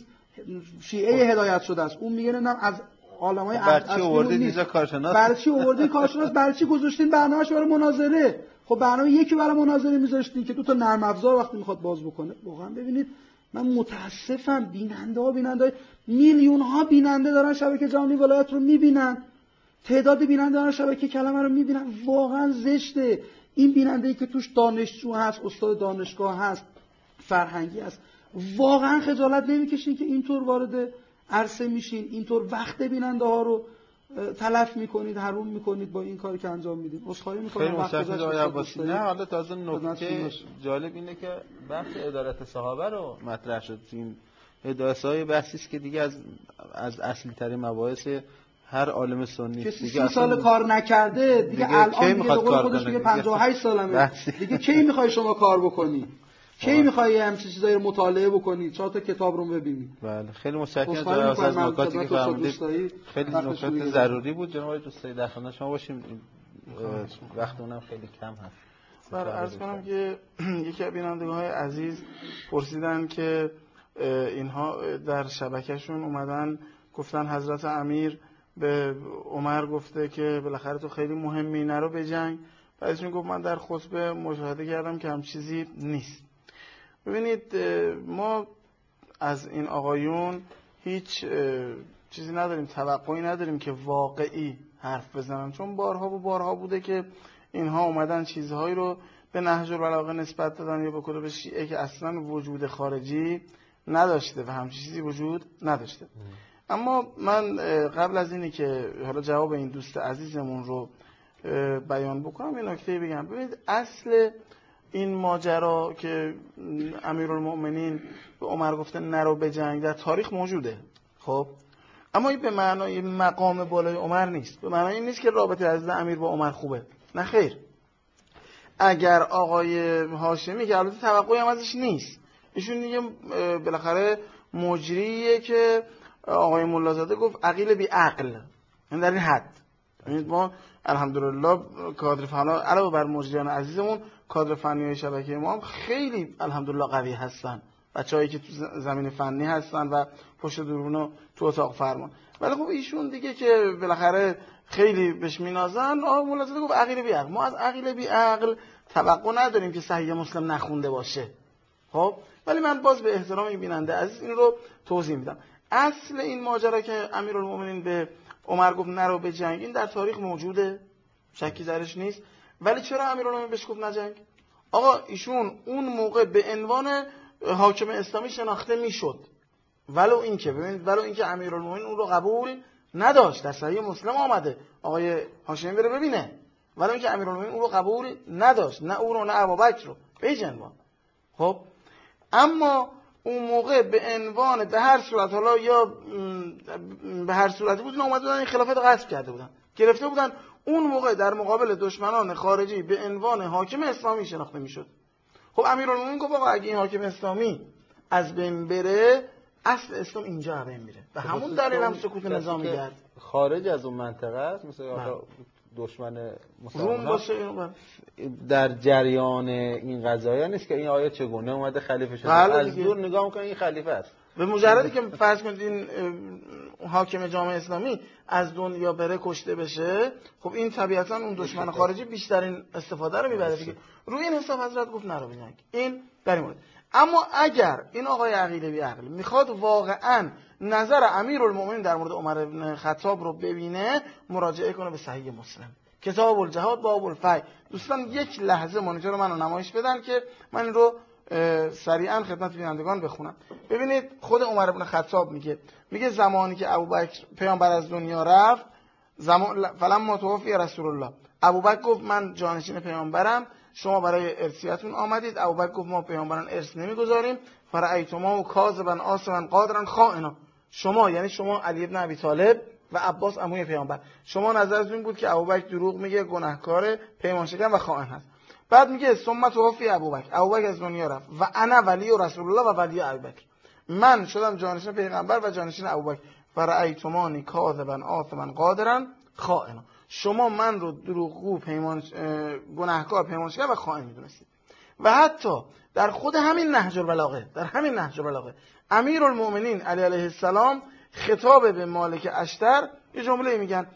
شیعه هدایت شده است، اون میگه نمیدونم از عالمای برچی آوردین اینجا کارشناس، برچی آوردین کارشناس، برچی گذاشتین برنامه‌اش برای مناظره. خب برنامه یکی برای مناظره میذاشتین که دو تا نرم افزار وقتی میخواد باز بکنه. واقعا ببینید من متاسفم، بیننده میلیون ها بیننده دارن شبکه جهانی ولایت رو میبینن، تعداد بیننده دارن شبکه کلمه رو میبینن، واقعا زشته. این بیننده‌ای که توش دانشجو هست، استاد دانشگاه هست، فرهنگی هست، واقعا خجالت نمیکشین که اینطور وارد عرصه میشین، اینطور وقت بیننده ها رو تلف میکنید، حروم میکنید با این کاری که انجام میدید. عذرخواهی میکنم وقت گذشت. نه حالا تازه نکته جالب اینه که بحث عدالت صحابه رو مطرح شد. این هدایت‌های بحثی است که دیگه از اصلی ترین مباحث هر عالم سنی که 30 سال کار نکرده دیگه الان دیگه به خودش میگه 58 سالمه، دیگه کی میخوای شما کار بکنی؟ کی میخوای همچین چیزایی رو مطالعه بکنی؟ 4 تا کتاب رو ببینی. بله خیلی متشکرم از نکاتی که فرمودید، خیلی نکات ضروری بود. جناب دوستای در خدمت شما باشیم، وقتمون خیلی کم هست. عرض کنم که یکی از بینندگان‌های عزیز پرسیدن که اینها در شبکهشون اومدن گفتن حضرت امیر به عمر گفته که بالاخره تو خیلی مهمی، نرو به جنگ. بعدشون گفت من در خطبه مشاهده کردم که هم چیزی نیست. ببینید ما از این آقایون هیچ چیزی نداریم، توقعی نداریم که واقعی حرف بزنن، چون بارها بوده که اینها اومدن چیزهایی رو به نهج البلاغه نسبت دادن یا به کتب شیعه که اصلا وجود خارجی نداشته و همچین چیزی وجود نداشته. اما من قبل از اینی که حالا جواب این دوست عزیزمون رو بیان بکنم یه نکته بگم. ببینید اصل این ماجرا که امیرالمؤمنین به عمر گفته نرو به جنگ در تاریخ موجوده، خب اما این به معنای مقام بالای عمر نیست، به معنای این نیست که رابطه عزیز امیر با عمر خوبه، نه خیر. اگر آقای هاشمی که البته توقعی هم ازش نیست، ایشون دیگه بالاخره مجریه که آقای ملازاده گفت عقیل بی عقل، این در این حد. ببینید ما الحمدلله کادر فنی علاوه بر مجریان عزیزمون کادر فنی شبکه ما هم خیلی الحمدلله قوی هستن، بچه‌هایی که تو زمین فنی هستن و پشت دوربین و تو اتاق فرمان. ولی خب ایشون دیگه که بالاخره خیلی بهش مینازن، آقای ملازاده گفت عقیل بی عقل. ما از عقیل بی عقل توقع نداریم که صحیح مسلم نخونده باشه، خب ولی من باز به احترام این بیننده عزیز این رو توضیح میدم. اصل این ماجرا که امیرالمومنین به عمر گفت نرو به جنگ، این در تاریخ موجوده، شکی درش نیست. ولی چرا امیرالمومنین بهش گفت نجنگ؟ آقا ایشون اون موقع به عنوان حاکم اسلامی شناخته میشد، ولو اینکه امیرالمومنین اون رو قبول نداشت. در صحیح مسلم آمده، آقای هاشمی بره ببینه، ولو اینکه امیرالمومنین اون رو قبول نداشت، نه اون رو نه ابوبکر رو به جنوان. خب اما اون موقع به عنوان به هر صورت، حالا یا به هر صورتی بود، اومده بودن این خلافت رو غصب کرده بودن، گرفته بودن، اون موقع در مقابل دشمنان خارجی به عنوان حاکم اسلامی شناخته میشد. خب امیرالمومنین گفت آقا اگه این حاکم اسلامی از بین بره، اصل اسلام اینجا از بین میره و همون دلیل هم سکوت نظامی کرد. خارج از اون منطقه است، مثلا دشمن روم باشه در جریان این قضایا نیست که این آیه چگونه اومده خلیفه شده، از دور نگاه میکنه این خلیفه است. به مجردی که فرض کنید این حاکم جامعه اسلامی از دنیا بره، کشته بشه، خب این طبیعتا اون دشمن خارجی بیشترین استفاده رو میبره دیگه. روی این حساب حضرت گفت نرو بجنگ. این در این مورد. اما اگر این آقای عقیلی میخواد واقعا نظر امیرالمومنین در مورد عمر بن خطاب رو ببینه، مراجعه کنه به صحیح مسلم، کتاب الجهاد باب الفی. دوستان یک لحظه مانیتور منو نمایش بدن که من این رو سریعا خدمت بینندگان بخونم. ببینید خود عمر بن خطاب میگه زمانی که ابوبکر پیامبر از دنیا رفت، فلما توفی رسول الله، ابوبکر گفت من جانشین پیامبرم، شما برای ارثیتون آمدید. ابوبکر گفت ما پیامبران ارث نمیگذاریم. فرأیتما کاذبا آصما قادرا خائنا، شما یعنی شما علی بن ابی طالب و عباس عموی پیامبر، شما نظرتون این بود که ابوبکر دروغ میگه، گناهکار، پیمان شکن و خائن هست. بعد میگه ثم توفی ابوبکر از دنیا رفت و انا ولی رسول الله و ولی ابوبکر، من شدم جانشین پیغمبر و جانشین ابوبکر. فرأیتمانی کاذبا آثما قادرا خائنا، شما من رو دروغگو، گناهکار، پیمان شکن و خائن میدونستید. و حتی در خود همین نهج البلاغه امیرالمومنین علی علیه السلام خطاب به مالک اشتر یه جمله میگن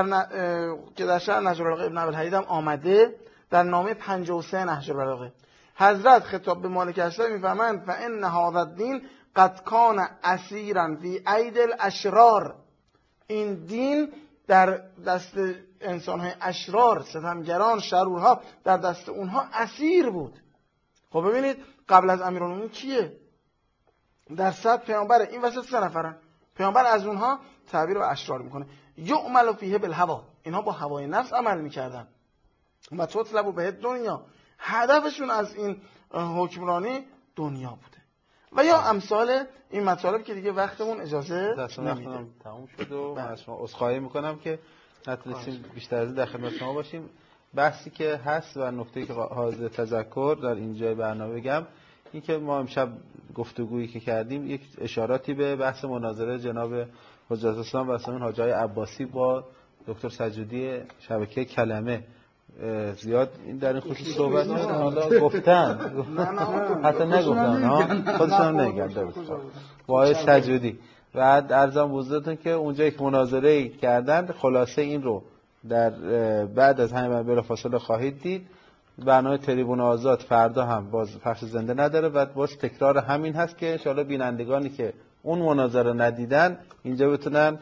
که در شرح نهج البلاغه ابن ابی الحدید هم آمده، در نامه 53 نهج البلاغه حضرت خطاب به مالک اشتر میفرمایند فان هذا الدین قد کان اسیرا فی اید الاشرار، این دین در دست انسان‌های اشرار، ستمگران، شرورها، در دست اونها اسیر بود. خب ببینید قبل از امیرالمومنین کیه؟ در 100 پیامبر، این وسط 3 نفرن. پیامبر از اونها تعبیر به اشرار میکنه. یعمل فیه بالهوا، اینها با هوای نفس عمل میکردن. و تطلب به دنیا، هدفشون از این حکمرانی دنیا بوده. و یا امثال این مطالب که دیگه وقتمون اجازه نمیده. تموم شد و من از شما عذرخواهی میکنم که نتونستیم بیشتر از این در خدمت شما باشیم. بحثی که هست و نکته‌ای که حاضر تذکر در اینجای برنامه بگم، این که ما امشب گفتگویی که کردیم یک اشاراتی به بحث مناظره جناب حجت الاسلام و سلمان حاجی عباسی با دکتر سجودی شبکه کلمه، زیاد این در این خصوص صحبت شد. حالا گفتن حتی نگفتن خودشون نگن با آقای سجودی. و عرضم بزرگتون که اونجا یک مناظره کردن، خلاصه این رو در بعد از همین بلافاصله خواهید دید. برنامه تریبون آزاد فردا هم باز پخش زنده نداره و باز تکرار همین هست که انشاءالله بینندگانی که اون مناظره ندیدن اینجا بتونن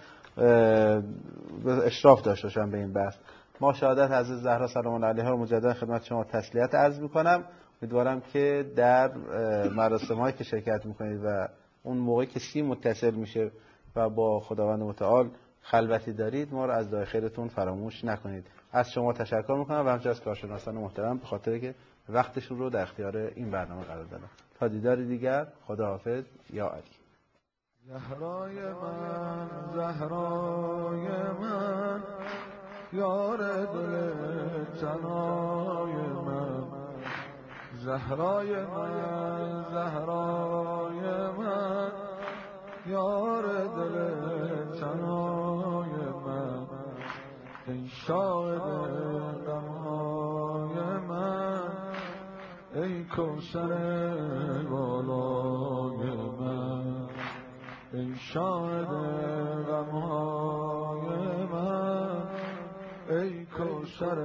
اشراف داشته باشن به این بحث. ما شهادت حضرت زهرا سلام الله علیها رو مجددا خدمت شما تسلیت عرض می‌کنم. امیدوارم که در مراسم‌هایی که شرکت می‌کنید و اون موقعی که سیم متصل میشه و با خداوند متعال خلوتی دارید، ما رو از دعای خیرتون فراموش نکنید. از شما تشکر می‌کنم و همچنین از کارشناسان محترم به خاطر که وقتشون رو در اختیار این برنامه قرار دادن. تا دیدار دیگر، خداحافظ یا علی. زهرای من یار دل تنای من، زهرای من یار دل تنای من، ای شاهد غمهای من، ای کوثر بالای من، ای شاهد غمهای من، ای کوثر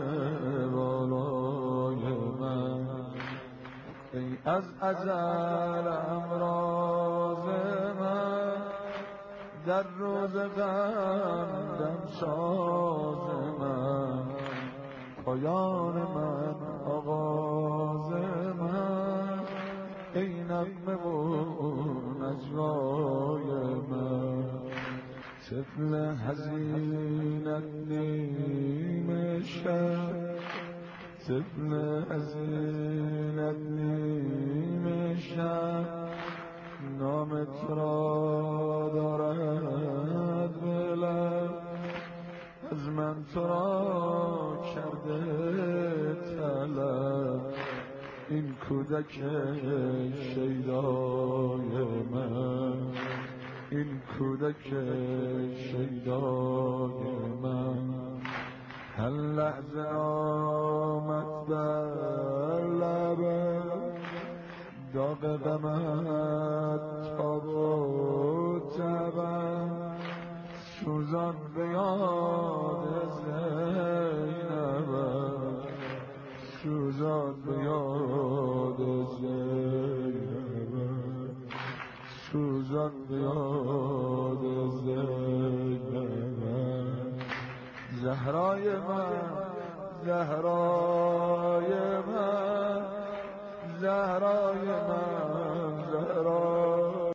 بالای من، ای از ازل امراض من، در روز غم ساز من، پایان من آغاز من، ای نغمه و نجوای من، طفل حزینت نیم شب، طفل حزینت نیم شب، نامت را دارد به لب، از من تو را کرده طلب، این کودک شیدای من، این کودک شیدای من، هر لحظه آمد بر لبم داغ غمم تاب و تبم سوزان به یاد زینبم سوزان به یاد زینبم سوزان به یاد زینبم زهرای من زهرای من زهرای من